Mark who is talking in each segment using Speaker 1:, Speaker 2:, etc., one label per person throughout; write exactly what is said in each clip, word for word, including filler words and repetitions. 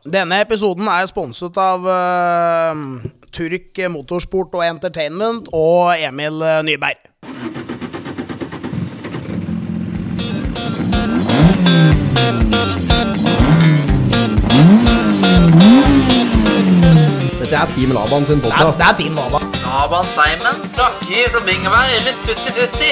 Speaker 1: Denne episoden er sponset av uh, Turk Motorsport og Entertainment og Emil Nyberg.
Speaker 2: Dette er Team Laban sin podcast.
Speaker 1: Det er, det er Team Laban.
Speaker 3: Laban Simon, Rakke som binger meg, eller tutti-futti.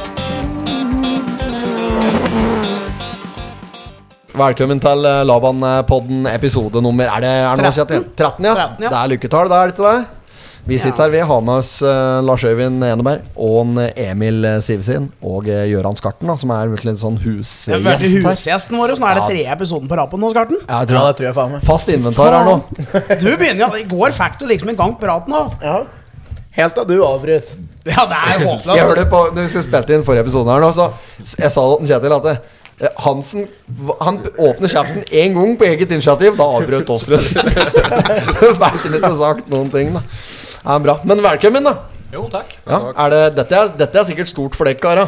Speaker 2: Velkommen til Laban-podden episode nummer, er det, er det
Speaker 1: tretten?
Speaker 2: tretten, ja.
Speaker 1: tretten, ja. Det
Speaker 2: er lykketall, det er det ikke det? Vi sitter her, vi har med oss uh, Lars Øyvind Eneberg og Emil Sivesin og uh, Gjøran Skarten, da, som er virkelig en sånn husgjest her.
Speaker 1: Det er husgjesten vår, så nå er det tre episoden på rappen nå, Skarten.
Speaker 2: Ja, jeg tror,
Speaker 4: ja, det tror jeg faen meg.
Speaker 2: Fast inventar her nå.
Speaker 1: Du begynner, ja, i går fikk du liksom en gang prat nå.
Speaker 4: Ja, helt da du avbrøt.
Speaker 1: Ja, det er jo håpløst.
Speaker 2: Jeg hørte på, når vi skulle spille inn forrige episode her nå, så jeg sa til Kjetil at det, Hansen, han åpner kjeften en gang på eget initiativ. Da avbrøt Åsrud. Verken ikke sagt noen ting da. Ja, bra, men velkommen da.
Speaker 4: Jo, takk,
Speaker 2: ja, er det, dette, er, dette er sikkert stort for deg, Kara.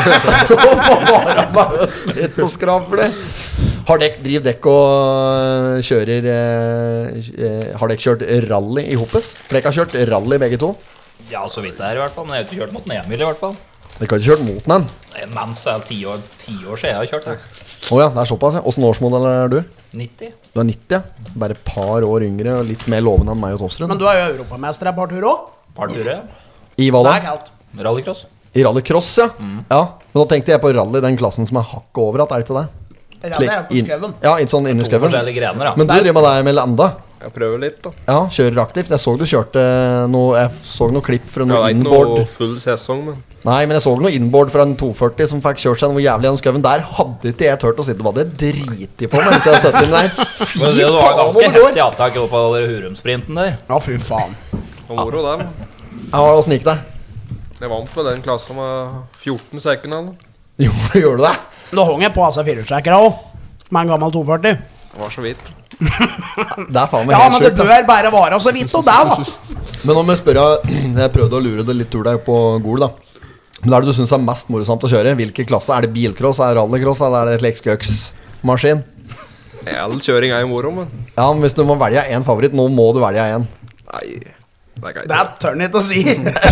Speaker 2: Bare med oss litt og skraper det. Har dere, driver dere og kjører eh, Har dere kjørt rally i Hoppes? For dere har kjørt rally begge to.
Speaker 4: Ja, så vidt det er i hvert fall. Men jeg har ikke kjørt mot Emil i hvert fall.
Speaker 2: Dere har ikke kjørt mot den?
Speaker 4: Mens jeg er ti år, ti år siden jeg har kjørt det.
Speaker 2: Åja, det er såpass, ja. Hvordan årsmodell er du?
Speaker 4: nitti.
Speaker 2: Du er nitti, ja. Bare et par år yngre og litt mer lovende enn meg og Tofsrud.
Speaker 1: Men du er jo europamester et par tur også.
Speaker 4: Par turer, ja.
Speaker 2: I hva da?
Speaker 1: Det er kaldt.
Speaker 4: Rallycross.
Speaker 2: I rallycross, ja. Mm. Ja. Men nå tenkte jeg på rally, den klassen som er hakket over at, er det ikke det?
Speaker 1: Rally er på
Speaker 2: Inn-
Speaker 1: skøven.
Speaker 2: Ja, ikke sånn inni
Speaker 4: To
Speaker 2: skøven.
Speaker 4: forskjellige grener, ja.
Speaker 2: Men du driver med deg med landa.
Speaker 5: Jeg prøver litt da.
Speaker 2: Ja, kjører aktivt. Jeg så du kjørte noe, jeg så noe klipp fra
Speaker 5: Ja,
Speaker 2: noe
Speaker 5: det er ikke
Speaker 2: inboard.
Speaker 5: noe full sesong, men
Speaker 2: Nei, men jeg så noe inboard fra en to førti som fikk kjørt seg noe jævlig gjennom skøven. Der hadde ikke jeg tørt å sitte, var det driti på meg hvis jeg hadde sett inn der. Fy
Speaker 4: Men det var
Speaker 2: faen,
Speaker 4: ganske
Speaker 2: hvor det går.
Speaker 4: heftig avtak på Hurumsprinten der.
Speaker 1: Ja, fy faen.
Speaker 5: det var moro der. Man.
Speaker 2: Ja, åssen gikk det?
Speaker 5: Jeg vant på den klassen med fjorten sekunder.
Speaker 2: Jo, gjorde du det?
Speaker 1: Nå hong jeg på altså firehjulstrekkere også, med en gammel to førti.
Speaker 5: Det var så vidt.
Speaker 2: Det er faen meg
Speaker 1: Ja,
Speaker 2: helt
Speaker 1: men det
Speaker 2: sjukt, da.
Speaker 1: bør bare være så vidt og det da.
Speaker 2: Men om jeg spør deg, jeg prøvde å lure det litt ur deg på Gol da. Men hva er det du synes er mest morsomt å kjøre? Hvilke klasse? Er det bilcross, er det rallycross, eller er det et lekskøksmaskin?
Speaker 5: All kjøring er jo moro, men
Speaker 2: Ja, men hvis du må velge en favoritt, nå må du velge en.
Speaker 5: nei, det er greit.
Speaker 1: Det er tørn ikke å si.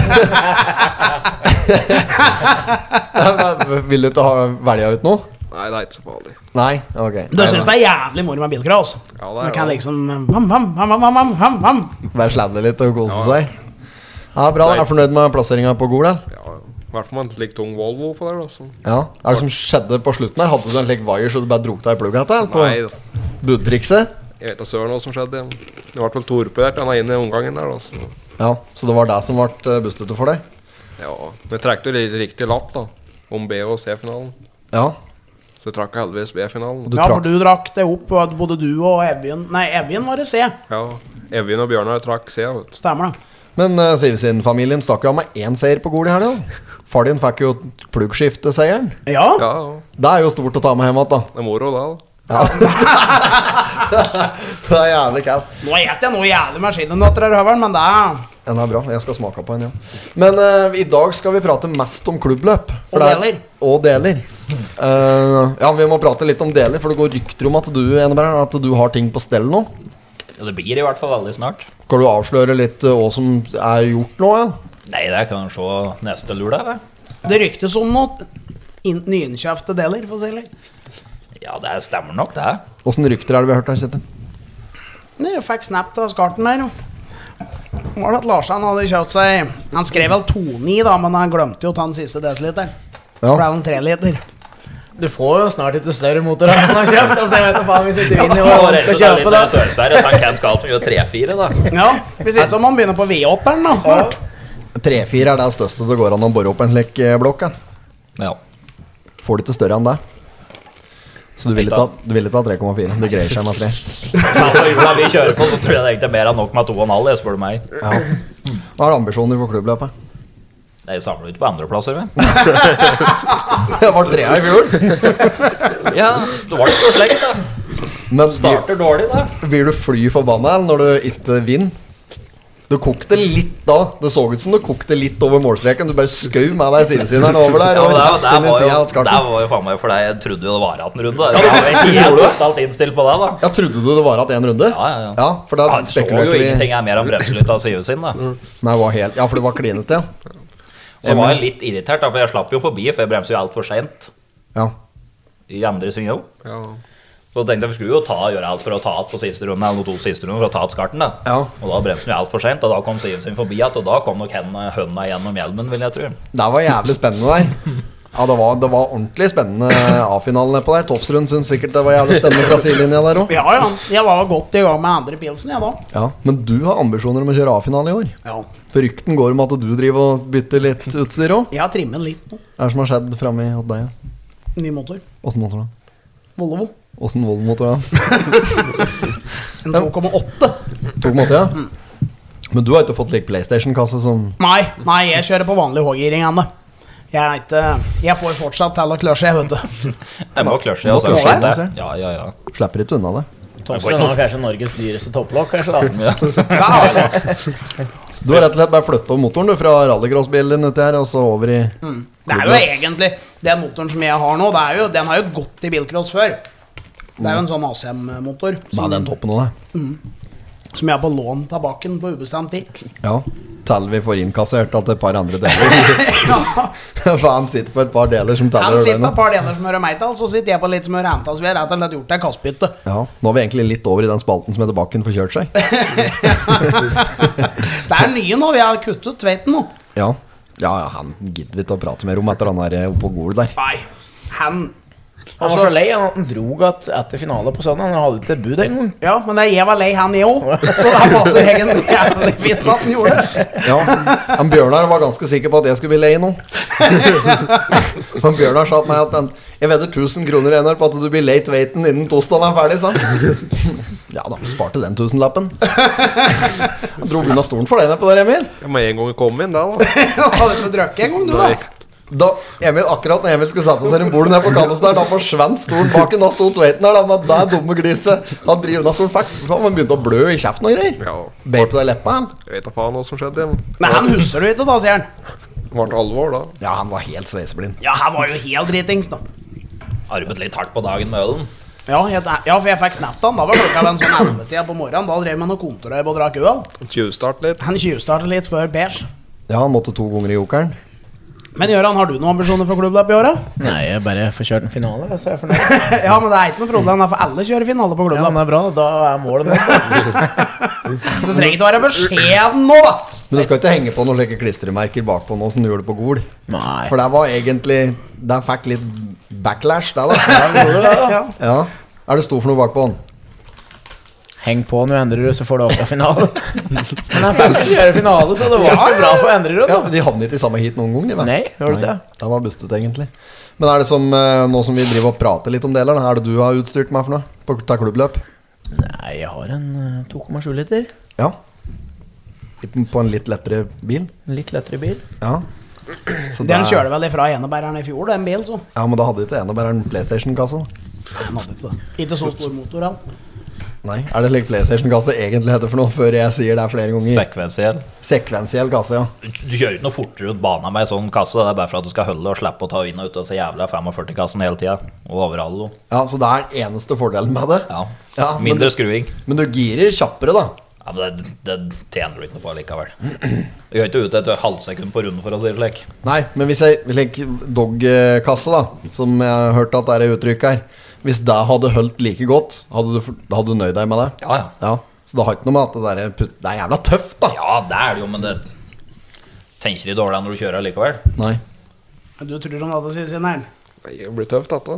Speaker 2: Vil du ikke ha velge ut noe?
Speaker 5: Nei, det er ikke så farlig.
Speaker 2: Nei, ok.
Speaker 1: Du synes det er jævlig moro med bilcross?
Speaker 5: Ja, det
Speaker 1: Man
Speaker 5: er
Speaker 1: kan
Speaker 5: det.
Speaker 1: liksom vam, vam, vam, vam, vam, vam, vam.
Speaker 2: Bare sladde litt og kose seg. Ja, bra, da. Er du fornøyd med plasseringen på Gol, da?
Speaker 5: Ja, i hvert fall med en litt tung Volvo på der da. Så.
Speaker 2: Ja. Er det som skjedde på slutten her? Hadde du en slik wire så du bare drog deg i plugget etter? På
Speaker 5: Nei, da.
Speaker 2: budtrikset?
Speaker 5: Jeg vet da søren hva som skjedde. Det ble vel torpedert, han er inne i omgangen der da. Så.
Speaker 2: Ja, så det var det som ble bustete for deg?
Speaker 5: Ja, men jeg trekte jo litt riktig lapp da, om B- og C-finalen.
Speaker 2: Ja.
Speaker 5: Så jeg trakk heldigvis B-finalen.
Speaker 2: Du
Speaker 1: Ja,
Speaker 2: trakk-
Speaker 1: for du drakk det opp, og både du og Evjen. Nei, Evjen var det C.
Speaker 5: Ja, Evin og Bjørnar trakk C, vet du.
Speaker 1: Stemmer det.
Speaker 2: Men uh, Sivesin-familien stakk jo av med én seier på Gol i her da. Far din fikk jo pluggskifte-seieren.
Speaker 1: Ja.
Speaker 5: Ja, ja.
Speaker 2: Det er jo stort å ta med hjem igjen, da.
Speaker 5: Det er moro da, da.
Speaker 2: Det er jævlig kaldt.
Speaker 1: Nå eter jeg noe jævlig med skinnenøtter her, høveren, men det er...
Speaker 2: Den er bra, jeg skal smake på en, ja. Men uh, i dag skal vi prate mest om klubbløp.
Speaker 1: Og
Speaker 2: det er-
Speaker 1: deler.
Speaker 2: Og deler. Uh, ja, vi må prate litt om deler, for det går rykter om at du, Eneberg, at du har ting på stell nå.
Speaker 4: Ja, det blir i hvert fall veldig snart.
Speaker 2: Kan du avsløre litt uh, hva som er gjort nå, ja?
Speaker 4: Nei, det kan du se neste lørdag, det.
Speaker 1: Det ryktes om noe in- nyinnkjøpte deler, for å si litt.
Speaker 4: Ja, det stemmer nok, det.
Speaker 2: Hvordan rykter er det vi har hørt her, Kjetil?
Speaker 1: Nei, Jeg fikk snap til Skarten der, jo. Var det at Larsen hadde kjøpt seg... Han skrev vel to komma ni da, men han glemte jo å ta den siste desiliter.
Speaker 2: Ja.
Speaker 1: For det er jo en tre liter.
Speaker 6: Du får jo snart ikke større motor enn han har kjøpt. Altså, jeg vet da faen hvis ikke vinner
Speaker 4: Og
Speaker 6: hva han
Speaker 4: det
Speaker 6: skal
Speaker 4: er litt
Speaker 6: kjøpe da.
Speaker 4: mer Sør-Sverige, at han Kent Carlton gjør tre fire, da.
Speaker 1: Ja, hvis ikke så må han begynne på V åtte-eren da, snart.
Speaker 2: tre fire er det største det går an å bore opp en slik uh, blokk, ja.
Speaker 4: Ja.
Speaker 2: Får det ikke større enn det. Så du vil ikke ha, du vil ikke ha tre komma fire. Det greier seg med tre.
Speaker 4: Altså, hjula vi kjører på, så tror jeg det egentlig er mer enn nok med to komma fem, jeg spør du meg.
Speaker 2: Ja. Hva er ambisjoner for klubbløpet?
Speaker 4: Nei, jeg samler jo ikke på andreplasser, vel?
Speaker 2: Det var tre i fjor.
Speaker 4: Ja, det var ikke så slengt, da.
Speaker 2: Men blir,
Speaker 4: Starter dårlig, da.
Speaker 2: blir du fly forbanna når du ikke vinner? Det kokte litt da. Det så ut som det kokte litt over målstreken. Du bare skau med deg sidesideren over der.
Speaker 4: Ja,
Speaker 2: Og
Speaker 4: det,
Speaker 2: rett
Speaker 4: det,
Speaker 2: inn i
Speaker 4: var
Speaker 2: siden av
Speaker 4: jo,
Speaker 2: skarten.
Speaker 4: det var jo faen meg for deg. Jeg trodde jo det var atten runde.
Speaker 2: Ja,
Speaker 4: Jeg
Speaker 2: det-
Speaker 4: var helt
Speaker 2: gjorde det?
Speaker 4: totalt innstilt på det, da.
Speaker 2: Ja, trodde du det var at en runde?
Speaker 4: Ja, ja, ja.
Speaker 2: Ja, for da
Speaker 4: Han så jo
Speaker 2: spekulerte vi.
Speaker 4: ingenting er mer enn bremselytt av siden sin, da.
Speaker 2: Nei, var helt, ja, for det var klinete, ja.
Speaker 4: Så var jeg litt irritert, da, for jeg slapp jo forbi, for jeg bremser jo alt for sent
Speaker 2: Ja.
Speaker 4: i andre sving jo.
Speaker 5: Ja.
Speaker 4: Så tenkte jeg vi skulle jo ta, gjøre alt for å ta alt på siste runde, eller noen to siste runde, for å ta alt skarten, da.
Speaker 2: Ja.
Speaker 4: Og da bremser vi alt for sent, og da kom Siven sin forbi at, og da kom nok henne hønna gjennom hjelmen, vil jeg tro.
Speaker 2: Det var jævlig spennende der. Ja, det var, det var ordentlig spennende A-finalen nedpå der. Tofsrud synes sikkert det var jævlig spennende fra sidelinja der også.
Speaker 1: Ja, ja. Jeg var godt i gang med andre pilsen, jeg da.
Speaker 2: Ja, men du har ambisjoner om å kjøre A-finale i år.
Speaker 1: Ja.
Speaker 2: For rykten går om at du driver og bytter litt utstyr også.
Speaker 1: Jeg har trimmet litt nå.
Speaker 2: Hva er det som har skjedd fremme hos deg?
Speaker 1: Ny motor.
Speaker 2: Åssen motor da?
Speaker 1: Volvo.
Speaker 2: Åssen Volvo-motor da?
Speaker 1: En to komma åtte.
Speaker 2: To på en måte, ja. Men du har ikke fått lik PlayStation-kasse som
Speaker 1: Nei, nei, jeg kjører på vanlig H-giring ennå. Jeg er ikke Jeg får fortsatt til å kløsje, jeg, vet du.
Speaker 4: Jeg må kløsje,
Speaker 2: Må
Speaker 4: og så er det
Speaker 2: kløsje,
Speaker 4: skjønt
Speaker 2: ser.
Speaker 4: det. Ja, ja, ja.
Speaker 2: slipper ikke unna det.
Speaker 6: Tofsrud har kanskje Norges dyreste topplokk, kanskje da.
Speaker 4: Ja.
Speaker 1: Ja,
Speaker 2: Du har rett og slett bare flyttet over motoren du fra rallycross-bilen uti her, og så over i
Speaker 1: det er jo egentlig den motoren som jeg har nå. Det er jo, den har jo gått i bilcross før. Det er jo en sånn A C M-motor
Speaker 2: Med
Speaker 1: som,
Speaker 2: den toppen også, det.
Speaker 1: som jeg har på lån tilbake på ubestemt tid.
Speaker 2: Ja. Til vi får innkassert at et par andre deler.
Speaker 1: Ja.
Speaker 2: For han sitter på et par deler som
Speaker 1: Han
Speaker 2: teller
Speaker 1: sitter på
Speaker 2: denne.
Speaker 1: et par deler som hører meg til, så sitter jeg på litt som hører han til. Så vi har rett og slett gjort det kastbytte.
Speaker 2: Ja, nå er vi egentlig litt over i den spalten som heter Bakken får kjørt seg.
Speaker 1: Det er nye nå. Vi har kuttet Tveiten nå.
Speaker 2: Ja, ja, ja han gidder vi ikke å prate mer om etter han er oppe på gol der.
Speaker 1: Nei, han
Speaker 6: Han var så lei han at han drog at etter finale på søndag. Han hadde ikke et bud engang.
Speaker 1: Ja, men det er jeg var lei han i òg. Så det passer egentlig jævlig fint at han gjorde det.
Speaker 2: Ja, han Bjørnar var ganske sikker på at jeg skulle bli lei nå. Han Bjørnar sa til meg at han, jeg vedder tusen kroner Einar på at du blir lei Tveiten innen torsdagen er ferdig, sant? Ja da, sparte den tusenlappen. Han dro unna stolen for deg nede på der, Emil.
Speaker 5: Jeg må en gang komme inn der, da.
Speaker 1: Han hadde ikke drukket en gang, du, da.
Speaker 2: Da, Emil, akkurat når Emil skulle sette seg i bordet nede på Kalles der, da forsvant stolen bak en, da sto Tveiten her, da, med det dumme gliset. Han driver unna stolen, fikk, han begynte å blø i kjeften og greier.
Speaker 5: Ja,
Speaker 2: Beit du deg leppa, han?
Speaker 5: jeg vet da faen hva som skjedde. Men
Speaker 1: Men han husker du ikke, da, sier han.
Speaker 5: det ble alvor, da.
Speaker 2: Ja, han var helt sveiseblind.
Speaker 1: Ja, han var jo helt dritings, da.
Speaker 4: Arbeidet litt hardt på dagen med ølen.
Speaker 1: Ja, jeg, ja, for jeg fikk snappt han. Da var klokka den sånn elleve-tida på morgenen. Da drev vi noe kontorøy og drakk øl.
Speaker 5: Tjuvstart litt.
Speaker 1: Han tjuvstartet litt før beige.
Speaker 2: Ja, han måtte to ganger i jokeren.
Speaker 1: Men Gøran, har du noen ambisjoner for klubbløp i året?
Speaker 6: Nei, jeg bare får kjørt en finale, så jeg er fornøyd.
Speaker 1: Ja, men det er ikke noe problem, for alle kjører finale på
Speaker 6: Ja,
Speaker 1: klubbløp.
Speaker 6: men det er bra, da er målet nådd.
Speaker 1: Du trenger ikke være beskjeden nå, da.
Speaker 2: Men du skal ikke henge på noen slike klistremerker bakpå nå som du gjorde på Gol.
Speaker 6: Nei.
Speaker 2: For det var egentlig det fikk litt backlash, det da.
Speaker 1: Ja.
Speaker 2: Ja. Er det stor for noe bakpå den?
Speaker 6: Heng på når Endrerud, så får du opp finale. Men han fikk ikke gjøre finale, så det var ikke bra for Endrerud.
Speaker 2: Ja,
Speaker 6: da.
Speaker 2: men De havnet ikke i samme heat noen gang, de, vel?
Speaker 6: Nei, gjorde de det?
Speaker 2: Det var bustet, egentlig. Men er det som, eh, nå som vi driver og prater litt om deler, da, er det du har utstyrt meg for noe? På ta klubbløp?
Speaker 6: Nei, jeg har en eh, to komma sju liter.
Speaker 2: Ja. På en litt lettere bil?
Speaker 6: En litt lettere bil.
Speaker 2: Ja. Så
Speaker 1: Den
Speaker 2: det-
Speaker 1: kjører vel ifra enebæreren i fjor, den bilen, så.
Speaker 2: Ja, men da hadde ikke ene bare en PlayStation-kasse. da.
Speaker 1: Den hadde ikke det. Ikke så stor motor, han.
Speaker 2: Nei, er det slik PlayStation-kasse egentlig heter for noe, før jeg sier det flere ganger?
Speaker 4: Sekvensiell.
Speaker 2: Sekvensiell kasse, ja.
Speaker 4: Du, du kjører ikke noe fortere ut banen med en sånn kasse. Det er bare for at du skal holde og slippe å ta inn og ut og se jævla førtifem-kassen hele tida. Og overalt.
Speaker 2: Ja, så det er den eneste fordelen med det.
Speaker 4: Ja.
Speaker 2: Ja, men
Speaker 4: Mindre
Speaker 2: du-
Speaker 4: skruing.
Speaker 2: Men du girer kjappere, da.
Speaker 4: Ja, men det, det tjener du ikke noe på likevel. Du gjør ikke ut et halvsekund på runden, for å si det slik.
Speaker 2: Nei, men hvis jeg slik dog-kasse, da, som jeg har hørt at det er et uttrykk her, hvis det hadde holdt like godt, hadde du, for- hadde du nøyd deg med det?
Speaker 4: Ja, ja.
Speaker 2: Ja, så det har ikke noe med at det der put- det er jævla tøft, da.
Speaker 4: Ja, det er det jo, men det tenker ikke dårlig når du kjører likevel.
Speaker 2: Nei.
Speaker 1: Du tror om dette, sier Sinner?
Speaker 5: Nei, det blir tøft, dette.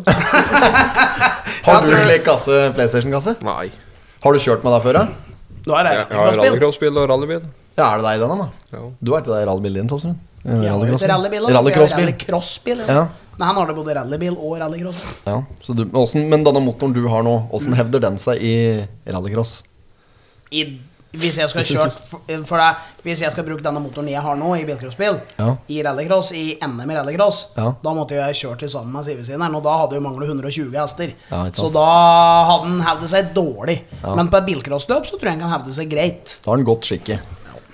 Speaker 2: Har du slik kasse, PlayStation-kasse?
Speaker 5: Nei.
Speaker 2: Har du kjørt med det før, da?
Speaker 1: Du har
Speaker 5: Jeg, jeg har
Speaker 1: rallycrossbil.
Speaker 5: rallycrossbil og rallybil.
Speaker 2: Ja, er det deg i den, da?
Speaker 5: Ja.
Speaker 2: Du har ikke det i rallybilen din, Tofsrud?
Speaker 1: Jeg har jo ikke rallybil, da.
Speaker 2: Rallycrossbil.
Speaker 1: Rallycrossbil, ja.
Speaker 2: Ja.
Speaker 1: Nei, han har det både rallybil og rallycross.
Speaker 2: Ja, så du, hvordan, men denne motoren du har nå, hvordan hevder den seg i rallycross?
Speaker 1: I, hvis jeg skal kjørt for, for det, Hvis jeg skal bruke denne motoren jeg har nå i bilcrossbil,
Speaker 2: Ja.
Speaker 1: i rallycross, i N M i rallycross,
Speaker 2: Ja.
Speaker 1: da måtte jeg kjørt til sammen med Sivesineren, og da hadde jo manglet hundre og tjue hester.
Speaker 2: Ja, ikke
Speaker 1: Så
Speaker 2: sant.
Speaker 1: da hadde den hevdet seg dårlig.
Speaker 2: Ja.
Speaker 1: Men på et bilcrossløp så tror jeg den kan hevde seg greit.
Speaker 2: Da har den godt skikket.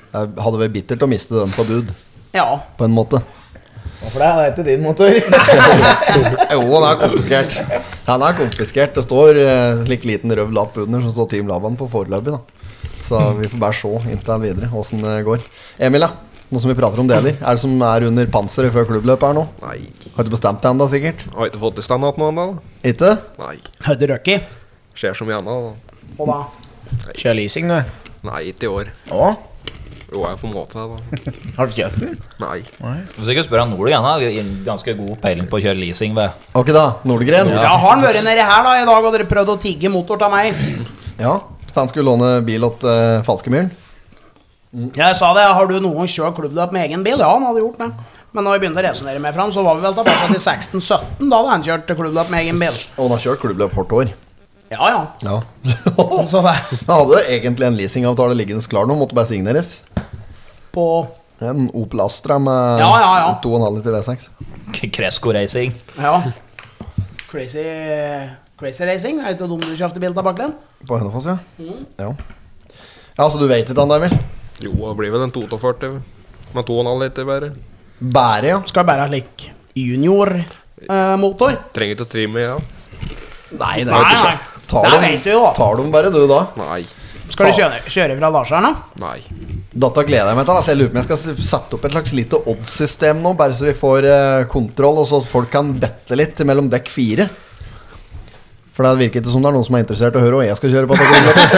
Speaker 2: Jeg hadde vært bittert å miste den på bud,
Speaker 1: Ja.
Speaker 2: på en måte.
Speaker 6: Hvorfor det? Det er ikke din motor.
Speaker 2: Jo, han er konfiskert. Han er konfiskert. Det står uh, slik liten rød lapp under som står Team Laban på foreløpig, da. Så vi får bare se inntil videre hvordan det går. Emil, ja. Nå som vi prater om deler, er det som er under panseret før klubbløpet her nå?
Speaker 5: Nei.
Speaker 2: Har ikke bestemt det enda, sikkert?
Speaker 5: Har ikke fått i stand at noe annet.
Speaker 2: Ikke?
Speaker 5: Nei.
Speaker 1: Hødde Røkki.
Speaker 5: Skjer så mye annet.
Speaker 1: Og da?
Speaker 6: Kjør leasing, du.
Speaker 5: Nei, ikke i år.
Speaker 6: Å?
Speaker 5: Jo, jeg er på en måte da.
Speaker 6: Har du kjøpt den?
Speaker 5: Nei.
Speaker 4: Du må sikkert spørre han Nord igjen. Han har ganske god peiling på å kjøre leasing ved.
Speaker 2: Ok da, Nordgren.
Speaker 1: Ja, har han vært nede her da i dag, og dere prøvde å tigge motor til meg?
Speaker 2: Ja, for han skulle låne bil åt uh, Falskemyren.
Speaker 1: Jeg sa det, har du noen gang kjørt klubbløp med egen bil? Ja, han hadde gjort det. Men når vi begynte å resonere med frem, så var vi vel tilbake til seksten sytten, da hadde han kjørt klubbløp med egen bil.
Speaker 2: Og han har kjørt klubbløp hvert år.
Speaker 1: Ja, ja.
Speaker 2: Ja.
Speaker 1: Så det
Speaker 2: Han hadde egentlig en leasingavtale liggende klar nå, måtte bare signeres.
Speaker 1: på...
Speaker 2: En Opel Astra med
Speaker 1: Ja, ja, ja.
Speaker 2: to komma fem liter V seks.
Speaker 4: Cresco Racing.
Speaker 1: Ja. Crazy... Crazy Racing, er det ikke dumt du kjøpte bil tilbake den?
Speaker 2: På Hønefoss, ja. ja. Ja, så du vet ikke han der, vel?
Speaker 5: Jo, det blir vel en førti-to med to komma fem liter bare.
Speaker 2: Bære, ja.
Speaker 1: Skal bare ha slik junior-motor.
Speaker 5: Trenger ikke å trimme, ja.
Speaker 2: Nei, det
Speaker 1: Nei,
Speaker 2: er ikke
Speaker 1: nei.
Speaker 2: så. Tar
Speaker 1: Det
Speaker 2: dem,
Speaker 1: vet du jo da.
Speaker 2: tar dem bare du da.
Speaker 5: Nei.
Speaker 1: Skal du kjøre, kjøre fra Larseren da?
Speaker 5: Nei.
Speaker 2: Dette gleder jeg meg til. Altså, jeg lurer på om jeg skal s- sette opp et slags lite odds-system nå, bare så vi får eh, kontroll, og så folk kan bette litt mellom dekk fire. For det virker ikke som det er noen som er interessert i å høre hva jeg skal kjøre på.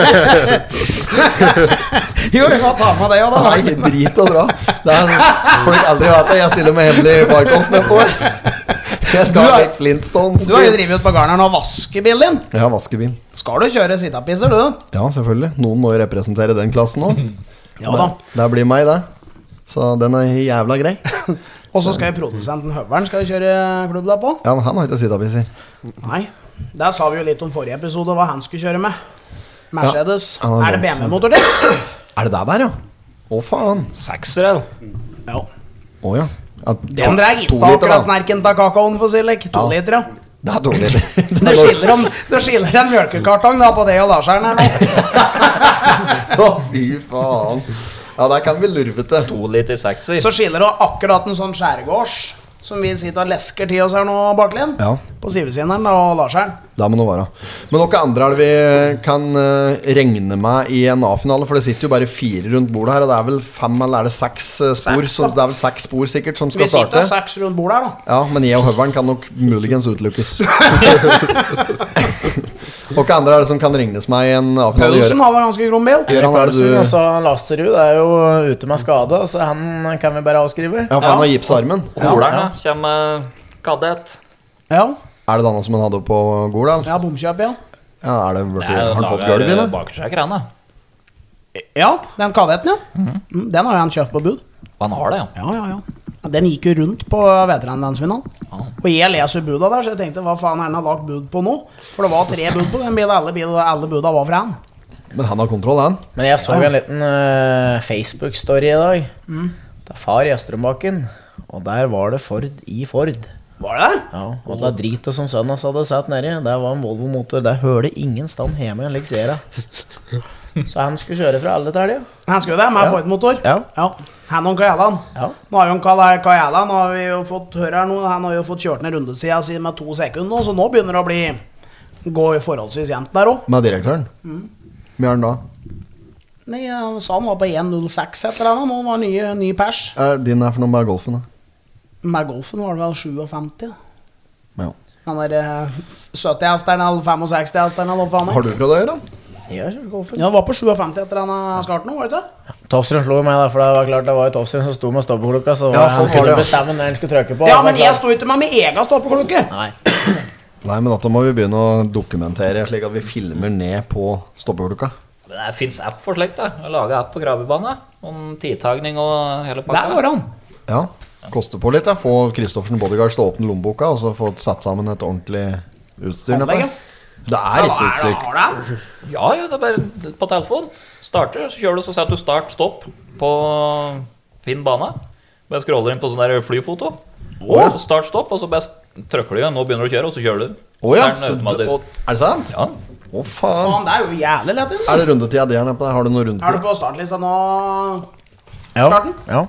Speaker 1: Jo, vi får ta med det jo da.
Speaker 2: Nei, drit og dra. Det er, folk aldri vet det. Jeg stiller med hemmelig farkost nedpå der. Jeg skal
Speaker 1: Du
Speaker 2: ha
Speaker 1: har-
Speaker 2: vekk Flintstones.
Speaker 1: Du har jo drivet ut på garneren og vasket bilen din.
Speaker 2: Jeg har vaskebil.
Speaker 1: Skal du kjøre sittapisser, du?
Speaker 2: Ja, selvfølgelig. Noen må jo representere den klassen også.
Speaker 1: Ja da.
Speaker 2: Det, det blir meg, det. Så den er jævla grei.
Speaker 1: Og så skal jo produsenten Høveren skal jo kjøre klubb da på.
Speaker 2: Ja, men han har ikke sittapisser.
Speaker 1: Nei, der sa vi jo litt om forrige episode hva han skulle kjøre med. Mercedes.
Speaker 2: Ja, han har
Speaker 1: er det B
Speaker 2: voldsomt.
Speaker 1: M W-motor det?
Speaker 2: Er det der der, ja? Å, faen.
Speaker 4: Sekser, eller?
Speaker 1: Ja.
Speaker 2: Å, ja. Ja,
Speaker 1: Den dreier
Speaker 2: to
Speaker 1: ikke
Speaker 2: liter,
Speaker 1: akkurat
Speaker 2: da.
Speaker 1: snerken til kakaoen, for å si like. To
Speaker 2: Ja.
Speaker 1: liter, ja.
Speaker 2: Det er dårlig.
Speaker 1: Det skiller, om, det skiller en mjølkekartong da på det og Larseren her nå.
Speaker 2: Å, fy faen. Ja, der kan vi lurve til.
Speaker 4: To liter sekser.
Speaker 1: Så skiller det akkurat en sånn skjærgårds som vi sitter og lesker til oss her nå, Baklien.
Speaker 2: Ja,
Speaker 1: På sivesiden her da, og Larseren.
Speaker 2: det må det være. Men noe andre er det vi kan eh, regne med i en A-finale? For det sitter jo bare fire rundt bordet her, og det er vel fem eller er det seks eh, spor?
Speaker 1: Seks,
Speaker 2: Som,
Speaker 1: da.
Speaker 2: det er vel seks spor sikkert som
Speaker 1: Vi
Speaker 2: skal
Speaker 1: sitter
Speaker 2: starte?
Speaker 1: seks rundt bordet her da.
Speaker 2: Ja, men jeg og Høveren kan nok muligens utelukkes. Hva andre er det som kan regnes med i en A-finale?
Speaker 1: Pølsen har vel ganske krum bil.
Speaker 2: Gjøran, er det
Speaker 6: Karlsson, og
Speaker 2: du...
Speaker 6: så Lasterud er jo ute med skade, så han kan vi bare avskrive.
Speaker 2: Ja, for han har gips i armen.
Speaker 4: Holeren, ja. Kommer kadett.
Speaker 1: Ja,
Speaker 2: Er det denne som han hadde på Gordal?
Speaker 1: ja, bomkjøp, ja.
Speaker 2: Ja, er det,
Speaker 4: Det
Speaker 2: har
Speaker 4: er
Speaker 2: han fått gulv i det?
Speaker 4: bakerstreker, han da.
Speaker 1: Ja, den kadetten, ja. Mm, Den har jo han kjøpt på bud.
Speaker 4: Han har det, ja.
Speaker 1: Ja, ja, ja. Ja, Den gikk jo rundt på veteranlandsfinalen. Og jeg leser buda der, så jeg tenkte hva faen er han har lagt bud på nå? For det var tre bud på den bilen, alle, bil, alle buda var fra han.
Speaker 2: Men han har kontroll, han.
Speaker 6: Men jeg så jo en liten eh, Facebook-story i dag. Det er far i Østrømbakken, og der var det Ford i Ford.
Speaker 1: Var det det?
Speaker 6: Ja, og det dritet som sønnen hans hadde satt nedi, der var en Volvo-motor. Der hørte ingen stand hjemme, jeg ser det. Så han skulle kjøre fra alle til det.
Speaker 1: Han skulle det, med
Speaker 6: Ja.
Speaker 1: Ford-motor.
Speaker 6: Ja.
Speaker 1: Ja. Han og Kajalan.
Speaker 6: Ja.
Speaker 1: Nå har jo en Kal- Kajalan, nå har vi jo fått høre her nå, han har jo fått kjørt ned rundesida si med to sekunder nå, så nå begynner det å bli gå i forholdsvis jevnt der også.
Speaker 2: Med direktøren. Mye er han da?
Speaker 1: Nei, han sa han var på en null seks etter det, nå var det nye, ny pers.
Speaker 2: Eh, Din er for noe med golfen, da?
Speaker 1: Med golfen var det vel femtisju.
Speaker 2: Ja.
Speaker 1: Han er eh, sytti-hesteren eller femtiseks hesteren eller hva faen er.
Speaker 2: Har du prøvd å gjøre det?
Speaker 6: Jeg har kjørt golfen.
Speaker 1: Ja, det var på femtisju etter han skarten nå, var det ikke?
Speaker 6: Tofstrøm slo meg da, for det var klart det var jo Tofstrøm som sto med stoppeklokka, så
Speaker 2: Ja,
Speaker 6: han
Speaker 2: sånn var
Speaker 6: kunne
Speaker 2: det, ja.
Speaker 6: bestemme når han skulle trykke på.
Speaker 1: Ja,
Speaker 6: altså,
Speaker 1: men jeg
Speaker 6: klart.
Speaker 1: sto ikke med min egen stoppeklokke.
Speaker 6: Nei.
Speaker 2: Nei, men dette må vi begynne å dokumentere, slik at vi filmer ned på stoppeklokka.
Speaker 4: Det fins app for slikt, da. Å lage app på Gravebane. Om tidtagning og hele pakka.
Speaker 1: Der går han.
Speaker 2: Ja, koster på litt, da. Få Kristoffersen Bodyguards til å åpne lommeboka, og så få satt sammen et ordentlig utstyr nedpå.
Speaker 1: Anlegg, ja.
Speaker 2: Det er ikke utstyr.
Speaker 1: Har det?
Speaker 4: Ja, ja, det er bare på telefon. Starter, så kjører du, så setter du start, stopp på fin bane. Bare scroller inn på sånn der flyfoto. Og så start, stopp, og så bare trykker du igjen. Nå begynner du å kjøre, og så kjører du.
Speaker 2: Å ja,
Speaker 4: Det er
Speaker 2: så,
Speaker 4: den automatisk.
Speaker 2: og, er det sant?
Speaker 4: Ja.
Speaker 2: Å faen.
Speaker 1: Faen, det er jo jævlig lett.
Speaker 2: Er det rundetida der nedpå der? Har du noe
Speaker 1: Er du
Speaker 2: rundetid?
Speaker 1: på startlista nå?
Speaker 6: Ja.
Speaker 1: Starten.
Speaker 6: Ja.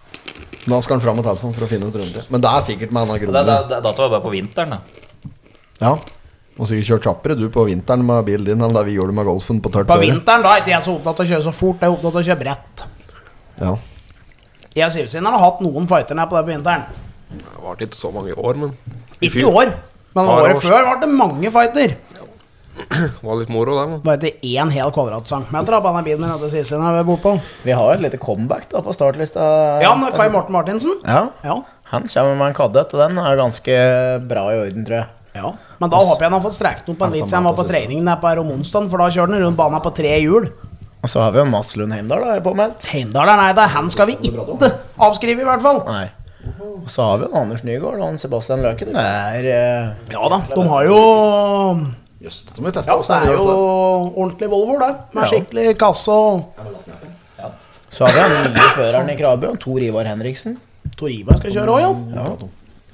Speaker 2: Da skal han fram med telefonen for å finne ut rundt. Men det er sikkert med Anna
Speaker 4: Det,
Speaker 2: Grone.
Speaker 4: det, det, dette var bare på vinteren, da.
Speaker 2: Ja. Må sikkert kjørt kjappere du på vinteren med bilen din enn det vi gjorde med golfen på tørt
Speaker 1: På
Speaker 2: føre.
Speaker 1: vinteren da er ikke jeg så opptatt av å kjøre så fort. Jeg er opptatt av å kjøre brett.
Speaker 2: Ja.
Speaker 1: Jeg sier siden har hatt noen fighter ned på det på vinteren.
Speaker 5: Det var ikke så mange i år, men
Speaker 1: Ikke i år, men
Speaker 5: Par
Speaker 1: året
Speaker 5: år.
Speaker 1: før var det mange fighter.
Speaker 5: det var litt moro, det. Men.
Speaker 1: Det var ikke én hel kvadratcentimeter på denne bilen min etter siste jeg var bortpå.
Speaker 6: Vi har et lite comeback da på startlista.
Speaker 1: Ja, med Kai Morten Martinsen.
Speaker 6: Ja.
Speaker 1: Ja.
Speaker 6: Han kommer med en kadett, og den er ganske bra i orden, tror jeg.
Speaker 1: Ja. Men da håper jeg han har fått strekt opp en litt siden han var på trening der på her om onsdagen, for da kjørte han rundt banen på tre hjul.
Speaker 6: Og så har vi jo Mats Lund Heimdal, da, er påmeldt.
Speaker 1: Heimdal er nei, det er han skal vi ikke avskrive, i hvert fall.
Speaker 6: Nei. Og så har vi jo Anders Nygaard og han Sebastian Løken. Det er eh,
Speaker 1: Ja da, de har jo
Speaker 2: Just, så må vi teste
Speaker 1: Ja,
Speaker 2: hvordan
Speaker 1: det er
Speaker 2: gjør
Speaker 1: jo ordentlig Volvo, det. Med
Speaker 6: Ja.
Speaker 1: skikkelig kasse og
Speaker 6: Så har vi den nye føreren i Krabi, Tor Ivar Henriksen.
Speaker 1: Tor Ivar skal kjøre òg, ja.
Speaker 6: Ja.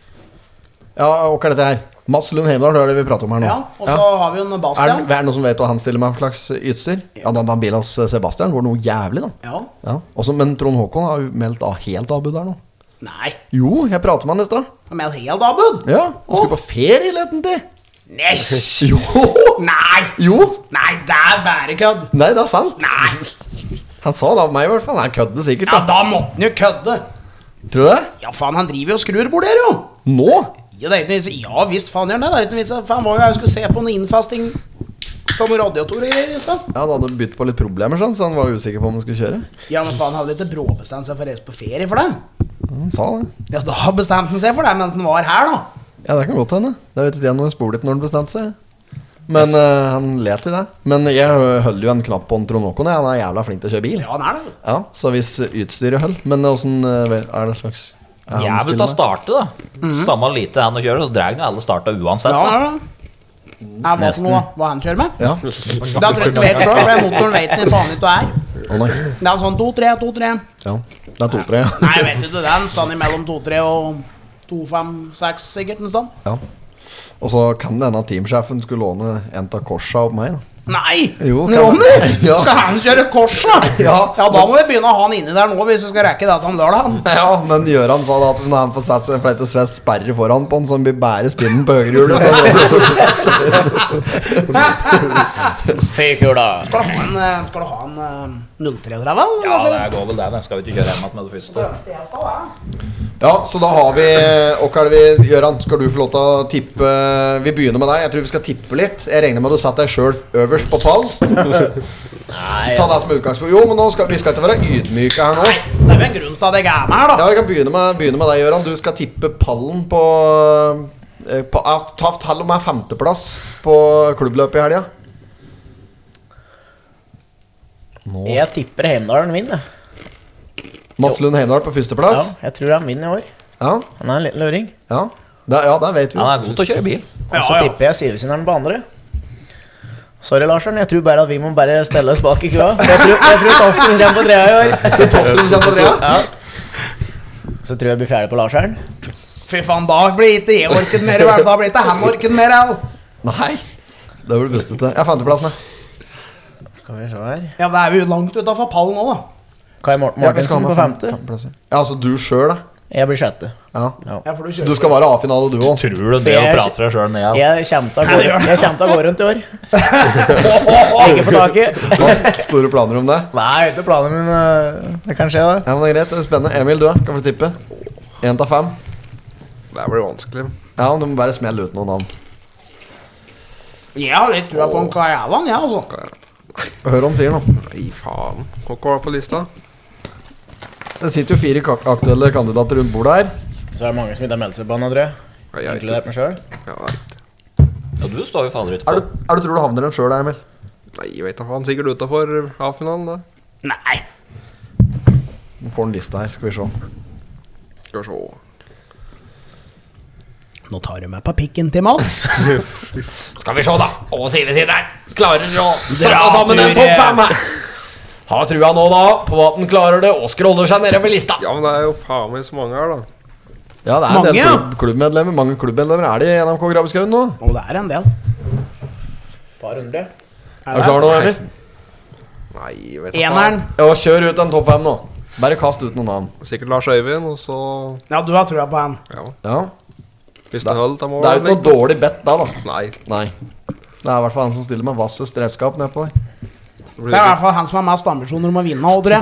Speaker 2: Ja, og hva er dette her? Mats Lund Heimdal, det er det vi prater om her nå.
Speaker 1: Ja, og så har vi jo en
Speaker 2: Er,
Speaker 1: Bastian.
Speaker 2: det- er det noen som vet hva han stiller med for slags ytser? Ja, den, den bilen hans Sebastian går noe jævlig, da.
Speaker 1: Ja.
Speaker 2: Ja. Også, men Trond Håkon har jo meldt av helt avbud der nå.
Speaker 1: Nei,
Speaker 2: Jo, jeg pratet med han i stad.
Speaker 1: med et helt avbud.
Speaker 2: Ja, han skulle på ferie, leten til.
Speaker 1: Nei,
Speaker 2: Jo!
Speaker 1: nei,
Speaker 2: Jo!
Speaker 1: nei, det er bare kødd.
Speaker 2: Nei, det er sant.
Speaker 1: Nei,
Speaker 2: Han sa det av meg, i hvert fall. Han kødder sikkert.
Speaker 1: ja,
Speaker 2: Da.
Speaker 1: da måtte han jo kødde.
Speaker 2: Tror du det?
Speaker 1: Ja, faen, han driver jo og skrur bort der, jo.
Speaker 2: Nå?
Speaker 1: Ja, det er ikke vits. Ja visst, faen gjør han det. Det er ikke vits. Faen, var jo jeg skulle se på noe innfasting på noen radiatorer i stad.
Speaker 2: Ja, Han hadde bytt på litt problemer, sånn, så han var usikker på om han skulle kjøre.
Speaker 1: Ja, men faen, hadde ikke bråbestemt seg for å reise på ferie for det?
Speaker 2: Han sa det.
Speaker 1: Ja, da bestemte han seg for det mens han var her, da.
Speaker 2: Ja, det kan godt hende. Det vet ikke jeg når jeg spoler litt når han bestemte seg. Men eh, han let i det. Men jeg holder jo en knapp på en Trond Håkon. Han er jævla flink til å kjøre bil.
Speaker 1: Ja, han er det.
Speaker 2: Ja, Så hvis utstyret holder. Men åssen er det slags er han
Speaker 4: Jævlig til å
Speaker 2: stille med?
Speaker 4: starte, da. Samme lite han å kjøre, så drar han jo alle starta uansett.
Speaker 1: Ja,
Speaker 4: Da.
Speaker 1: ja, ja. Ja, hva for noe? Hva han kjører med?
Speaker 2: Ja.
Speaker 1: Da tror jeg ikke du vet sjøl, for motoren vet den faen ikke hva er.
Speaker 2: Å nei.
Speaker 1: Det er sånn to tre, to tre.
Speaker 2: Ja. Det er to-tre, ja.
Speaker 1: Nei, jeg vet ikke, det er en stand imellom to tre og to fem seks sikkert en stand.
Speaker 2: ja. Og så kan det hende at teamsjefen skulle låne en av korsa opp meg. da
Speaker 1: Nei!
Speaker 2: Jo, kan-
Speaker 1: Ronny!
Speaker 2: Ja.
Speaker 1: Skal han kjøre korsa?
Speaker 2: Ja.
Speaker 1: Ja, da må vi begynne å ha han inni der nå hvis vi skal rekke det til han lørdag.
Speaker 2: Ja, men Gjøran sa da at når han får sette seg en flette svett sperre foran på han, så han blir bære spinnen på høyrehjulet.
Speaker 6: Fy kula.
Speaker 1: Skal du ha en, eh, skal du ha en uh, null tre-drevel?
Speaker 4: Ja, det går vel det. Men skal vi ikke kjøre hjem med det første?
Speaker 2: Ja, så da har vi Og hva er det vi Gjøran, skal du få lov til å tippe? Vi begynner med deg. Jeg tror vi skal tippe litt. Jeg regner med at du setter deg sjøl øverst på pall.
Speaker 6: Nei,
Speaker 2: Ta det som utgangspunkt. Jo, men nå skal, vi skal ikke være ydmyke her nå.
Speaker 1: Det er jo en grunn til at jeg er med her, da.
Speaker 2: Ja, Vi kan begynne med, begynne med deg, Gjøran. Du skal tippe pallen på, eh, på ja, Ta til og med femteplass på klubbløpet i helga. Nå
Speaker 6: jeg tipper Heimdalen vinner.
Speaker 2: Mats Lund Heimdal på
Speaker 6: Ja,
Speaker 2: førsteplass.
Speaker 6: jeg tror han vinner i år.
Speaker 2: Ja,
Speaker 6: Han er en liten luring.
Speaker 2: ja. Det, ja, det vet vi.
Speaker 4: Han er god til å kjøre bil.
Speaker 6: Og så tipper jeg Sivesinneren på andre. Sorry, Larsen. Jeg tror bare at vi må bare stelle oss bak i køa. Jeg tror, jeg tror Tofsrud kommer på trea i år.
Speaker 2: Du Toppstrøm kommer på trea?
Speaker 6: Ja. Så tror jeg vi blir ferdig på Larseren.
Speaker 1: Fy faen, da blir ikke jeg orket mer. vel? Da blir ikke han orket mer. Al.
Speaker 2: Nei. Det blir bustete. Ja, femteplassen, ja.
Speaker 6: Skal vi se her.
Speaker 1: Ja, det er jo langt utafor pallen nå, da.
Speaker 6: Kai Morten
Speaker 2: Ja, vi skal ha
Speaker 6: Martinsen
Speaker 2: med
Speaker 6: på
Speaker 2: fem-
Speaker 6: femte.
Speaker 2: femteplass, ja. Ja, altså du sjøl, da.
Speaker 6: Jeg blir sjette.
Speaker 2: Ja.
Speaker 1: Ja, for du
Speaker 2: Så
Speaker 1: kjører.
Speaker 2: du skal være A-finale, du òg?
Speaker 4: Tror du det å prate deg sjøl ned? Ja.
Speaker 6: Jeg kommer til å gå, jeg kommer til å gå rundt i år. Ikke på taket.
Speaker 2: Store planer om det?
Speaker 6: Nei, jeg har ikke planer, men øh, det kan skje, da.
Speaker 2: Ja, men det er greit. Det er spennende. Emil, du, da? Kan få tippe? Én av fem?
Speaker 5: Det blir vanskelig.
Speaker 2: Ja, du må bare smelle ut noen navn.
Speaker 1: Jeg har litt trua på en Kajavan, jeg, altså.
Speaker 2: Hør hva han sier nå.
Speaker 5: Nei, faen. Hva var på lista?
Speaker 2: Det sitter jo fire kak- aktuelle kandidater rundt bordet her.
Speaker 6: Så er det mange som ikke har meldt seg på nå, tror jeg.
Speaker 5: Nei, jeg vet
Speaker 6: Inkludert meg sjøl.
Speaker 5: ikke. Ja, jeg vet ikke.
Speaker 4: Ja, du står jo fader ut
Speaker 2: Er
Speaker 4: på.
Speaker 2: du, er du tror du havner den sjøl, Emil?
Speaker 5: Nei, jeg vet da faen. Sikkert utafor A-finalen, da.
Speaker 1: Nei.
Speaker 2: Nå får han lista her, skal vi se.
Speaker 5: Skal vi se.
Speaker 1: Nå tar du meg på pikken til Mats.
Speaker 2: Skal vi se, da. Å, Sivesinneren klarer å
Speaker 1: Dra
Speaker 2: sammen en
Speaker 1: tur,
Speaker 2: topp
Speaker 1: eh.
Speaker 2: fem her. Har trua nå, da, på at han klarer det, og scroller seg nedover lista.
Speaker 5: Ja, men det er jo faen meg så mange her, da.
Speaker 2: Ja, det er
Speaker 1: Mange,
Speaker 2: en del
Speaker 1: ja.
Speaker 2: klubb, klubbmedlemmer. Mange klubbmedlemmer er det i N M K Grabbeskauen nå.
Speaker 1: Og det er en del.
Speaker 6: Par runder.
Speaker 2: Er du klar nå, Emil?
Speaker 5: Nei, jeg vet da
Speaker 1: Eneren.
Speaker 2: Ja, kjør ut en topp fem nå. Bare kast ut noen navn.
Speaker 5: Sikkert Lars Øyvind, og så
Speaker 1: Ja, du har trua på han.
Speaker 5: Ja.
Speaker 2: Ja.
Speaker 5: Hvis det holder, da må
Speaker 2: Det er jo ikke noe dårlig bet da, da.
Speaker 5: Nei.
Speaker 2: Nei. Det er i hvert fall han som stiller med vassest redskap nedpå der.
Speaker 5: Det
Speaker 1: Det
Speaker 5: blir
Speaker 1: er i hvert
Speaker 5: sikkert,
Speaker 1: fall han som har mest ambisjoner om å vinne, Oddre.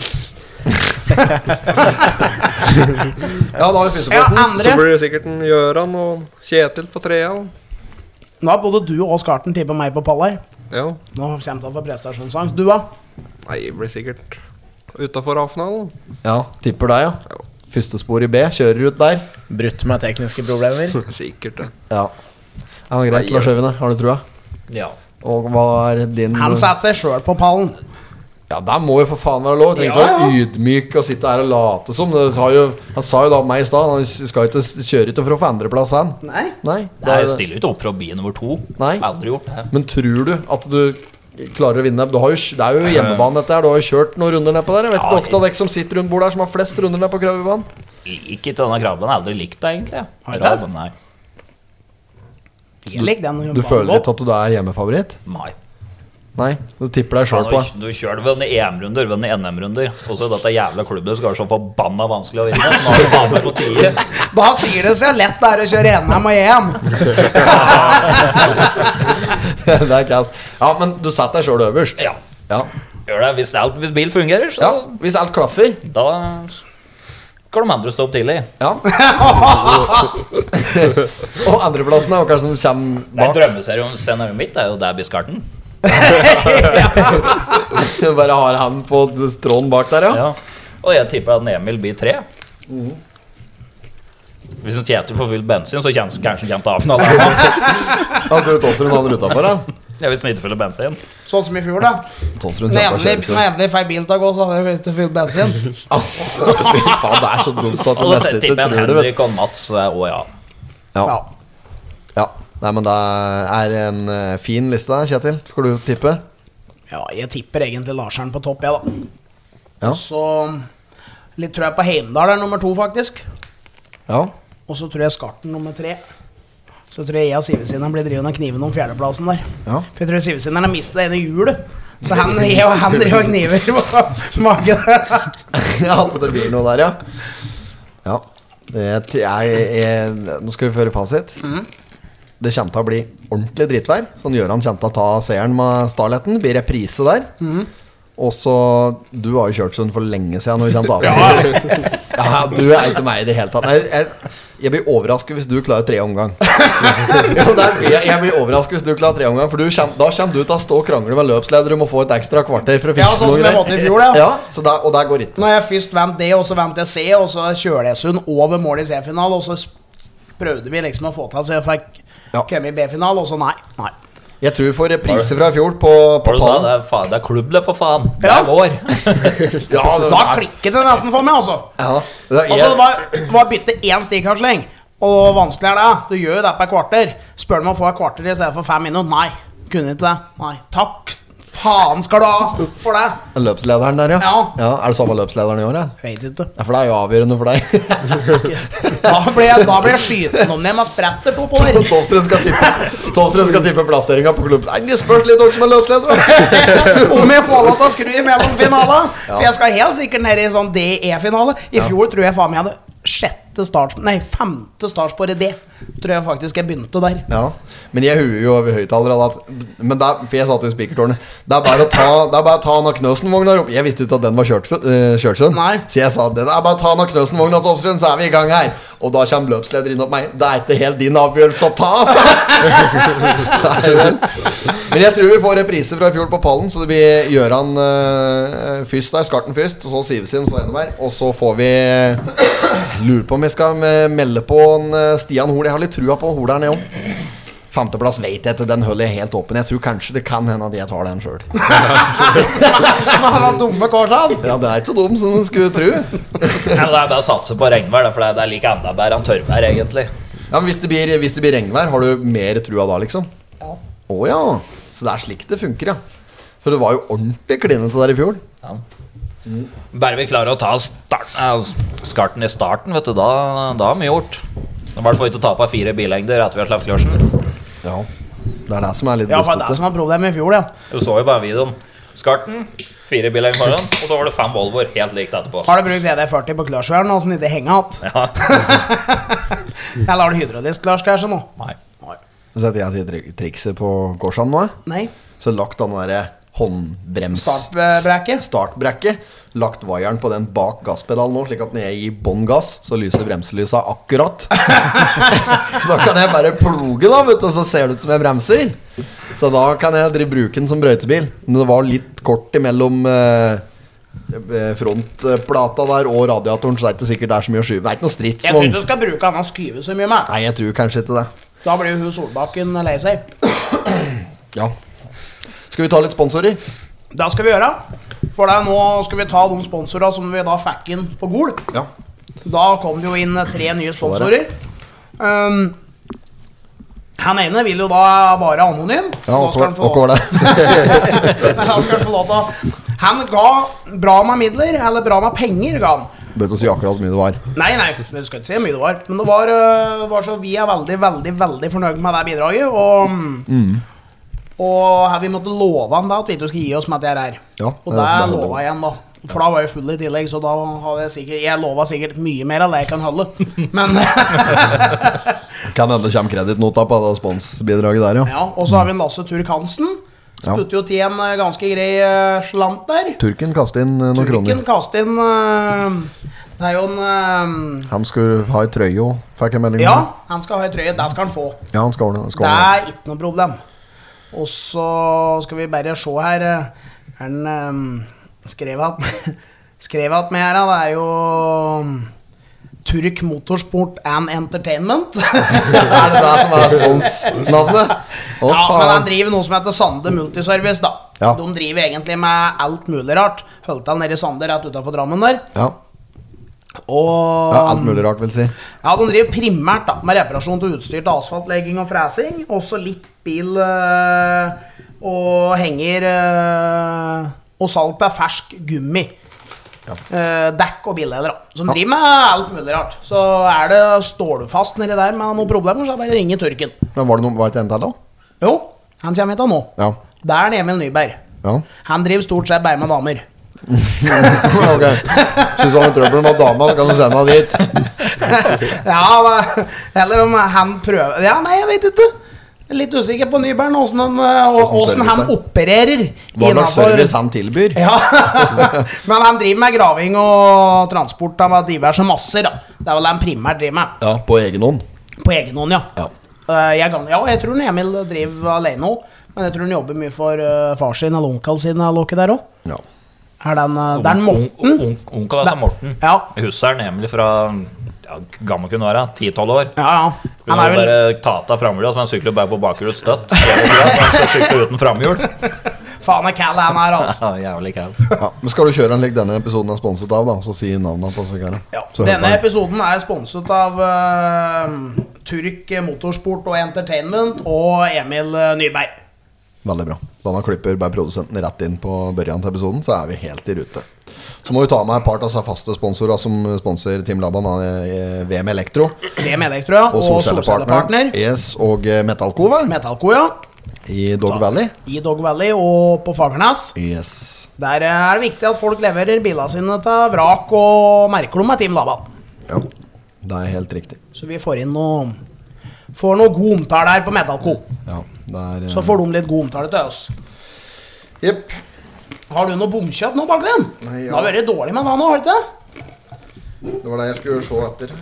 Speaker 2: Ja, da har vi
Speaker 1: Ja,
Speaker 2: førsteplassen.
Speaker 5: så
Speaker 1: andre.
Speaker 5: blir det sikkert en Gjøran og Kjetil for trea.
Speaker 1: Nå har både du og Skarten tippet meg på pall her.
Speaker 5: Ja.
Speaker 1: Nå kommer det til å få prestasjonsangst. Du, da?
Speaker 5: Nei, det blir sikkert utafor A-finalen.
Speaker 2: Ja, tipper deg, ja. Første spor i B, kjører ut der.
Speaker 6: Brutt med tekniske problemer.
Speaker 5: Sikkert det.
Speaker 2: Ja. Ja, greit,
Speaker 5: Nei,
Speaker 2: Lars Øyvind, har du trua?
Speaker 4: Ja.
Speaker 2: Og hva er din
Speaker 1: Han setter seg sjøl på pallen.
Speaker 2: Ja, der må jo for faen være lov. Trenger ikke
Speaker 1: Ja,
Speaker 2: være ydmyk og sitte her og late som. Det sa jo, han sa jo da på meg i stad, han skal ikke kjøre ikke for å få andreplass, han.
Speaker 1: Nei.
Speaker 2: Nei. da
Speaker 4: Nei,
Speaker 2: er
Speaker 4: jeg
Speaker 2: det-
Speaker 4: stiller jo ikke opp for å bli nummer to.
Speaker 2: Nei.
Speaker 4: Aldri gjort det.
Speaker 2: Men tror du at du klarer å vinne? Du har jo, det er jo hjemmebane dette her. Du har jo kjørt noen runder nedpå der. Jeg vet ikke
Speaker 4: Ja,
Speaker 2: noen av dere som sitter rundt bordet her som har flest runder ned på Krøverbanen.
Speaker 4: Liker ikke denne krabben. Jeg har aldri likt det, egentlig.
Speaker 1: Har du ikke?
Speaker 4: Krabben, nei.
Speaker 1: Jeg liker den.
Speaker 2: Du føler litt at du er hjemmefavoritt?
Speaker 4: Nei.
Speaker 2: Nei, du tipper deg sjøl
Speaker 4: Ja,
Speaker 2: på.
Speaker 4: du, du kjører vel i E M-runder, vel i N M-runder. Og så dette jævla klubben skal være så forbanna vanskelig å vinne. Så nå har du faen meg på tide.
Speaker 1: Da sier det seg lett det er å kjøre N M og E M.
Speaker 2: Det er kaldt. Ja, men du setter deg sjøl øverst.
Speaker 4: Ja.
Speaker 2: Ja.
Speaker 4: Gjør det. Hvis, alt, hvis bil fungerer, så
Speaker 2: ja. Hvis alt klaffer.
Speaker 4: da skal de andre stå opp tidlig.
Speaker 2: Ja. Og andreplassen er hva som kommer
Speaker 4: Nei,
Speaker 2: bak.
Speaker 4: drømmescenarioet mitt er jo Dabby Skarten.
Speaker 2: Bare har han på strålen bak der, ja.
Speaker 4: Ja. Og jeg tipper at Emil blir tre. Hvis en Kjetil får fylt bensin, så kanskje kanskje han kommer til A-finalen.
Speaker 2: Han tror Tolsrud havner utafor, ja.
Speaker 4: Jeg vil snitte fylle bensin.
Speaker 1: Sånn som i fjor, da.
Speaker 2: Tolsrud
Speaker 1: Når
Speaker 2: kommer til å
Speaker 1: endelig
Speaker 2: kjøre
Speaker 1: når endelig feil bil til å gå, så hadde jeg ikke fylt bensin.
Speaker 2: Fy faen, det er så dumt at du
Speaker 4: Og så
Speaker 2: nesten ikke
Speaker 4: tipper jeg
Speaker 2: tror det, vet
Speaker 4: Henrik og Mats og ja.
Speaker 2: Ja.
Speaker 1: Ja.
Speaker 2: Ja. Nei, men det er en eh, fin liste, Kjetil. Skal du tippe?
Speaker 1: Ja, jeg tipper egentlig Larsen på topp, jeg, da.
Speaker 2: Ja.
Speaker 1: Så litt tror jeg på Heimdal er nummer to, faktisk.
Speaker 2: Ja.
Speaker 1: Og så tror jeg Skarten nummer tre. Så tror jeg jeg og Sivesineren blir drivende og kniven om fjerdeplassen der.
Speaker 2: Ja.
Speaker 1: For jeg tror Sivesineren har mistet det ene hjulet. Så han, jeg og han driver og kniver på magen.
Speaker 2: Ja, at det blir noe der, ja. Ja. Det, jeg, jeg, nå skal vi føre fasit. Det kommer til å bli ordentlig drittvær. Sånn Gjøran kommer til å ta seieren med Starletten. Det blir reprise der. Og så Du har jo kjørt sånn for lenge siden når vi kommer til A F. Ja, du er ikke meg i det hele tatt. Nei, jeg, jeg blir overrasket hvis du klarer tre omgang. Jo, det er, jeg, jeg blir overrasket hvis du klarer tre omgang. For du kommer, da kommer du til å stå og krangle med løpsleder om å få et ekstra kvarter for å
Speaker 1: Ja,
Speaker 2: fikse
Speaker 1: sånn som
Speaker 2: noe
Speaker 1: jeg måtte i fjor, da.
Speaker 2: Ja, så der, og der går ikke.
Speaker 1: Når jeg først vant det, og så vant jeg C, og så Kjølesund over mål i C-final, og så s- prøvde vi liksom å få til, så jeg fikk
Speaker 2: Ja.
Speaker 1: komme i B-final, og så nei. Nei.
Speaker 2: Jeg tror vi får reprise fra i fjor på, på
Speaker 4: Hva du sa,
Speaker 2: pallen.
Speaker 4: det er, faen, det er klubbløp for faen. Det
Speaker 1: Ja.
Speaker 4: er vår.
Speaker 2: Ja, det,
Speaker 1: Da klikket det nesten for meg, altså.
Speaker 2: Ja, det er,
Speaker 1: Altså, det var, var bytte én stikkartsleng. Og hvor vanskelig er det? Du gjør jo det på et kvarter. Spør du om å få et kvarter i stedet for fem minutter? Nei. Kunne ikke det. Nei. Takk faen skal du ha for det.
Speaker 2: løpslederen der, ja.
Speaker 1: Ja.
Speaker 2: Ja, er det samme løpslederen i år, ja?
Speaker 1: Jeg vet ikke.
Speaker 2: Ja, for det er jo avgjørende for deg.
Speaker 1: Da ble jeg, da ble jeg skyten om ned med spretter på oppover.
Speaker 2: Tolvstrøm skal tippe Tolvstrøm skal tippe plasseringa på klubben. Nei, det spørs litt dere som er løpsledere.
Speaker 1: Om jeg får lov til å skru imellom finalen. For jeg skal helt sikkert ned i en sånn D E-finale. I fjor tror jeg faen meg jeg hadde sjette starts... Nei, femte startspor i D. Tror jeg faktisk jeg begynte der.
Speaker 2: Ja, men jeg huer jo over høyttaler at Men det er, for jeg satt jo i spikertårnet. Det er bare å ta Det er bare å ta Anna Knøsen-vogna opp. Jeg visste ikke at den var kjørt, uh, kjørt sånn.
Speaker 1: Nei.
Speaker 2: Så jeg sa det er bare å ta Anna Knøsen-vogna til Oppstrøm, så er vi i gang her. Og da kommer løpsleder inn opp meg. Det er ikke helt din avgjørelse å ta, altså. Nei, vel. Men jeg tror vi får reprise fra i fjor på pallen. Så det blir Gjøran uh, først der, Skarten først, og så Sivesin, så Enneberg. Og så får vi Lurer på om vi skal melde på en uh, Stian Hol. Jeg har litt trua på Hol der nede òg. Femteplass vet jeg ikke, den holder jeg helt åpen. Jeg tror kanskje det kan hende at jeg tar den sjøl.
Speaker 1: Men han har dumme korsan.
Speaker 2: Ja, det er ikke så dum som du skulle tro.
Speaker 4: Ja, det er bare å satse på regnvær, da, for det er- det er like enda bedre enn tørrvær, egentlig.
Speaker 2: Ja, men hvis det blir, hvis det blir regnvær, har du mer trua da, liksom? Ja. Å ja. Så det er slik det funker, ja. For det var jo ordentlig klinete der i fjor.
Speaker 4: Ja. Bare vi klarer å ta starten, eh, skarten i starten, vet du, da, da har vi gjort. I hvert fall ikke tape fire billengder etter vi har slapp kløsjen.
Speaker 2: Ja. Det er det som er litt
Speaker 1: Ja, for det er det
Speaker 2: bustete.
Speaker 1: som var problemet i fjor, ja.
Speaker 4: Du så jo bare videoen. Skarten, fire biler foran, og så var det fem Volvoer helt likt etterpå.
Speaker 1: Har du brukt V D førti på klørsjøren, og sånn ikke henger hatt?
Speaker 4: Ja.
Speaker 1: Eller har du hydraulisk klørs kanskje nå?
Speaker 4: Nei.
Speaker 2: Så setter jeg til trikset på Korsan nå.
Speaker 1: Nei.
Speaker 2: Så lagt den der håndbrems
Speaker 1: Startbrekket.
Speaker 2: Startbrekket. Lagt vaieren på den bak gasspedalen nå, slik at når jeg gir bånn gass, så lyser bremselysa akkurat. Så da kan jeg bare ploge da, vet du, og så ser det ut som jeg bremser. Så da kan jeg drive bruken som brøytebil. Men det var litt kort imellom eh, frontplata der og radiatoren, så det er ikke sikkert det er så mye å skyve. Det er ikke noe
Speaker 1: Jeg tror
Speaker 2: stridsvogn.
Speaker 1: ikke du skal bruke han å skyve så mye med.
Speaker 2: Nei, jeg tror kanskje ikke det.
Speaker 1: Da blir jo hun Solbakken lei seg.
Speaker 2: Ja. Skal vi ta litt sponsorer?
Speaker 1: Det skal vi gjøre. For det nå skal vi ta de sponsorene som vi da fikk inn på Gol.
Speaker 2: Ja.
Speaker 1: Da kom det jo inn tre nye sponsorer. Um, han ene vil jo da være anonym.
Speaker 2: Ja, og
Speaker 1: Da skal han få
Speaker 2: hva er det?
Speaker 1: Da skal han få lov til å- Han ga bra med midler, eller bra med penger ga han.
Speaker 2: Bør ikke si akkurat hvor mye det var.
Speaker 1: Nei, nei, du skal ikke si hvor mye det var. Men det var, øh, var så vi er veldig, veldig, veldig fornøyd med det bidraget. Og, mm. og her vi måtte love han da at vi ikke skulle gi oss med dette her.
Speaker 2: Ja,
Speaker 1: Og det lova jeg igjen da. For da var jeg full i tillegg, så da hadde jeg sikkert Jeg lova sikkert mye mer enn det jeg kan holde. Men
Speaker 2: Kan hende kommer kredittnota på det sponsbidraget der, ja.
Speaker 1: ja, og så har vi en Lasse Turk Hansen.
Speaker 2: Ja.
Speaker 1: Spytter jo til en øh, ganske grei øh, slant der.
Speaker 2: Turken kastet inn eh, noen
Speaker 1: Turken
Speaker 2: kroner.
Speaker 1: kastet inn øh, Det er jo en øh,
Speaker 2: Han skulle ha en trøye og fikk en melding.
Speaker 1: Ja,
Speaker 2: om.
Speaker 1: han skal ha en trøye. Det skal han få.
Speaker 2: Ja, han skal ordne han skal
Speaker 1: Det
Speaker 2: ordne.
Speaker 1: er ikke noe problem. Og så skal vi bare se her. eh, Han um, skrev at Skrev at med her, da, det er jo um, Turk Motorsport and Entertainment.
Speaker 2: Er det det som er sponsnavnet? Å,
Speaker 1: Ja, men han
Speaker 2: faen.
Speaker 1: driver noe som heter Sande Multiservice, da.
Speaker 2: Ja.
Speaker 1: De driver egentlig med alt mulig rart. Holdt til nede i Sande, rett utenfor Drammen der.
Speaker 2: Ja.
Speaker 1: Og
Speaker 2: ja, alt mulig rart, vil si.
Speaker 1: Ja, de driver primært da med reparasjon til utstyr til asfaltlegging og fresing. Også litt bil øh, og henger øh, og salg av fersk gummi.
Speaker 2: Ja.
Speaker 1: Eh, dekk og bildeler, da. Som driver med alt mulig rart. Så er det står du fast nedi der med noen problemer, så er det bare å ringe Turken.
Speaker 2: Men var det noe, var det ikke en til da?
Speaker 1: Jo, han kommer hit da nå.
Speaker 2: Ja.
Speaker 1: Det er Emil Nyberg.
Speaker 2: Ja.
Speaker 1: Han driver stort sett bare med damer.
Speaker 2: Ok. Synes han har trøbbel med dama, så kan du sende han dit.
Speaker 1: Ja, da- eller om han prøver Ja, nei, jeg vet ikke. Jeg er litt usikker på Nyberg, åssen han, øh,
Speaker 2: Hvordan
Speaker 1: åssen han
Speaker 2: service det?
Speaker 1: opererer.
Speaker 2: Hva slags
Speaker 1: innenfor-
Speaker 2: service han tilbyr?
Speaker 1: Ja, men han driver med graving og transport av diverse masser, da. Det er vel det han primært driver med.
Speaker 2: Ja, på egen hånd.
Speaker 1: På egen hånd, ja.
Speaker 2: Ja.
Speaker 1: Eh, jeg, kan- ja, jeg tror den Emil driver alene òg. Men jeg tror han jobber mye for uh, far sin eller onkel sin eller noe der òg.
Speaker 2: Ja.
Speaker 1: Er den, uh, det er den Morten?
Speaker 4: On- on- Onkel altså Morten.
Speaker 1: Ja.
Speaker 4: Husseren Emil fra ja, gammel kunne være ti tolv år.
Speaker 1: Ja, ja.
Speaker 4: Han
Speaker 1: Han er vel
Speaker 4: bare tata framhjula, så han sykler bare på bakhjul støtt. Han sykler uten framhjul.
Speaker 1: Faen er cal han er, altså.
Speaker 4: Ja, jævlig kæv.
Speaker 2: Ja. Men skal du kjøre en lik denne episoden er sponset av, da, så si navnet på seg her.
Speaker 1: Ja.
Speaker 2: Så hør på
Speaker 1: Denne
Speaker 2: den.
Speaker 1: episoden er sponset av uh, Turk Motorsport og Entertainment og Emil uh, Nyberg.
Speaker 2: Veldig bra. Denne klipper bare produsenten rett inn på børjan til episoden, så er vi helt i rute. Så må vi ta med et par av disse faste sponsorer som sponser Team Laban, eh, V M Elektro
Speaker 1: V M Elektro, ja.
Speaker 2: og
Speaker 1: Og
Speaker 2: Solcellepartner,
Speaker 1: Solcellepartner.
Speaker 2: Yes og eh, Metallkove
Speaker 1: Metallco, ja.
Speaker 2: i Dog Valley.
Speaker 1: I Dog Valley og på Fagernes.
Speaker 2: Yes.
Speaker 1: Der er det viktig at folk leverer bilene sine til vrak og merker dem med Team Laban.
Speaker 2: Ja, det er helt riktig.
Speaker 1: Så vi får inn noe Får noe god omtale her på Metallco.
Speaker 2: Ja, det er...
Speaker 1: Så får de litt god omtale til oss.
Speaker 2: Jepp.
Speaker 1: Har du noe bomkjøp nå, Baklen?
Speaker 2: Nei, ja.
Speaker 1: Det har vært dårlig med deg nå, har det ikke?
Speaker 2: Det var det jeg skulle se etter.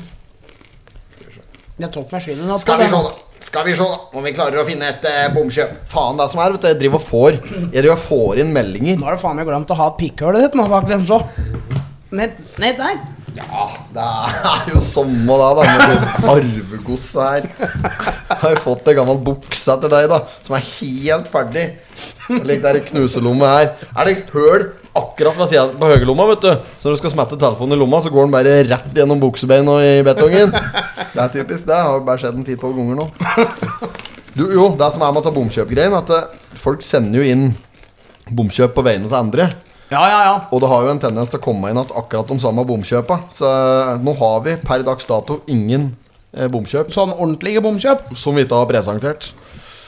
Speaker 1: Jeg tok meg skylden. at
Speaker 2: Skal vi
Speaker 1: det-
Speaker 2: se da, skal vi se da, om vi klarer å finne et eh, bomkjøp. Faen, det er som er, vet du, jeg driver og får, jeg driver og får inn meldinger.
Speaker 1: Nå har du faen meg glemt å ha et pikkhølet ditt nå, Baklen, så. Nei, nei, der.
Speaker 2: Ja, det er jo som og da, da, med arvegods her. Jeg har fått en gammel bukse etter deg da, som er helt ferdig. Lik der knuselomme her. Er det høl akkurat fra siden på høgelomma, vet du? Så når du skal smette telefonen i lomma, så går den bare rett gjennom buksebein og i betongen. Det er typisk det, har bare skjedd en ti tolv ganger nå. Du, jo, det som er med å ta bomkjøpgreien, at eh, folk sender jo inn bomkjøp på vegne til andre.
Speaker 1: Ja, ja, ja.
Speaker 2: Og det har jo en tendens til å komme inn at akkurat de samme bomkjøpa. Så eh, nå har vi per dags dato ingen eh, bomkjøp
Speaker 1: Sånn ordentlige bomkjøp.
Speaker 2: som vi ikke har presentert.
Speaker 1: For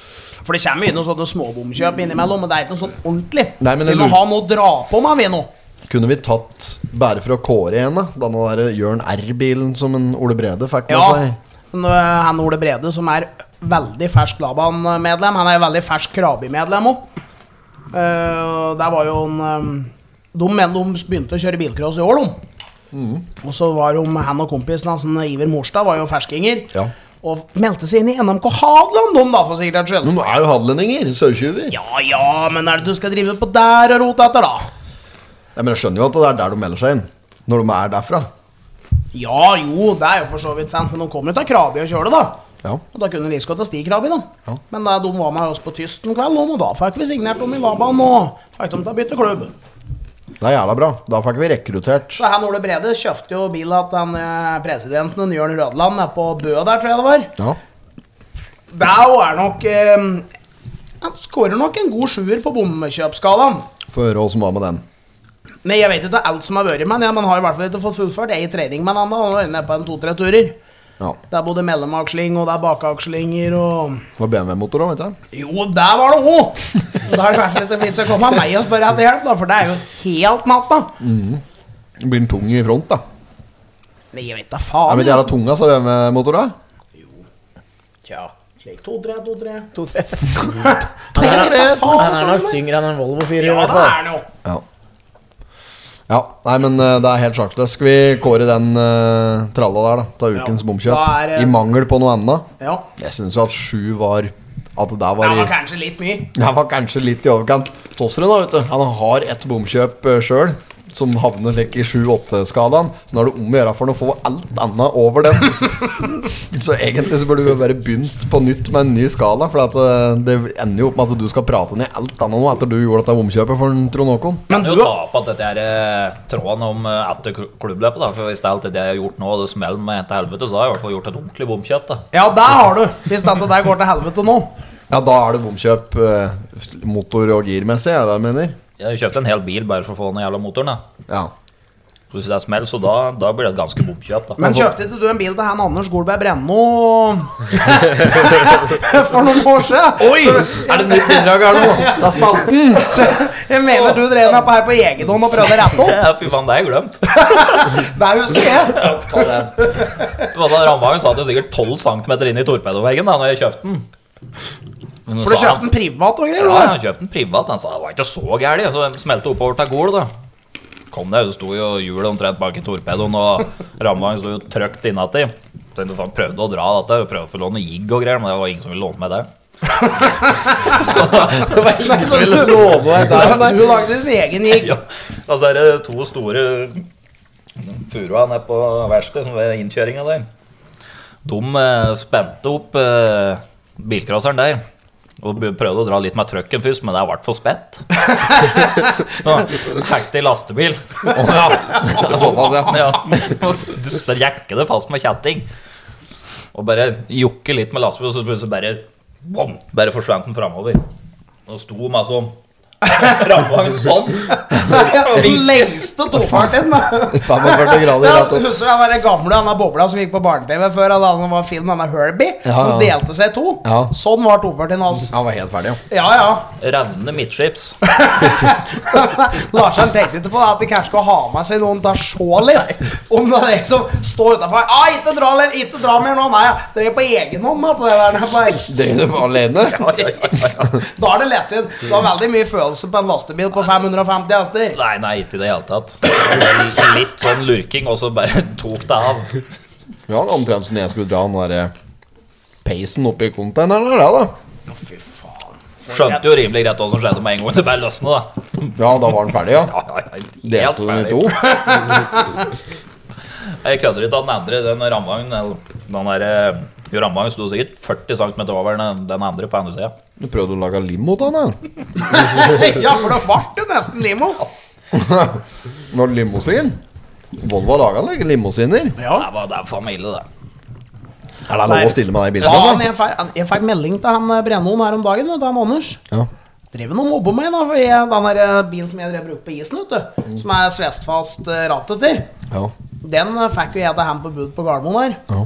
Speaker 1: For det kommer jo noen sånne småbomkjøp innimellom, men det er ikke noe sånn ordentlig.
Speaker 2: Nei, men
Speaker 1: vi
Speaker 2: jeg
Speaker 1: må
Speaker 2: lurer-
Speaker 1: ha noe å dra på med, vi nå.
Speaker 2: Kunne vi tatt, bare for å kåre en da, denne der Jørn R-bilen som en Ole Brede fikk med
Speaker 1: Ja,
Speaker 2: seg?
Speaker 1: men, uh, han Ole Brede, som er veldig fersk Laban-medlem, han er veldig fersk Krabi-medlem også. Uh, der var jo en... Um, de, men de begynte å kjøre bilcross i år, de.
Speaker 2: Mm.
Speaker 1: Og så var de, han og kompisen, altså, Iver Morstad, var jo ferskinger.
Speaker 2: Ja.
Speaker 1: Og meldte seg inn i N M K Hadeland, de da, for sikkerhets skyld.
Speaker 2: Men de er jo hadlendinger, sørtjuver.
Speaker 1: Ja, ja, men er det du skal drive på der og rote etter, da?
Speaker 2: Ja, men jeg skjønner jo at det er der de melder seg inn, når de er derfra.
Speaker 1: Ja, jo, det er jo for så vidt sant, men de kom jo til Krabi og kjørte, da.
Speaker 2: Ja.
Speaker 1: Og da kunne de like godt til Stig Krabi, da.
Speaker 2: Ja.
Speaker 1: Men da, de var med oss på tyst en kveld, og da fikk vi signert dem i Laban, og fikk dem til å bytte klubb.
Speaker 2: Det er jævla bra. Da fikk vi rekruttert.
Speaker 1: Så han Ole Brede kjøpte jo bil at den eh, presidenten, Jørn Rødland, er på Bø der, tror jeg det var.
Speaker 2: Ja.
Speaker 1: Det er nok eh, Han skårer nok en god sjuer på bommekjøpsskalaen.
Speaker 2: Få høre hva som var med den.
Speaker 1: Nei, jeg vet ikke alt som har vært med, ja, men har i hvert fall ikke fått fullført ei trening med han da. Han var inne på en to-tre turer.
Speaker 2: Ja.
Speaker 1: Det er både mellomaksling og det er bakakslinger og...
Speaker 2: Det var B M W-motor da, vet jeg.
Speaker 1: Jo, der var det også! Og da er det i hvert fall ikke fint å komme av meg og spørre etter hjelp, da, for det er jo helt natt, da.
Speaker 2: Det blir en tung i front, da.
Speaker 1: Men jeg vet da
Speaker 2: Er
Speaker 1: faen.
Speaker 2: det ikke jævla tunga, så B M W-motor da?
Speaker 1: Tja, slik to-tre, to-tre.
Speaker 6: To-tre.
Speaker 1: Jeg vet da faen.
Speaker 6: Han er nok tyngre enn en Volvo fire, i
Speaker 1: Ja,
Speaker 6: hvert
Speaker 1: det
Speaker 6: fall.
Speaker 1: er den jo.
Speaker 2: Ja. Ja, nei, men eh, det er helt sjakkløst. Skal vi kåre den uh, tralla der da, ta ukens
Speaker 1: Ja,
Speaker 2: bomkjøp?
Speaker 1: da er, eh,
Speaker 2: I mangel på noe annet.
Speaker 1: Ja,
Speaker 2: Jeg synes jo at sju var... At det der var
Speaker 1: det
Speaker 2: i...
Speaker 1: var kanskje litt mye.
Speaker 2: Det var kanskje litt i overkant. Tosseren da, vet du, han har et bomkjøp uh, selv, som havner like i sju-åtte-skalaen. Så nå er det om å gjøre for å få alt annet over den. Så egentlig så burde vi bare begynt på nytt med en ny skala. For at, uh, det ender jo opp med at du skal prate ned alt annet nå etter du gjorde dette bomkjøpet for Trond Håkon.
Speaker 1: Men
Speaker 4: Men
Speaker 1: du
Speaker 4: du ta på at dette er eh, tråden om eh, etter kl- klubbløpet, da. For hvis det er alt det jeg har gjort nå, og det smeller meg til helvete, så har jeg i hvert fall gjort et ordentlig bomkjøp, da.
Speaker 1: Ja, der har du. Hvis dette der går til helvete nå.
Speaker 2: Ja, da er det bomkjøp uh, motor- og girmessig, er det det du mener?
Speaker 4: Jeg kjøpte en hel bil bare for å få den jævla motoren, da.
Speaker 2: Ja.
Speaker 4: Så hvis det er smell, så da, da blir det et ganske bomkjøp, da.
Speaker 1: Men kjøpte ikke du en bil til han Anders Golberg Brenno for noen år siden?
Speaker 2: Oi! Er det nytt bidrag her nå? Ta spalten!
Speaker 1: Så jeg mener du drev den opp her på egen hånd og prøvde å rette opp.
Speaker 4: Ja, fy faen, det har jeg glemt.
Speaker 1: Det husker jeg.
Speaker 2: Ta det.
Speaker 4: Det var da Ramvagen satt jo sikkert tolv centimeter inn i torpedoveggen da når jeg kjøpte den. Men
Speaker 1: For du
Speaker 4: sa
Speaker 1: kjøpte
Speaker 4: han-
Speaker 1: den privat og greier?
Speaker 4: Ja,
Speaker 1: da.
Speaker 4: jeg kjøpte den privat. Han sa det var ikke så gærlig. Så jeg smelte oppover til Gol, da. Kom det, så sto jo hjulet omtrent bak i torpedoen, og Ramvagen sto jo trøkt innati. Så jeg prøvde å dra dette, og prøvde å få låne jigg og greier, men det var ingen som ville låne meg det.
Speaker 2: Det var ingen som ville love meg der.
Speaker 1: Du lagde din egen gikk.
Speaker 4: Ja, altså er det to store furua nede på verkstedet som ved innkjøringen der. De eh, spente opp eh, bilcrosseren der og be- prøvde å dra litt med trøkken først, men det ble for spett. Så hekte i lastebil.
Speaker 2: Å ja. Såpass, ja.
Speaker 4: Ja, og du jekke det fast med kjetting. Og bare jokke litt med lastebil, og så plutselig bare bom, bare forsvant den fremover. Og sto med sånn Ramvagen sånn.
Speaker 1: Den lengste tofarten.
Speaker 2: femogførti grader
Speaker 1: Ja,
Speaker 2: rett opp.
Speaker 1: husker du han der gamle han der bobla som gikk på barne-TV før? Han var film, han der Herbie,
Speaker 2: Ja,
Speaker 1: som
Speaker 2: ja.
Speaker 1: delte seg i to.
Speaker 2: Ja.
Speaker 1: Sånn var tofarten hans.
Speaker 2: Han var helt ferdig, ja.
Speaker 1: Ja, ja.
Speaker 4: Revne midtskips.
Speaker 1: Larsen tenkte ikke på det, at de kanskje skulle ha med seg noen til å se litt. Om det liksom står utenfor. Ah, ikke dra, litt, ikke dra mer nå. Nei, det er på egen hånd. At det der, bare.
Speaker 2: Drev du alene?
Speaker 1: Da er det lettvint. Du har veldig mye følelse på en lastebil på fem hundre og femti hester.
Speaker 4: Nei, nei, ikke i det hele tatt. Litt sånn lurking, og så bare tok det av.
Speaker 2: Ja, omtrent som jeg skulle dra den der eh, peisen oppi containeren der, da.
Speaker 1: Fy faen.
Speaker 4: Skjønte jo rimelig greit hva som skjedde med en gang det bare løsnet, da.
Speaker 2: Ja, da var den ferdig, ja.
Speaker 4: Ja, ja, ja, helt
Speaker 2: Delte du den i
Speaker 4: ferdig.
Speaker 2: to?
Speaker 4: Jeg kødder ikke av den andre, den Ramvagen. eller Den der eh, jo, Ramvagen sto sikkert førti centimeter over den, den andre på andre siden.
Speaker 2: Du prøvde å lage limo til den,
Speaker 1: Ja, for det ble jo nesten limo.
Speaker 2: ja. Når limousin? Volvo har laget like limousiner.
Speaker 1: Ja.
Speaker 4: Det var, det var familie, det.
Speaker 2: Er det lov å stille med deg i bilen?
Speaker 1: Faen,
Speaker 2: altså?
Speaker 1: jeg fikk- jeg fikk melding til han eh, Brennoen her om dagen, vet du, han Anders.
Speaker 2: Ja.
Speaker 1: Driver noen mobber meg da, for jeg, den der eh, bilen som jeg drev brukt på isen, vet du, som er svestfast eh, rattet til,
Speaker 2: Ja.
Speaker 1: den eh, fikk jo jeg til han på bud på Gardermoen her.
Speaker 2: Ja.